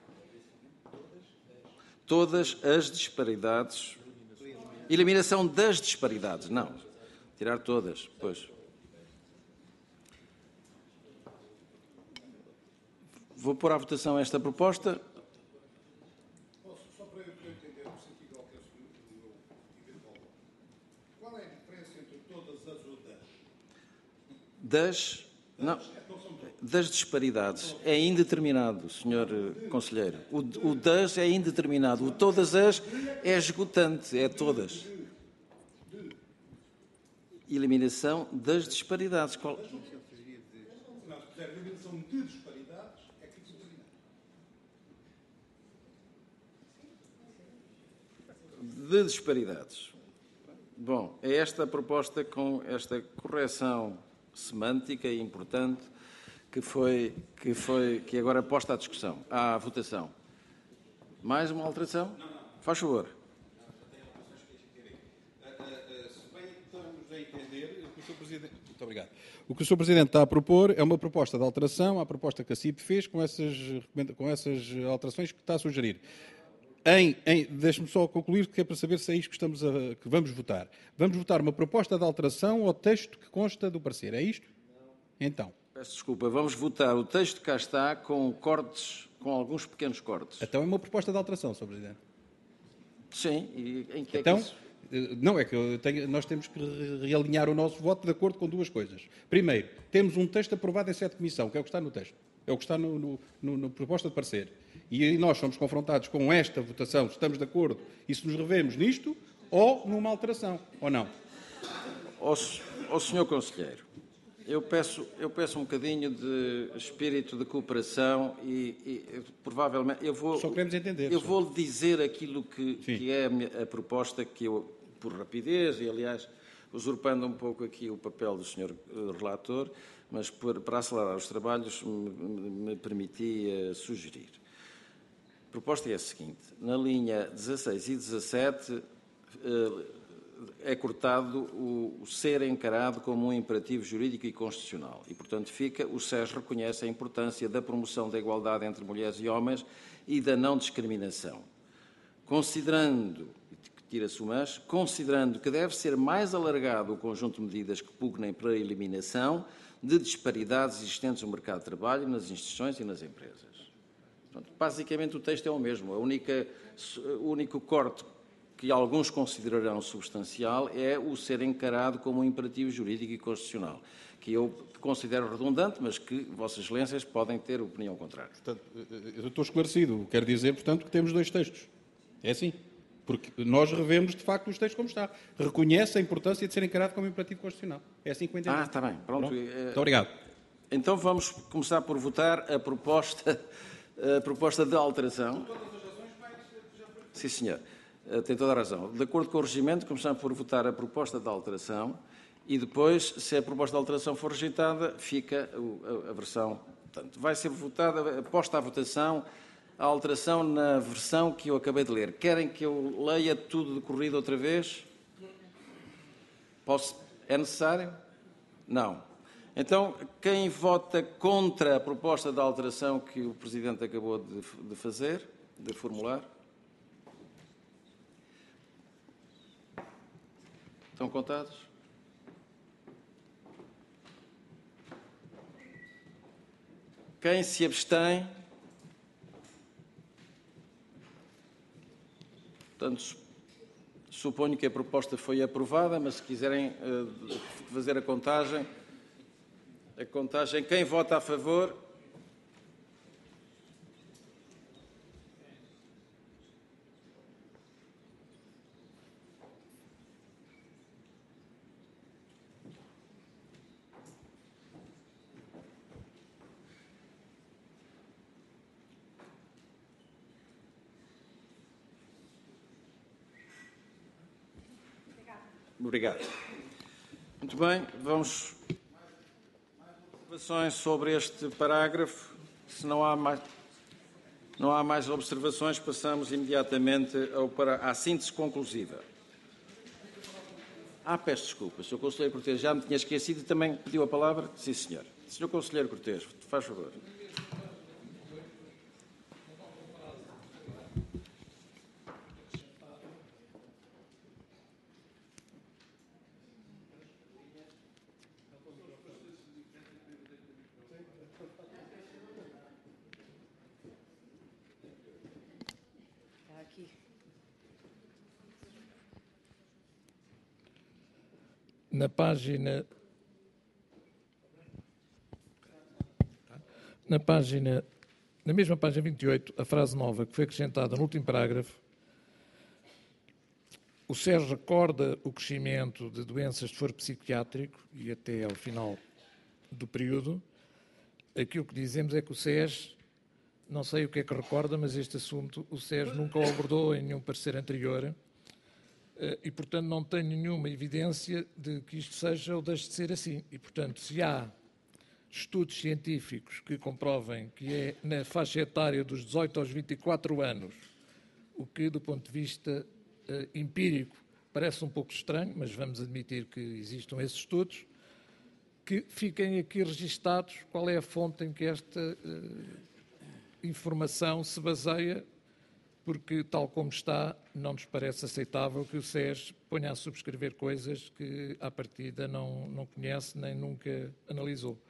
Todas as disparidades. Eliminação das disparidades, não. Tirar todas, pois. Vou pôr à votação esta proposta. Posso, só para eu entender o sentido ao que é o meu eventual voto. Qual é a diferença entre todas as ou das? Das... Não, das disparidades. É indeterminado, senhor Conselheiro. O, o das é indeterminado. O todas as é esgotante. É todas. Eliminação das disparidades. Qual... Não, se fizer eliminação de disparidades, é que fica eliminado. De disparidades. Bom, é esta a proposta com esta correção semântica e importante que foi, que foi, que agora é posta à discussão, à votação. Mais uma alteração? Faz favor. Muito obrigado. O que o senhor Presidente está a propor é uma proposta de alteração à proposta que a C I P fez com essas, com essas alterações que está a sugerir. Em, em, Deixe-me só concluir, que é para saber se é isto que, estamos a, que vamos votar. Vamos votar uma proposta de alteração ao texto que consta do parecer. É isto? Então. Peço desculpa. Vamos votar o texto que cá está com cortes, com alguns pequenos cortes. Então é uma proposta de alteração, senhor Presidente. Sim. E em que então, é que isso... Não, é que eu tenho, nós temos que realinhar o nosso voto de acordo com duas coisas. Primeiro, temos um texto aprovado em sede de comissão, que é o que está no texto. É o que está no, no, no, no proposta de parecer. E aí nós somos confrontados com esta votação, se estamos de acordo e se nos revemos nisto, ou numa alteração, ou não. Ó, ó senhor Conselheiro, eu peço, eu peço um bocadinho de espírito de cooperação e, e provavelmente eu vou... Só queremos entender. Eu vou dizer aquilo que, que é a, minha, a proposta que eu, por rapidez, e aliás, usurpando um pouco aqui o papel do senhor relator, mas por, para acelerar os trabalhos me, me permitia sugerir. A proposta é a seguinte: na linha dezasseis e dezassete é cortado o, o ser encarado como um imperativo jurídico e constitucional e, portanto, fica o S E S reconhece a importância da promoção da igualdade entre mulheres e homens e da não discriminação. Considerando, tira-se o mas, considerando que deve ser mais alargado o conjunto de medidas que pugnem para a eliminação de disparidades existentes no mercado de trabalho, nas instituições e nas empresas. Portanto, basicamente o texto é o mesmo. A única, o único corte que alguns considerarão substancial é o ser encarado como um imperativo jurídico e constitucional, que eu considero redundante, mas que Vossas Excelências podem ter opinião contrária. Portanto, eu estou esclarecido. Quero dizer, portanto, que temos dois textos. É assim. Porque nós revemos, de facto, os textos como está. Reconhece a importância de ser encarado como imperativo constitucional. É assim que eu entendo. Ah, está bem. Pronto. Pronto. Muito obrigado. Então vamos começar por votar a proposta, a proposta de alteração. Sim, senhor. Tem toda a razão. De acordo com o regimento, começamos por votar a proposta de alteração e depois, se a proposta de alteração for rejeitada, fica a, a versão. Portanto, vai ser votada, posta à votação, a alteração na versão que eu acabei de ler. Querem que eu leia tudo de corrido outra vez? Posso? É necessário? Não. Então, quem vota contra a proposta de alteração que o Presidente acabou de, de fazer, de formular? Estão contados? Quem se abstém? Portanto, suponho que a proposta foi aprovada, mas se quiserem uh, fazer a contagem, a contagem, quem vota a favor? Obrigado. Muito bem, vamos. Observações sobre este parágrafo. Se não há mais, não há mais observações, passamos imediatamente ao para, à síntese conclusiva. Ah, peço desculpa, senhor Conselheiro Cortês, já me tinha esquecido e também pediu a palavra? Sim, senhor. senhor Conselheiro Cortês, faz favor. na página... Na página... Na mesma página vinte e oito, a frase nova que foi acrescentada no último parágrafo, o S E S recorda o crescimento de doenças de foro psiquiátrico e até ao final do período. Aquilo que dizemos é que o S E S, não sei o que é que recorda, mas este assunto o S E S nunca o abordou em nenhum parecer anterior e, portanto, não tem nenhuma evidência de que isto seja ou deixe de ser assim. E, portanto, se há estudos científicos que comprovem que é na faixa etária dos dezoito aos vinte e quatro anos, o que, do ponto de vista uh, empírico, parece um pouco estranho, mas vamos admitir que existam esses estudos, que fiquem aqui registados qual é a fonte em que esta uh, informação se baseia, porque, tal como está, não nos parece aceitável que o S E S ponha a subscrever coisas que, à partida, não, não conhece nem nunca analisou.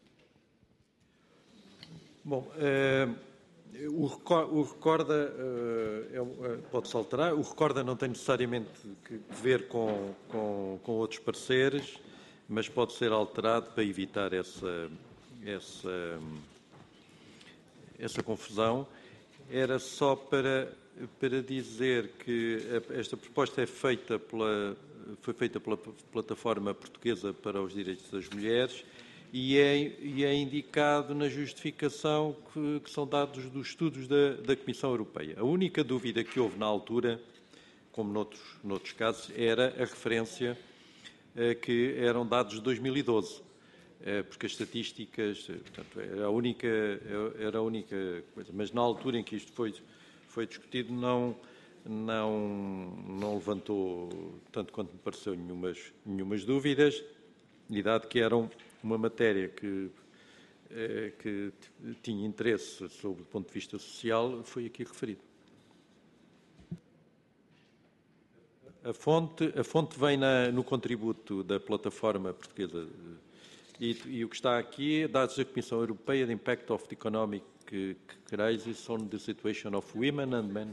Bom, uh, o, o recorda uh, é, pode-se alterar. O recorda não tem necessariamente que ver com, com, com outros pareceres, mas pode ser alterado para evitar essa, essa, essa confusão. Era só para, para dizer que esta proposta é feita pela, foi feita pela Plataforma Portuguesa para os Direitos das Mulheres e é, e é indicado na justificação que, que são dados dos estudos da, da Comissão Europeia. A única dúvida que houve na altura, como noutros, noutros casos, era a referência eh, que eram dados de dois mil e doze, eh, porque as estatísticas, portanto, era a única, era a única coisa. Mas na altura em que isto foi, foi discutido, não, não, não levantou, tanto quanto me pareceu, nenhumas, nenhumas dúvidas, e dado que eram uma matéria que, eh, que tinha interesse sobre o ponto de vista social, foi aqui referido. A fonte, a fonte vem na, no contributo da Plataforma Portuguesa e, e o que está aqui é dados da Comissão Europeia de Impact of the Economic Crisis on the Situation of Women and Men.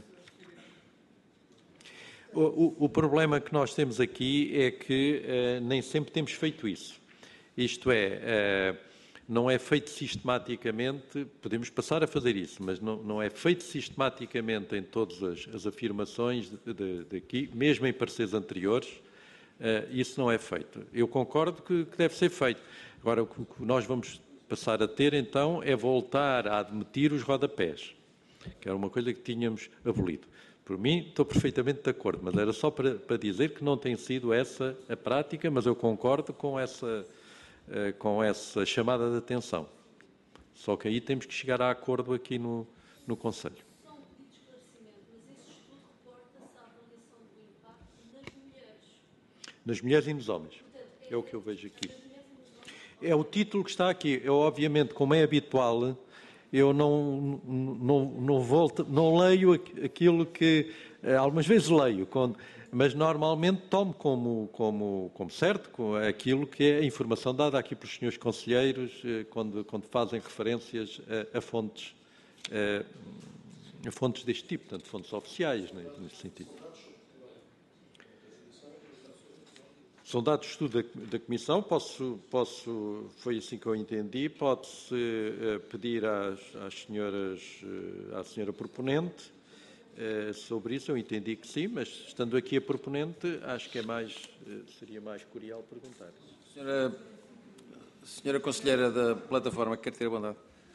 O, o, o problema que nós temos aqui é que eh, nem sempre temos feito isso. Isto é, não é feito sistematicamente, podemos passar a fazer isso, mas não, não é feito sistematicamente em todas as, as afirmações de, de, de aqui, mesmo em pareceres anteriores, isso não é feito. Eu concordo que, que deve ser feito. Agora, o que nós vamos passar a ter, então, é voltar a admitir os rodapés, que era uma coisa que tínhamos abolido. Por mim, estou perfeitamente de acordo, mas era só para, para dizer que não tem sido essa a prática, mas eu concordo com essa... com essa chamada de atenção. Só que aí temos que chegar a acordo aqui no, no Conselho. Só um pedido de esclarecimento, mas esse estudo reporta-se à avaliação do impacto nas mulheres. Nas mulheres e nos homens. É o que eu vejo aqui. É o título que está aqui. Eu, obviamente, como é habitual, eu não, não, não, volto, não leio aquilo que... Algumas vezes leio, quando... mas normalmente tomo como, como, como certo com aquilo que é a informação dada aqui pelos senhores conselheiros quando, quando fazem referências a, a, fontes, a, a fontes deste tipo, portanto, fontes oficiais, né, nesse sentido. São dados de estudo da, da Comissão, posso, posso, foi assim que eu entendi, pode-se uh, pedir às, às senhoras, uh, à senhora proponente, sobre isso, eu entendi que sim, mas estando aqui a proponente, acho que é mais, seria mais curial perguntar. Senhora, senhora Conselheira da Plataforma, quer ter a bondade?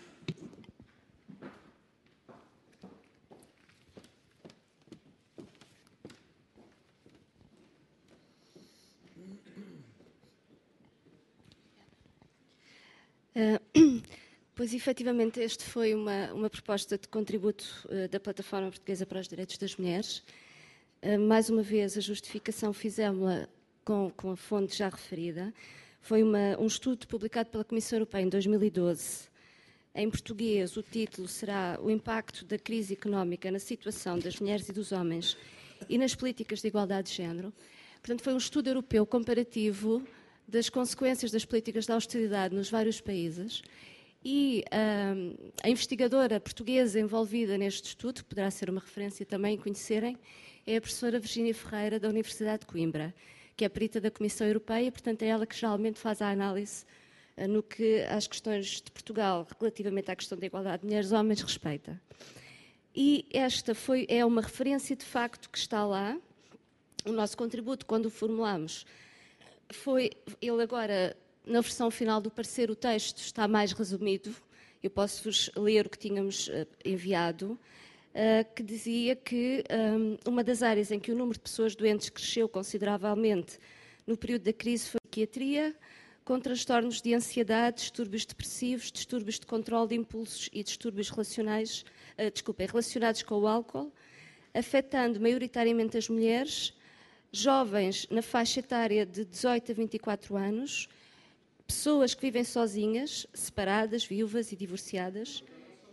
Uh, Pois, efetivamente, este foi uma, uma proposta de contributo uh, da Plataforma Portuguesa para os Direitos das Mulheres. Uh, mais uma vez, a justificação fizemos-la com, com a fonte já referida. Foi uma, um estudo publicado pela Comissão Europeia em dois mil e doze. Em português, o título será O impacto da crise económica na situação das mulheres e dos homens e nas políticas de igualdade de género. Portanto, foi um estudo europeu comparativo das consequências das políticas de austeridade nos vários países. E um, a investigadora portuguesa envolvida neste estudo, que poderá ser uma referência também conhecerem, é a professora Virgínia Ferreira, da Universidade de Coimbra, que é perita da Comissão Europeia, portanto é ela que geralmente faz a análise uh, no que às questões de Portugal, relativamente à questão da igualdade de mulheres e homens, respeita. E esta foi, é uma referência de facto que está lá. O nosso contributo, quando o formulamos, foi, ele agora, na versão final do parecer, o texto está mais resumido. Eu posso-vos ler o que tínhamos uh, enviado, uh, que dizia que um, uma das áreas em que o número de pessoas doentes cresceu consideravelmente no período da crise foi a psiquiatria, com transtornos de ansiedade, distúrbios depressivos, distúrbios de controle de impulsos e distúrbios relacionais, uh, desculpem, relacionados com o álcool, afetando maioritariamente as mulheres, jovens na faixa etária de dezoito a vinte e quatro anos, pessoas que vivem sozinhas, separadas, viúvas e divorciadas,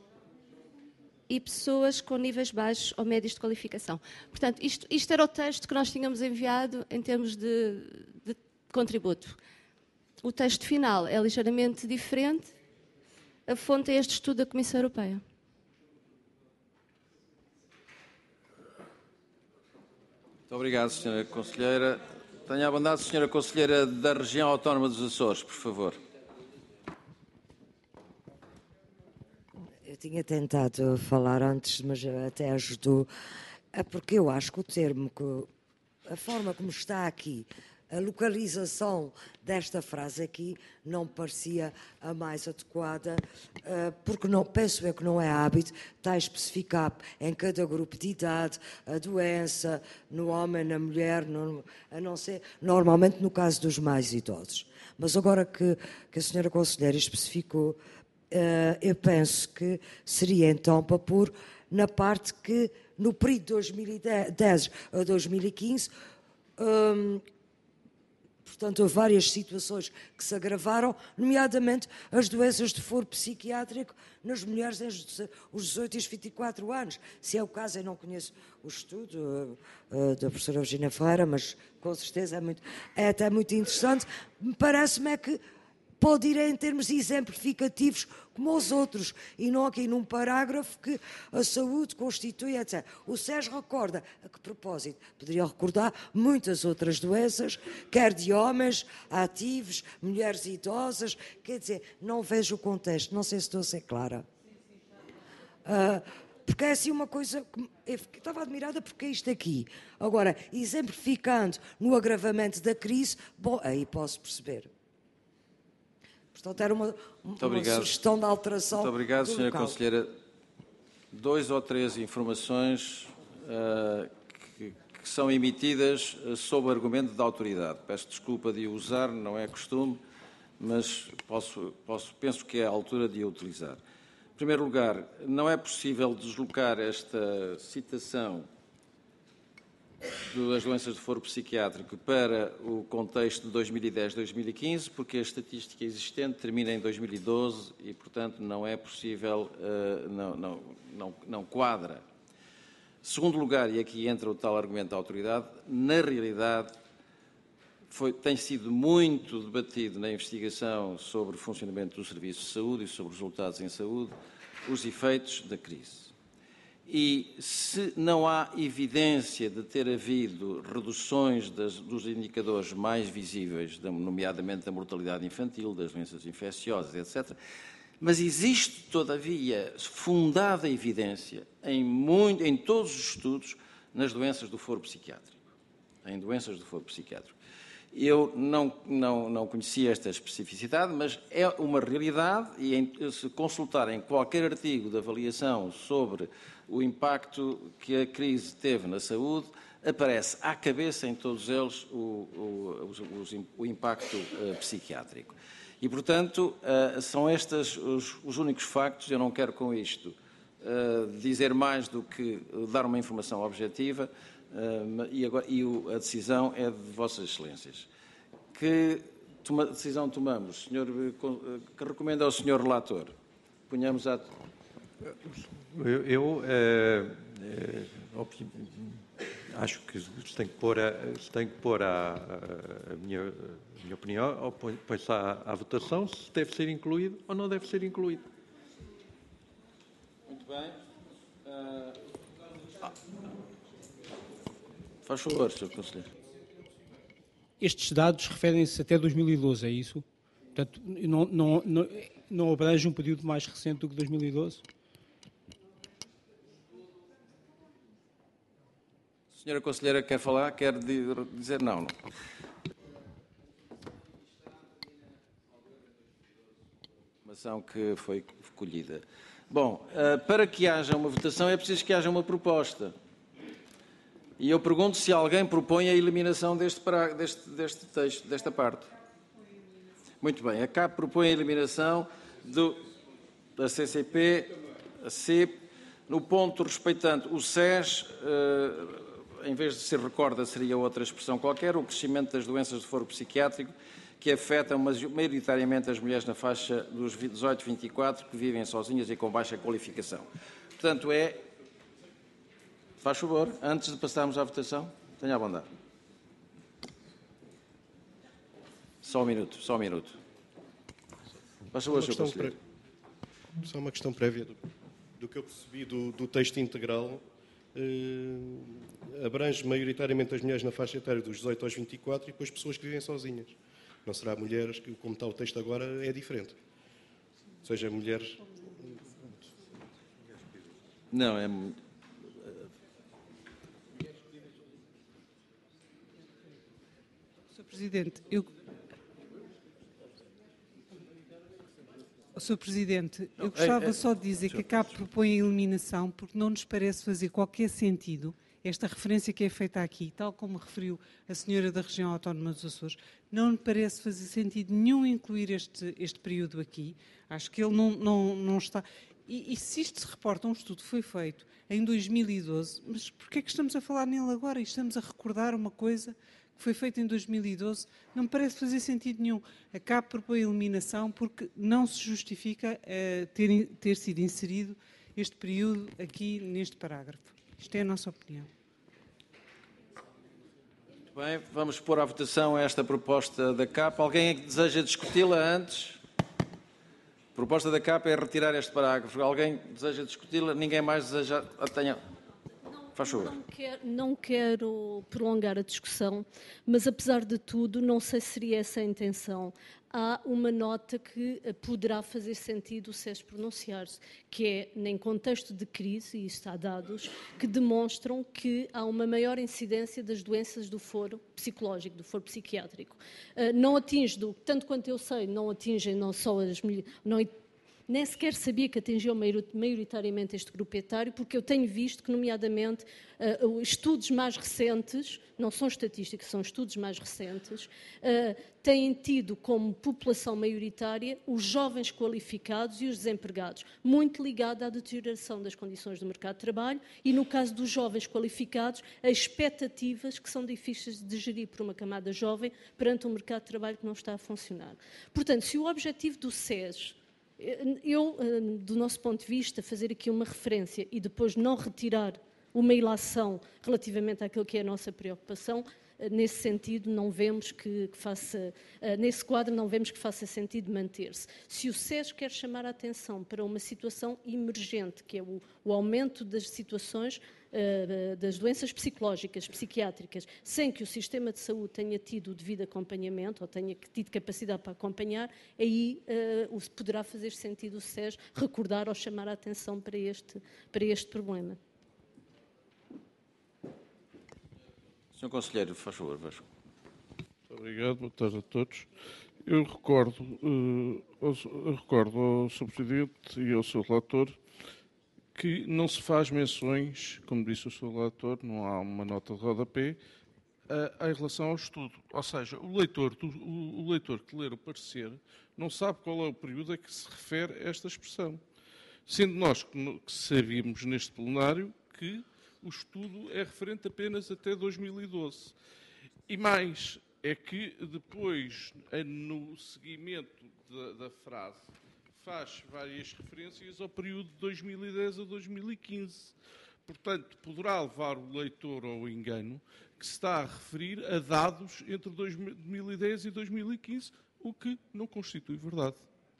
e pessoas com níveis baixos ou médios de qualificação. Portanto, isto, isto era o texto que nós tínhamos enviado em termos de, de contributo. O texto final é ligeiramente diferente. A fonte é este estudo da Comissão Europeia. Muito obrigado, senhora Conselheira. Tenha a bondade, senhora Conselheira da Região Autónoma dos Açores, por favor. Eu tinha tentado falar antes, mas até ajudou, é porque eu acho que o termo, que, a forma como está aqui, a localização desta frase aqui não parecia a mais adequada, porque não, penso eu que não é hábito estar a especificar em cada grupo de idade a doença, no homem, na mulher, no, a não ser, normalmente no caso dos mais idosos. Mas agora que, que a senhora Conselheira especificou, eu penso que seria então para pôr na parte que no período de dois mil e dez a dois mil e quinze, hum, portanto, houve várias situações que se agravaram, nomeadamente as doenças de foro psiquiátrico nas mulheres entre os dezoito e os vinte e quatro anos. Se é o caso, eu não conheço o estudo uh, uh, da professora Virginia Ferreira, mas com certeza é, muito, é até muito interessante. Parece-me é que pode ir em termos exemplificativos como os outros, e não aqui num parágrafo que a saúde constitui, etcétera. O SES recorda, a que propósito? Poderia recordar muitas outras doenças, quer de homens ativos, mulheres idosas, quer dizer, não vejo o contexto, não sei se estou a ser clara. Uh, porque é assim uma coisa que eu estava admirada porque é isto aqui. Agora, exemplificando no agravamento da crise, bom, aí posso perceber. Portanto, era uma, uma sugestão de alteração. Muito obrigado, senhora Conselheira. Dois ou três informações uh, que, que são emitidas uh, sob argumento de autoridade. Peço desculpa de o usar, não é costume, mas posso, posso, penso que é a altura de a utilizar. Em primeiro lugar, não é possível deslocar esta citação das doenças de foro psiquiátrico para o contexto de dois mil e dez a dois mil e quinze, porque a estatística existente termina em dois mil e doze e, portanto, não é possível, uh, não, não, não, não quadra. Segundo lugar, e aqui entra o tal argumento da autoridade, na realidade foi, tem sido muito debatido na investigação sobre o funcionamento dos serviços de saúde e sobre os resultados em saúde, os efeitos da crise. E se não há evidência de ter havido reduções das, dos indicadores mais visíveis, nomeadamente da mortalidade infantil, das doenças infecciosas, etcétera, mas existe, todavia, fundada evidência em, muito, em todos os estudos nas doenças do foro psiquiátrico. Em doenças do foro psiquiátrico. Eu não, não, não conhecia esta especificidade, mas é uma realidade e em, se consultarem qualquer artigo de avaliação sobre o impacto que a crise teve na saúde, aparece à cabeça em todos eles o, o, o, o impacto uh, psiquiátrico. E, portanto, uh, são estes os, os únicos factos. Eu não quero com isto uh, dizer mais do que dar uma informação objetiva, uh, e, agora, e o, a decisão é de Vossas Excelências. Que toma, decisão tomamos? Senhor, que recomenda ao senhor relator? Ponhamos a... Eu, eu é, é, acho que se tem que pôr a, se tem que pôr a, a, a, minha, a minha opinião, ou põe-se à, à votação se deve ser incluído ou não deve ser incluído. Muito bem. Uh... Ah. Faz favor, senhor Conselheiro. estes dados referem-se até dois mil e doze, é isso? Portanto, não, não, não, não abrange um período mais recente do que dois mil e doze? A senhora Conselheira quer falar? Quer dizer não? Não. Informação que foi colhida. Bom, para que haja uma votação é preciso que haja uma proposta. E eu pergunto se alguém propõe a eliminação deste, deste, deste texto, desta parte. Muito bem. A C A P propõe a eliminação do, da C C P, a C I P, no ponto respeitando o S E S, eh, em vez de se recorda, seria outra expressão qualquer, o crescimento das doenças do foro psiquiátrico que afetam maioritariamente as mulheres na faixa dos dezoito a vinte e quatro que vivem sozinhas e com baixa qualificação. Portanto, é... Faz favor, antes de passarmos à votação, tenha a bondade. Só um minuto, só um minuto. Faz favor, senhor Conselheiro. Só uma questão prévia do, do que eu percebi do, do texto integral. Eh, abrange maioritariamente as mulheres na faixa etária dos dezoito aos vinte e quatro e depois pessoas que vivem sozinhas. Não será mulheres que, como está o texto agora, é diferente. Ou seja, mulheres... Não, é... senhor Presidente, eu... senhor Presidente, eu gostava é, é... só de dizer que a C A P propõe a eliminação porque não nos parece fazer qualquer sentido esta referência que é feita aqui, tal como referiu a senhora da Região Autónoma dos Açores, não me parece fazer sentido nenhum incluir este, este período aqui. Acho que ele não, não, não está... E, e se isto se reporta, um estudo foi feito em dois mil e doze, mas porquê é que estamos a falar nele agora? E estamos a recordar uma coisa que foi feita em dois mil e doze? Não me parece fazer sentido nenhum. A C A P propõe a eliminação porque não se justifica uh, ter, ter sido inserido este período aqui neste parágrafo. Isto é a nossa opinião. Muito bem, vamos pôr à votação esta proposta da C A P. Alguém é que deseja discuti-la antes? A proposta da C A P é retirar este parágrafo. Alguém deseja discuti-la? Ninguém mais deseja... Tenha... Faz favor. Não quero, não quero prolongar a discussão, mas apesar de tudo, não sei se seria essa a intenção. Há uma nota que poderá fazer sentido o S E S pronunciar-se, que é, em contexto de crise, e isto há dados, que demonstram que há uma maior incidência das doenças do foro psicológico, do foro psiquiátrico. Não atinge, tanto quanto eu sei, não atingem não só as mulheres... Nem sequer sabia que atingiu maioritariamente este grupo etário, porque eu tenho visto que, nomeadamente, uh, estudos mais recentes, não são estatísticas, são estudos mais recentes, uh, têm tido como população maioritária os jovens qualificados e os desempregados, muito ligado à deterioração das condições do mercado de trabalho e, no caso dos jovens qualificados, a expectativas que são difíceis de gerir por uma camada jovem perante um mercado de trabalho que não está a funcionar. Portanto, se o objetivo do S E S... Eu, do nosso ponto de vista, fazer aqui uma referência e depois não retirar uma ilação relativamente àquilo que é a nossa preocupação, nesse sentido não vemos que, que faça, nesse quadro não vemos que faça sentido manter-se. Se o S E S quer chamar a atenção para uma situação emergente, que é o, o aumento das situações uh, das doenças psicológicas, psiquiátricas, sem que o sistema de saúde tenha tido o devido acompanhamento ou tenha tido capacidade para acompanhar, aí uh, poderá fazer sentido o S E S recordar ou chamar a atenção para este, para este problema. senhor Conselheiro, faz favor. Faz favor. Muito obrigado, boa tarde a todos. Eu recordo, uh, ao, recordo ao senhor Presidente e ao seu relator que não se faz menções, como disse o seu relator, não há uma nota de rodapé, uh, em relação ao estudo. Ou seja, o leitor, do, o, o leitor que ler o parecer não sabe qual é o período a que se refere esta expressão. Sendo nós que, que sabíamos neste plenário que o estudo é referente apenas até dois mil e doze. E mais, é que depois, no seguimento da, da frase, faz várias referências ao período de dois mil e dez a dois mil e quinze. Portanto, poderá levar o leitor ao engano que se está a referir a dados entre dois mil e dez e dois mil e quinze, o que não constitui verdade.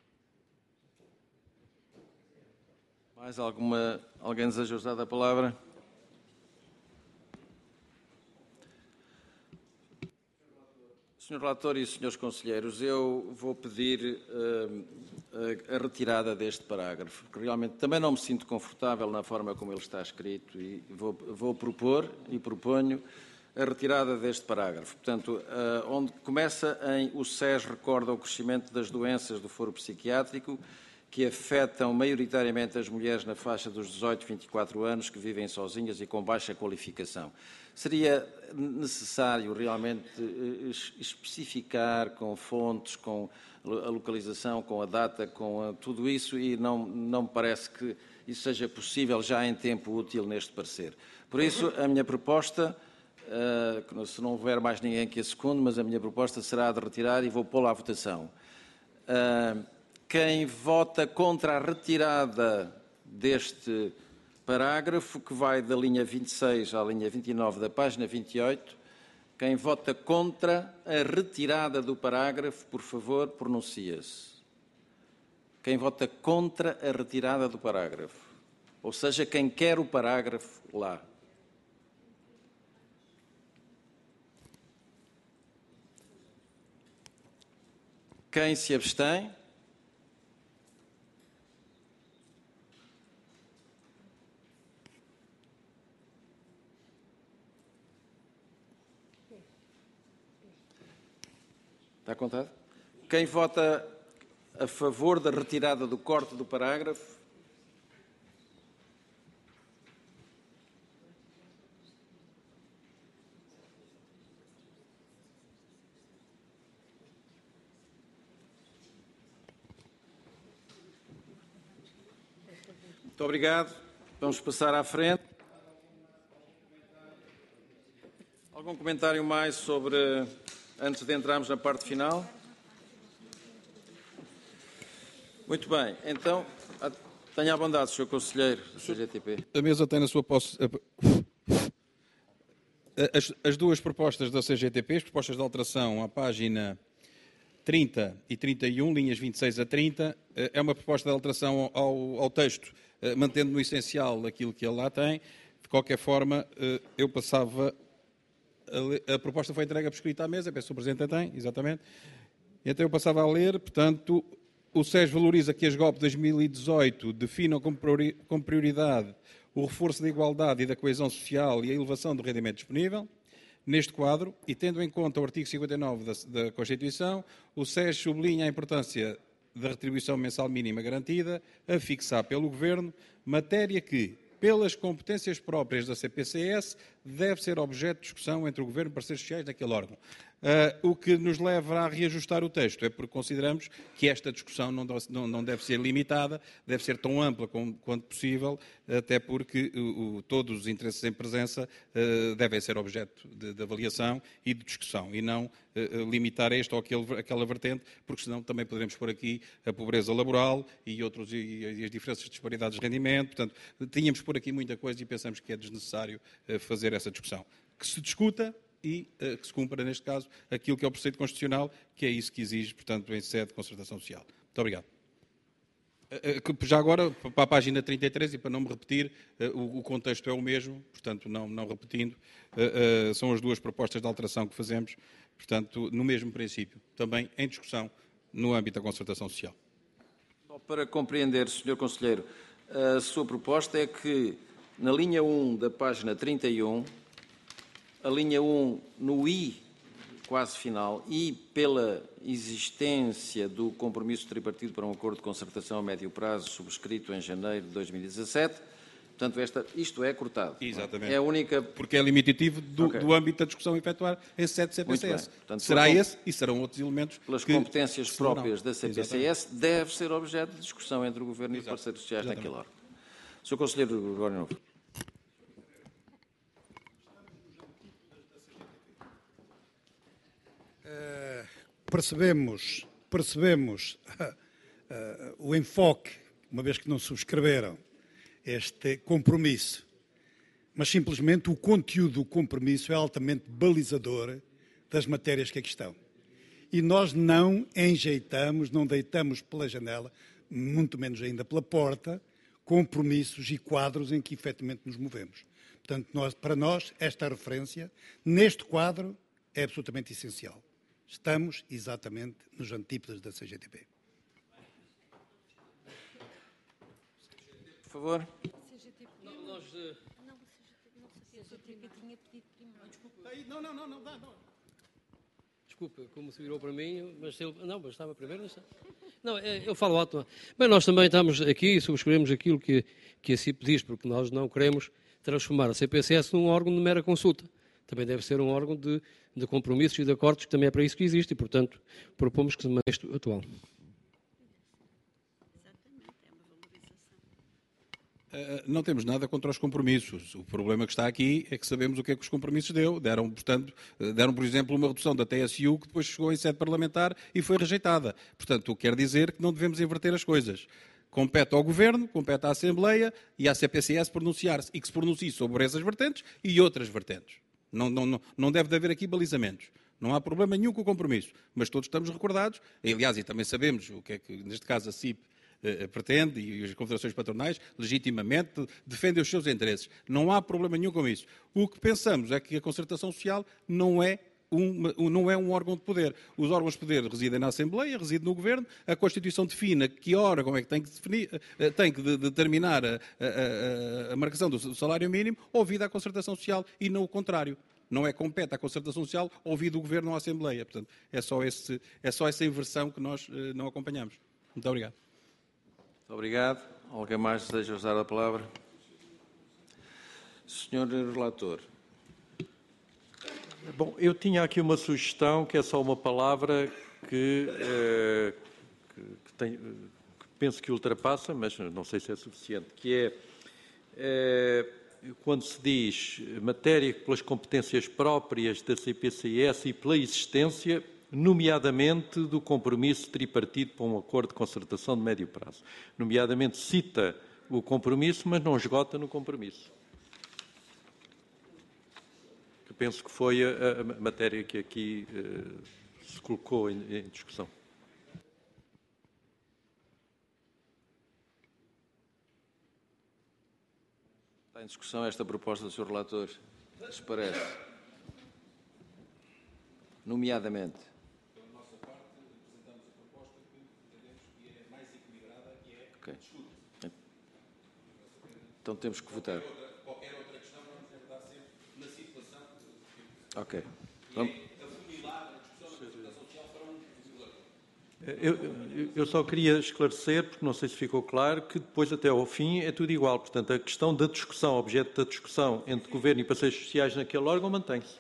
Mais alguma... Alguém deseja usar a palavra? senhor Relator e senhores Conselheiros, eu vou pedir uh, a, a retirada deste parágrafo, porque realmente também não me sinto confortável na forma como ele está escrito e vou, vou propor e proponho a retirada deste parágrafo. Portanto, uh, onde começa em o S E S recorda o crescimento das doenças do foro psiquiátrico que afetam maioritariamente as mulheres na faixa dos dezoito a vinte e quatro anos que vivem sozinhas e com baixa qualificação. Seria necessário realmente especificar com fontes, com a localização, com a data, com a, tudo isso, e não, não me parece que isso seja possível já em tempo útil neste parecer. Por isso, a minha proposta, uh, se não houver mais ninguém que a secunde, mas a minha proposta será de retirar e vou pô-la à votação. Uh, Quem vota contra a retirada deste parágrafo, que vai da linha vinte e seis à linha vinte e nove da página vinte e oito, quem vota contra a retirada do parágrafo, por favor, pronuncia-se. Quem vota contra a retirada do parágrafo, ou seja, quem quer o parágrafo lá. Quem se abstém? Está contado? Quem vota a favor da retirada do corte do parágrafo? Muito obrigado. Vamos passar à frente. Algum comentário mais sobre... Antes de entrarmos na parte final? Muito bem. Então, tenha a bondade, senhor Conselheiro do C G T P. A mesa tem na sua posse as, as duas propostas da C G T P, as propostas de alteração à página trinta e trinta e um, linhas vinte e seis a trinta. É uma proposta de alteração ao, ao texto, mantendo no essencial aquilo que ele lá tem. De qualquer forma, eu passava... A proposta foi entregue por escrito à mesa, penso que o Presidente a tem, exatamente. Então eu passava a ler, portanto, o S E S valoriza que as G O P dois mil e dezoito definam como prioridade o reforço da igualdade e da coesão social e a elevação do rendimento disponível. Neste quadro, e tendo em conta o artigo cinquenta e nove da, da Constituição, o S E S sublinha a importância da retribuição mensal mínima garantida a fixar pelo Governo, matéria que, pelas competências próprias da C P C S, deve ser objeto de discussão entre o Governo e parceiros sociais daquele órgão. Uh, o que nos leva a reajustar o texto é porque consideramos que esta discussão não, não, não deve ser limitada, deve ser tão ampla como, quanto possível, até porque o, o, todos os interesses em presença uh, devem ser objeto de, de avaliação e de discussão, e não uh, limitar esta ou aquele, aquela vertente, porque senão também poderemos pôr aqui a pobreza laboral e, outros, e, e as diferenças de disparidades de rendimento. Portanto, tínhamos por aqui muita coisa e pensamos que é desnecessário uh, fazer essa discussão. Que se discuta e uh, que se cumpra, neste caso, aquilo que é o preceito constitucional, que é isso que exige, portanto, em sede de concertação social. Muito obrigado. Uh, uh, já agora, para a página trinta e três, e para não me repetir, uh, o, o contexto é o mesmo, portanto, não, não repetindo, uh, uh, são as duas propostas de alteração que fazemos, portanto, no mesmo princípio, também em discussão no âmbito da concertação social. Só para compreender, senhor Conselheiro, a sua proposta é que, na linha um da página trinta e um, a linha um, no I, quase final, e pela existência do compromisso tripartido para um acordo de concertação a médio prazo subscrito em janeiro de dois mil e dezassete, portanto, esta, isto é cortado. Exatamente. É a única... Porque é limitativo do, okay. do âmbito da discussão efetuar em sede de C P C S. Portanto, será por, esse e serão outros elementos pelas que competências próprias da C P C S, exatamente, deve ser objeto de discussão entre o Governo Exato. E os parceiros sociais naquele órgão. senhor Conselheiro Gregório Novo. Uh, percebemos, percebemos uh, uh, o enfoque, uma vez que não subscreveram este compromisso, mas simplesmente o conteúdo do compromisso é altamente balizador das matérias que aqui estão. E nós não enjeitamos, não deitamos pela janela, muito menos ainda pela porta, compromissos e quadros em que efetivamente nos movemos. Portanto, nós, para nós, esta referência, neste quadro, é absolutamente essencial. Estamos exatamente nos antípodas da C G T P. Por favor. Não, nós, uh... Não, a C G T P tinha pedido primeiro. Não, não, não, não, dá, não. Desculpa, como se virou para mim, mas ele... Não, mas estava primeiro, não está. Não, eu falo alto. Mas nós também estamos aqui e subscrevemos aquilo que, que a C I P diz, porque nós não queremos transformar a C P C S num órgão de mera consulta. Também deve ser um órgão de, de compromissos e de acordos, que também é para isso que existe, e, portanto, propomos que se mantenha isto atual. Uh, não temos nada contra os compromissos. O problema que está aqui é que sabemos o que é que os compromissos deu. Deram, portanto, deram, por exemplo, uma redução da T S U que depois chegou em sede parlamentar e foi rejeitada. Portanto, o que quer dizer que não devemos inverter as coisas. Compete ao Governo, compete à Assembleia e à C P C S pronunciar-se e que se pronuncie sobre essas vertentes e outras vertentes. Não, não, não deve haver aqui balizamentos. Não há problema nenhum com o compromisso. Mas todos estamos recordados, e, aliás, e também sabemos o que é que, neste caso, a C I P eh, pretende, e as confederações patronais, legitimamente, defendem os seus interesses. Não há problema nenhum com isso. O que pensamos é que a concertação social não é Um, não é um órgão de poder. Os órgãos de poder residem na Assembleia, residem no Governo, a Constituição define que órgão é que tem que, definir, tem que de, determinar a, a, a, a marcação do salário mínimo, ouvida a concertação social, e não o contrário. Não é compete à concertação social, ouvido o Governo ou a Assembleia. Portanto, é só, esse, é só essa inversão que nós uh, não acompanhamos. Muito obrigado. Muito obrigado. Alguém mais deseja usar a palavra? senhor Relator. Bom, eu tinha aqui uma sugestão, que é só uma palavra que, eh, que, que, tem, que penso que ultrapassa, mas não sei se é suficiente, que é, eh, quando se diz matéria pelas competências próprias da C P C S e pela existência, nomeadamente do compromisso tripartite para um acordo de concertação de médio prazo. Nomeadamente cita o compromisso, mas não esgota no compromisso. Penso que foi a, a matéria que aqui uh, se colocou em, em discussão. Está em discussão esta proposta do senhor Relator? Se parece. Nomeadamente. Da nossa parte, apresentamos a proposta que entendemos que é mais equilibrada e é okay. discuta. Então temos que votar. Qualquer outra questão vamos abordar sempre na situação. Ok. Vamos. A discussão da social será um eu, eu só queria esclarecer, porque não sei se ficou claro, que depois até ao fim é tudo igual. Portanto, a questão da discussão, objeto da discussão entre Governo e parceiros sociais naquele órgão mantém-se.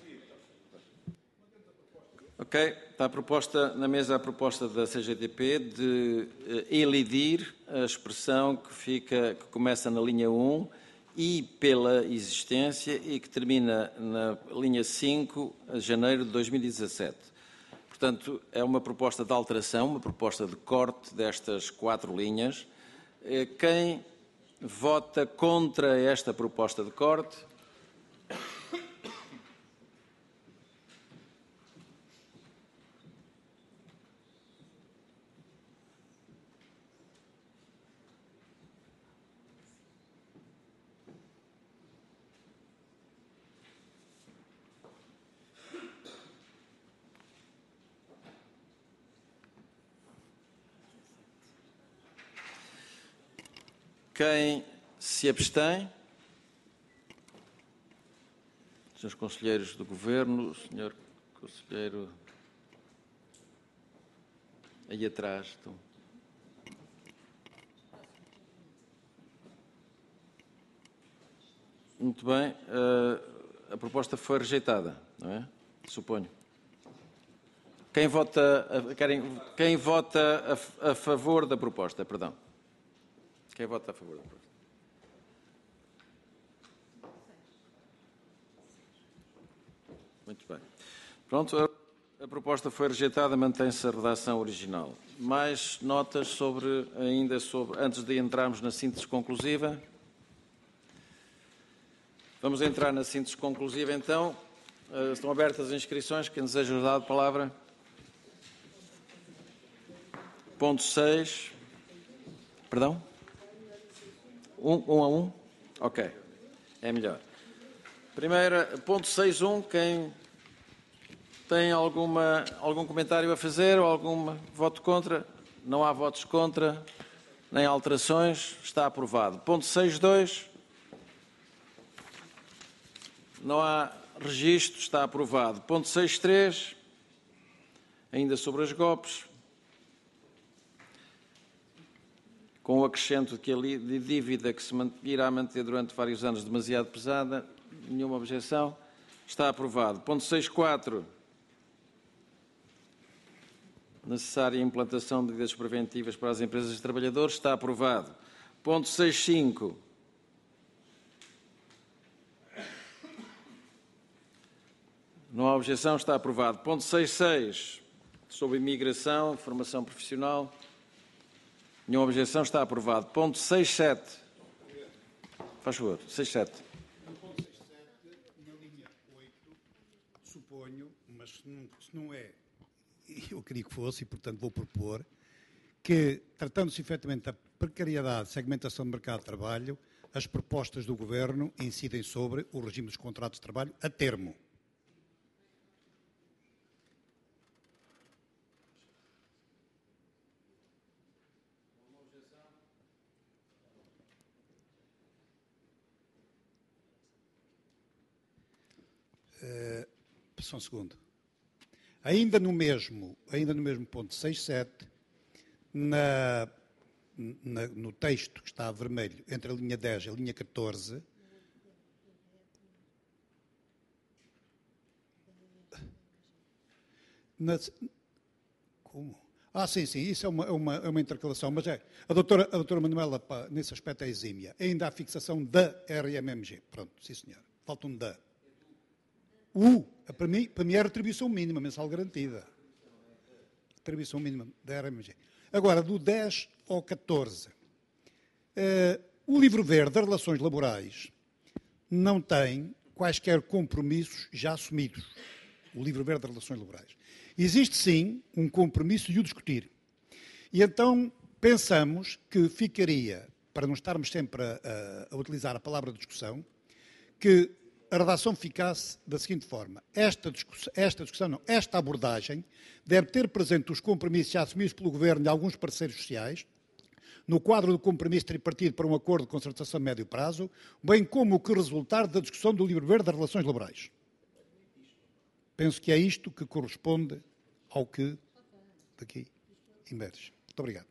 Ok. Está a proposta, na mesa a proposta da C G T P de uh, elidir a expressão que, fica, que começa na linha um e pela existência e que termina na linha cinco, de janeiro de dois mil e dezassete. Portanto, é uma proposta de alteração, uma proposta de corte destas quatro linhas. Quem vota contra esta proposta de corte? Quem se abstém? Senhores conselheiros do Governo, senhor conselheiro aí atrás. Estão. Muito bem. A proposta foi rejeitada, não é? Suponho. Quem vota, querem, quem vota a, a favor da proposta? Perdão. Quem vota a favor da proposta? Muito bem. Pronto, a, a proposta foi rejeitada, mantém-se a redação original. Mais notas sobre, ainda sobre, antes de entrarmos na síntese conclusiva? Vamos entrar na síntese conclusiva, então. Uh, estão abertas as inscrições. Quem deseja usar a palavra? Ponto seis. Perdão? Um, um a um? Ok. É melhor. Primeira, ponto seis ponto um, quem Tem alguma, algum comentário a fazer ou algum voto contra? Não há votos contra, nem alterações. Está aprovado. Ponto seis ponto dois. Não há registro. Está aprovado. Ponto seis ponto três. Ainda sobre as G O Ps. Com o acrescento de que a dívida que se irá manter durante vários anos demasiado pesada. Nenhuma objeção. Está aprovado. Ponto seis ponto quatro. Necessária implantação de medidas preventivas para as empresas e trabalhadores. Está aprovado. Ponto seis ponto cinco. Não há objeção. Está aprovado. Ponto seis ponto seis. Sobre imigração, formação profissional. Nenhuma objeção. Está aprovado. Ponto seis ponto sete. Faz favor. seis ponto sete. No ponto seis ponto sete, na linha oito, suponho, mas se não, se não é, eu queria que fosse, e portanto vou propor, que, tratando-se efetivamente da precariedade, segmentação do mercado de trabalho, as propostas do Governo incidem sobre o regime dos contratos de trabalho a termo. Uh, só um segundo. Ainda no mesmo, ainda no mesmo ponto seis ponto sete, na, na, no texto que está vermelho, entre a linha dez e a linha catorze, na, como? Ah, sim, sim, isso é uma, é uma, é uma intercalação, mas é, a doutora, a doutora Manuela, pá, nesse aspecto é exímia. Ainda há fixação da R M M G. Pronto, sim senhor. Falta um da. O, para mim, para mim é a retribuição mínima mensal garantida. Retribuição mínima da R M M G. Agora, do dez ao catorze, uh, o livro verde das relações laborais não tem quaisquer compromissos já assumidos. O livro verde das relações laborais. Existe, sim, um compromisso de o discutir. E então pensamos que ficaria, para não estarmos sempre a, a, a utilizar a palavra discussão, que a redação ficasse da seguinte forma. Esta discussão, esta discussão, não, esta abordagem deve ter presente os compromissos já assumidos pelo Governo e alguns parceiros sociais, no quadro do compromisso tripartido para um acordo de concertação a médio prazo, bem como o que resultar da discussão do livro verde das relações laborais. Penso que é isto que corresponde ao que daqui emerge. Muito obrigado.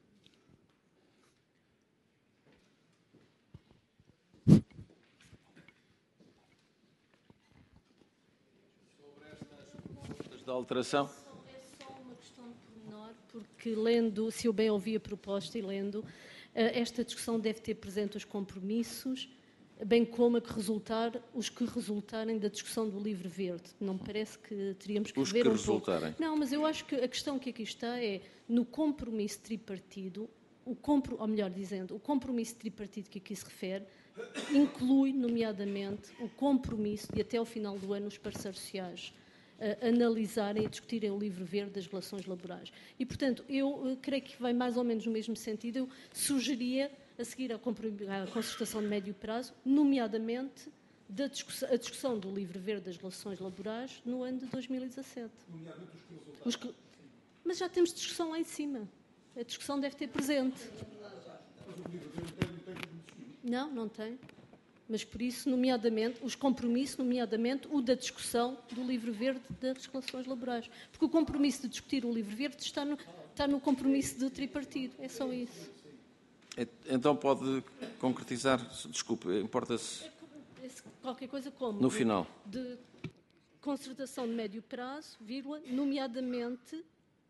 Da alteração? É só uma questão de pormenor, porque lendo, se eu bem ouvi a proposta e lendo, esta discussão deve ter presente os compromissos, bem como a que resultar, os que resultarem da discussão do livro verde. Não me parece que teríamos que os ver que um resultarem. pouco. Não, mas eu acho que a questão que aqui está é, no compromisso tripartido, o compro, ou melhor dizendo, o compromisso tripartido que aqui se refere, inclui, nomeadamente, o compromisso de até ao final do ano os parceiros sociais Uh, analisarem e discutirem o livro verde das relações laborais. E, portanto, eu uh, creio que vai mais ou menos no mesmo sentido. Eu sugeria, a seguir à, à concertação de médio prazo, nomeadamente da discussão, a discussão do livro verde das relações laborais no ano de dois mil e dezassete. Os que, mas já temos discussão lá em cima. A discussão deve ter presente. Não, não tem. Mas, por isso, nomeadamente, os compromissos, nomeadamente o da discussão do livro verde das relações laborais. Porque o compromisso de discutir o livro verde está no, está no compromisso de tripartido. É só isso. Então pode concretizar, desculpe, importa-se... Qualquer coisa como... No final. De concertação de médio prazo, vírgula, nomeadamente...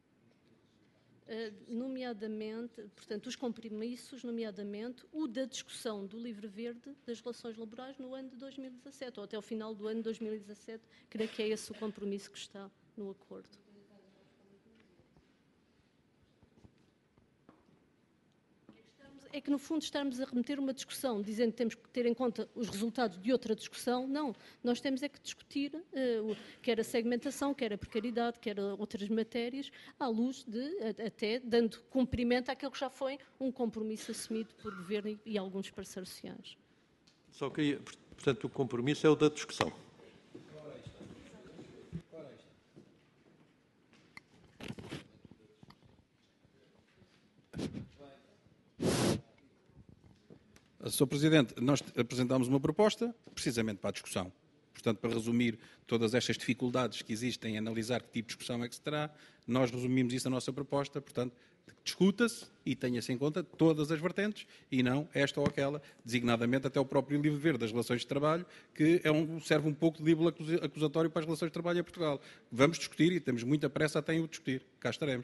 nomeadamente, portanto, os compromissos, nomeadamente o da discussão do livro verde das relações laborais no ano de dois mil e dezassete, ou até ao final do ano de dois mil e dezassete, creio que é esse o compromisso que está no acordo. É que, no fundo, estamos a remeter uma discussão, dizendo que temos que ter em conta os resultados de outra discussão. Não, nós temos é que discutir uh, quer a segmentação, quer a precariedade, quer outras matérias, à luz de, até, dando cumprimento àquilo que já foi um compromisso assumido por Governo e, e alguns parceiros sociais. Só queria, portanto, o compromisso é o da discussão. senhor Presidente, nós apresentámos uma proposta precisamente para a discussão. Portanto, para resumir todas estas dificuldades que existem em analisar que tipo de discussão é que se terá, nós resumimos isso na nossa proposta. Portanto, discuta-se e tenha-se em conta todas as vertentes e não esta ou aquela, designadamente até o próprio livro verde das relações de trabalho, que é um, serve um pouco de líbano acusatório para as relações de trabalho em Portugal. Vamos discutir e temos muita pressa até em o discutir. Cá estaremos.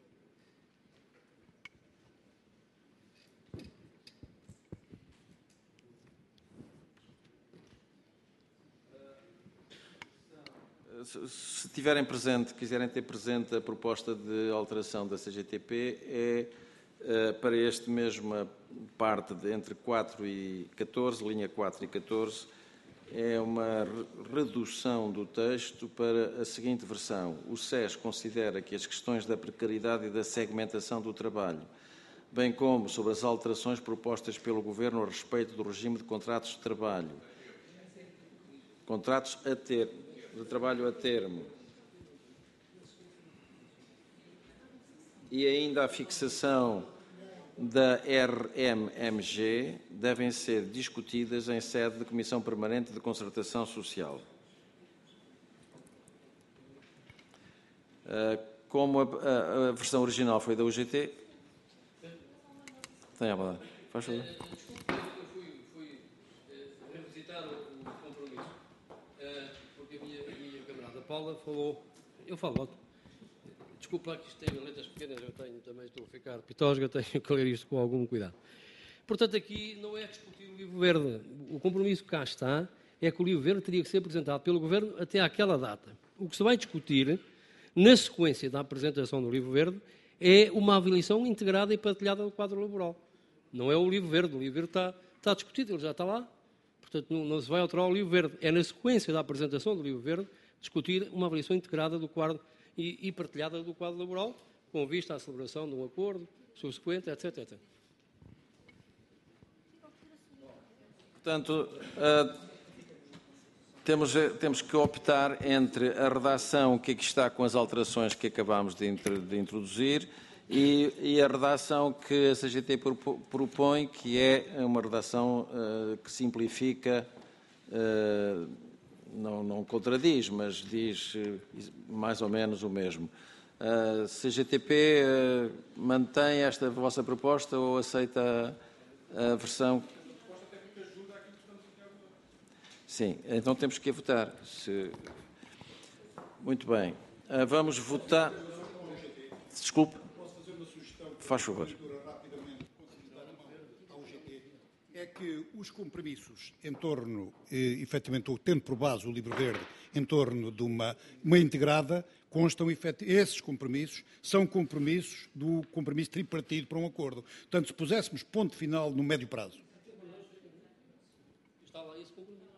Se tiverem presente, quiserem ter presente a proposta de alteração da C G T P, é para esta mesma parte de entre quatro e catorze, linha quatro e catorze, é uma redução do texto para a seguinte versão. O S E S considera que as questões da precariedade e da segmentação do trabalho, bem como sobre as alterações propostas pelo Governo a respeito do regime de contratos de trabalho, contratos a ter, de trabalho a termo, e ainda a fixação da R M M G devem ser discutidas em sede de Comissão Permanente de Concertação Social. Como a, a, a versão original foi da U G T, tem a palavra. Faz favor. Paula falou, eu falo alto, desculpa que isto tem letras pequenas, eu tenho, também estou a ficar pitosga, tenho que ler isto com algum cuidado. Portanto, aqui não é discutir o livro verde, o compromisso que cá está é que o livro verde teria que ser apresentado pelo Governo até àquela data. O que se vai discutir, na sequência da apresentação do livro verde, é uma avaliação integrada e partilhada do quadro laboral. Não é o livro verde, o livro verde está, está discutido, ele já está lá, portanto não, não se vai alterar o livro verde. É na sequência da apresentação do livro verde discutir uma avaliação integrada do quadro e, e partilhada do quadro laboral, com vista à celebração de um acordo subsequente, etc, etcétera. Portanto, uh, temos, temos que optar entre a redação que aqui está com as alterações que acabámos de, de introduzir e, e a redação que a C G T propõe, que é uma redação uh, que simplifica, uh, Não, não contradiz, mas diz mais ou menos o mesmo. A C G T P uh, mantém esta vossa proposta ou aceita a, a versão? Sim, então temos que votar. Se... Muito bem. Uh, vamos votar. Desculpe. Faz favor. É que os compromissos em torno, eh, efetivamente, tendo por base o livro verde, em torno de uma, uma integrada, constam, esses compromissos são compromissos do compromisso tripartido para um acordo. Portanto, se puséssemos ponto final no médio prazo. Está lá esse compromisso.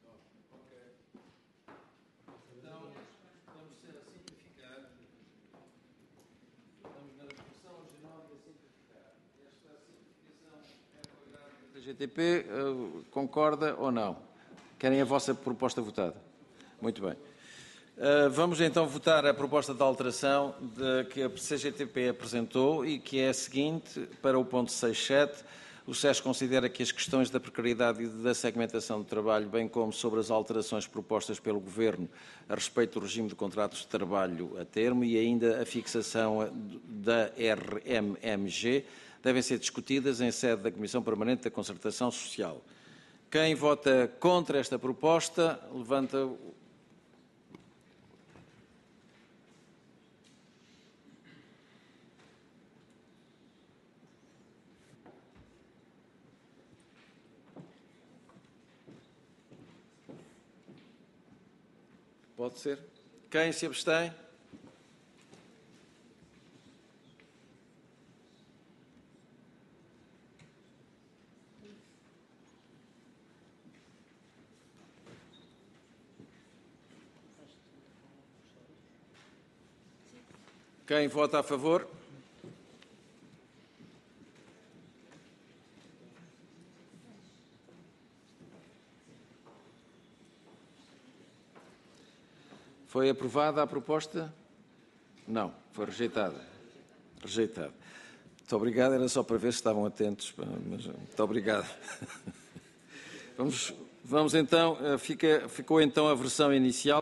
Então, vamos ser a simplificar. Vamos na versão original e a simplificar. Esta simplificação é apoiada pela C G T P, uh, concorda ou não? Querem a vossa proposta votada? Muito bem. Uh, vamos então votar a proposta de alteração de, que a C G T P apresentou e que é a seguinte, para o ponto seis sete. O S E S considera que as questões da precariedade e da segmentação do trabalho, bem como sobre as alterações propostas pelo Governo a respeito do regime de contratos de trabalho a termo e ainda a fixação da R M M G, devem ser discutidas em sede da Comissão Permanente da Concertação Social. Quem vota contra esta proposta, levanta o... Pode ser. Quem se abstém? Quem vota a favor? Foi aprovada a proposta? Não, foi rejeitada. Rejeitada. Muito obrigado, era só para ver se estavam atentos, mas muito obrigado. Vamos, vamos então, fica, ficou então a versão inicial.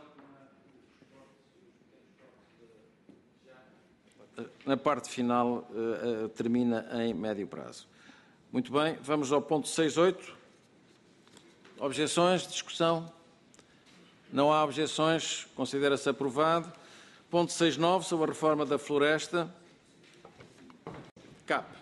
Na parte final uh, uh, termina em médio prazo. Muito bem, vamos ao ponto seis ponto oito. Objeções, discussão? Não há objeções, considera-se aprovado. Ponto seis ponto nove, sobre a reforma da floresta. Cap.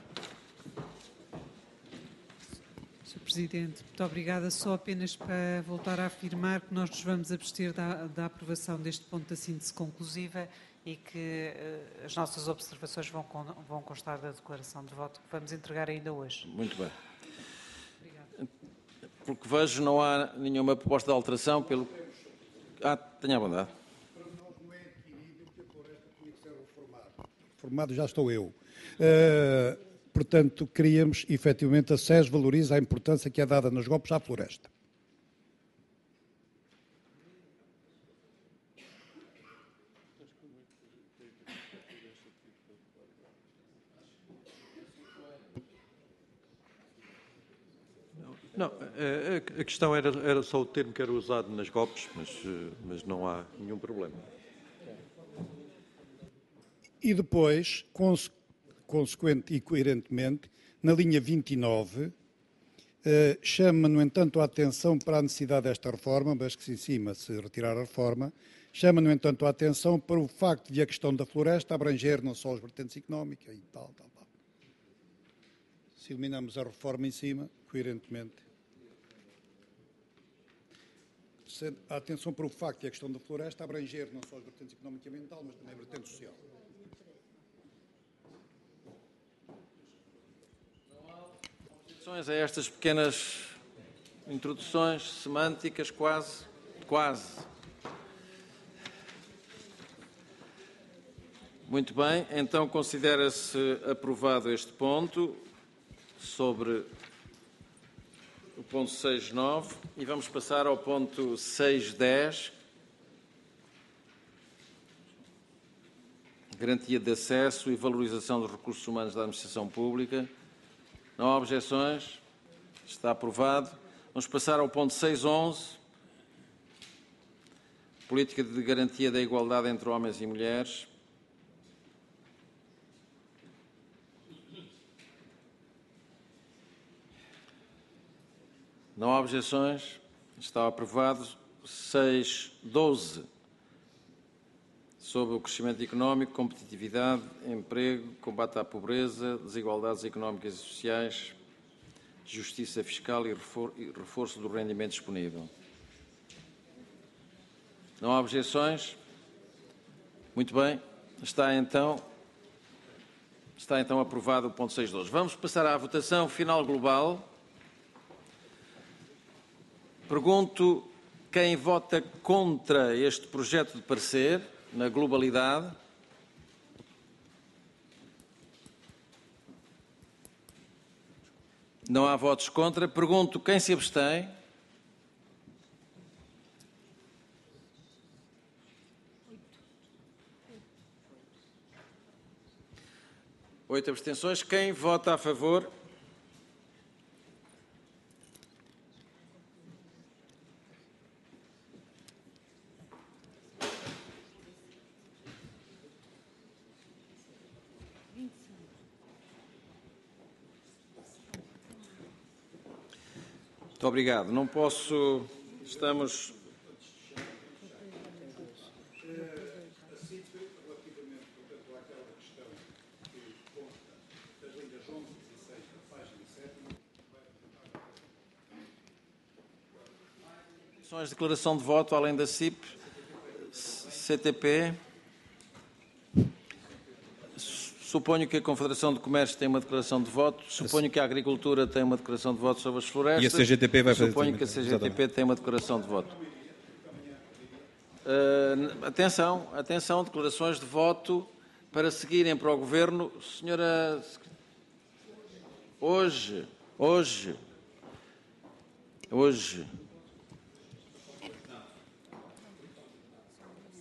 senhor Presidente, muito obrigada. Só apenas para voltar a afirmar que nós nos vamos abster da, da aprovação deste ponto da síntese conclusiva e que uh, as nossas observações vão, con vão constar da declaração de voto que vamos entregar ainda hoje. Muito bem. Obrigada. Pelo que vejo, não há nenhuma proposta de alteração. Pelo... Ah, tenha a bondade. Reformado já estou eu. Uh, portanto, queríamos, efetivamente, a S E S valoriza a importância que é dada nos golpes à floresta. Não, a questão era, era só o termo que era usado nas golpes, mas, mas não há nenhum problema. E depois, conse consequente e coerentemente, na linha vinte e nove, eh, chama, no entanto, a atenção para a necessidade desta reforma, mas que se em cima se retirar a reforma, chama, no entanto, a atenção para o facto de a questão da floresta abranger não só as vertentes económicas e tal, tal, tal. Se eliminamos a reforma em cima, coerentemente, a atenção para o facto de a questão da floresta abranger não só as vertentes económica e ambiental, mas também a vertente social. A estas pequenas introduções semânticas, quase, quase. Muito bem, então considera-se aprovado este ponto sobre o ponto seis ponto nove e vamos passar ao ponto seis ponto dez. Garantia de acesso e valorização dos recursos humanos da administração pública. Não há objeções? Está aprovado. Vamos passar ao ponto seis ponto onze. Política de garantia da igualdade entre homens e mulheres. Não há objeções? Está aprovado. seis ponto doze. Sobre o crescimento económico, competitividade, emprego, combate à pobreza, desigualdades económicas e sociais, justiça fiscal e reforço do rendimento disponível. Não há objeções? Muito bem. Está então, está então aprovado o ponto seis ponto doze. Vamos passar à votação final global. Pergunto quem vota contra este projeto de parecer, na globalidade. Não há votos contra. Pergunto quem se abstém. Oito abstenções. Quem vota a favor? Muito obrigado. Não posso... Estamos... São as declarações de voto, além da C I P, C T P. Suponho que a Confederação de Comércio tem uma declaração de voto. Suponho que a Agricultura tem uma declaração de voto sobre as florestas. E a C G T P vai fazer Suponho que a C G T P tem uma declaração de voto. Uh, atenção, atenção, declarações de voto para seguirem para o Governo. Senhora, hoje, hoje, hoje,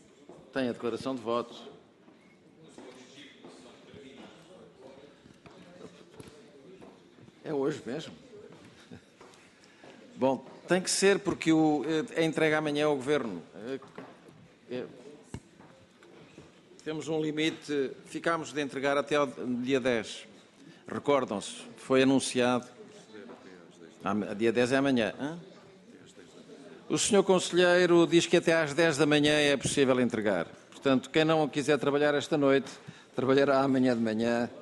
tem a declaração de voto. É hoje mesmo? Bom, tem que ser porque o, é entregue amanhã ao Governo. É, é, temos um limite, ficámos de entregar até ao dia dez. Recordam-se, foi anunciado. Ah, dia dez é amanhã. Hã? O senhor Conselheiro diz que até às dez da manhã é possível entregar. Portanto, quem não quiser trabalhar esta noite, trabalhará amanhã de manhã.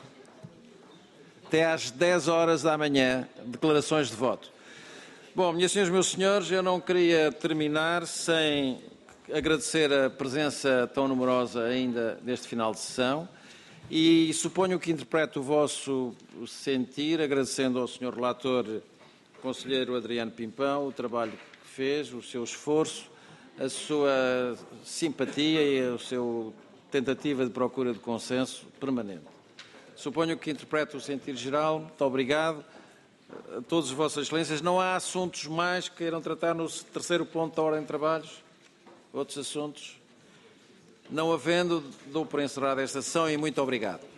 Até às dez horas da manhã, declarações de voto. Bom, minhas senhoras e meus senhores, eu não queria terminar sem agradecer a presença tão numerosa ainda deste final de sessão e suponho que interpreto o vosso sentir, agradecendo ao senhor relator, conselheiro Adriano Pimpão, o trabalho que fez, o seu esforço, a sua simpatia e a sua tentativa de procura de consenso permanente. Suponho que interpreto o sentir geral. Muito obrigado a todas as vossas excelências. Não há assuntos mais que queiram tratar no terceiro ponto da ordem de trabalhos? Outros assuntos? Não havendo, dou por encerrada esta sessão e muito obrigado.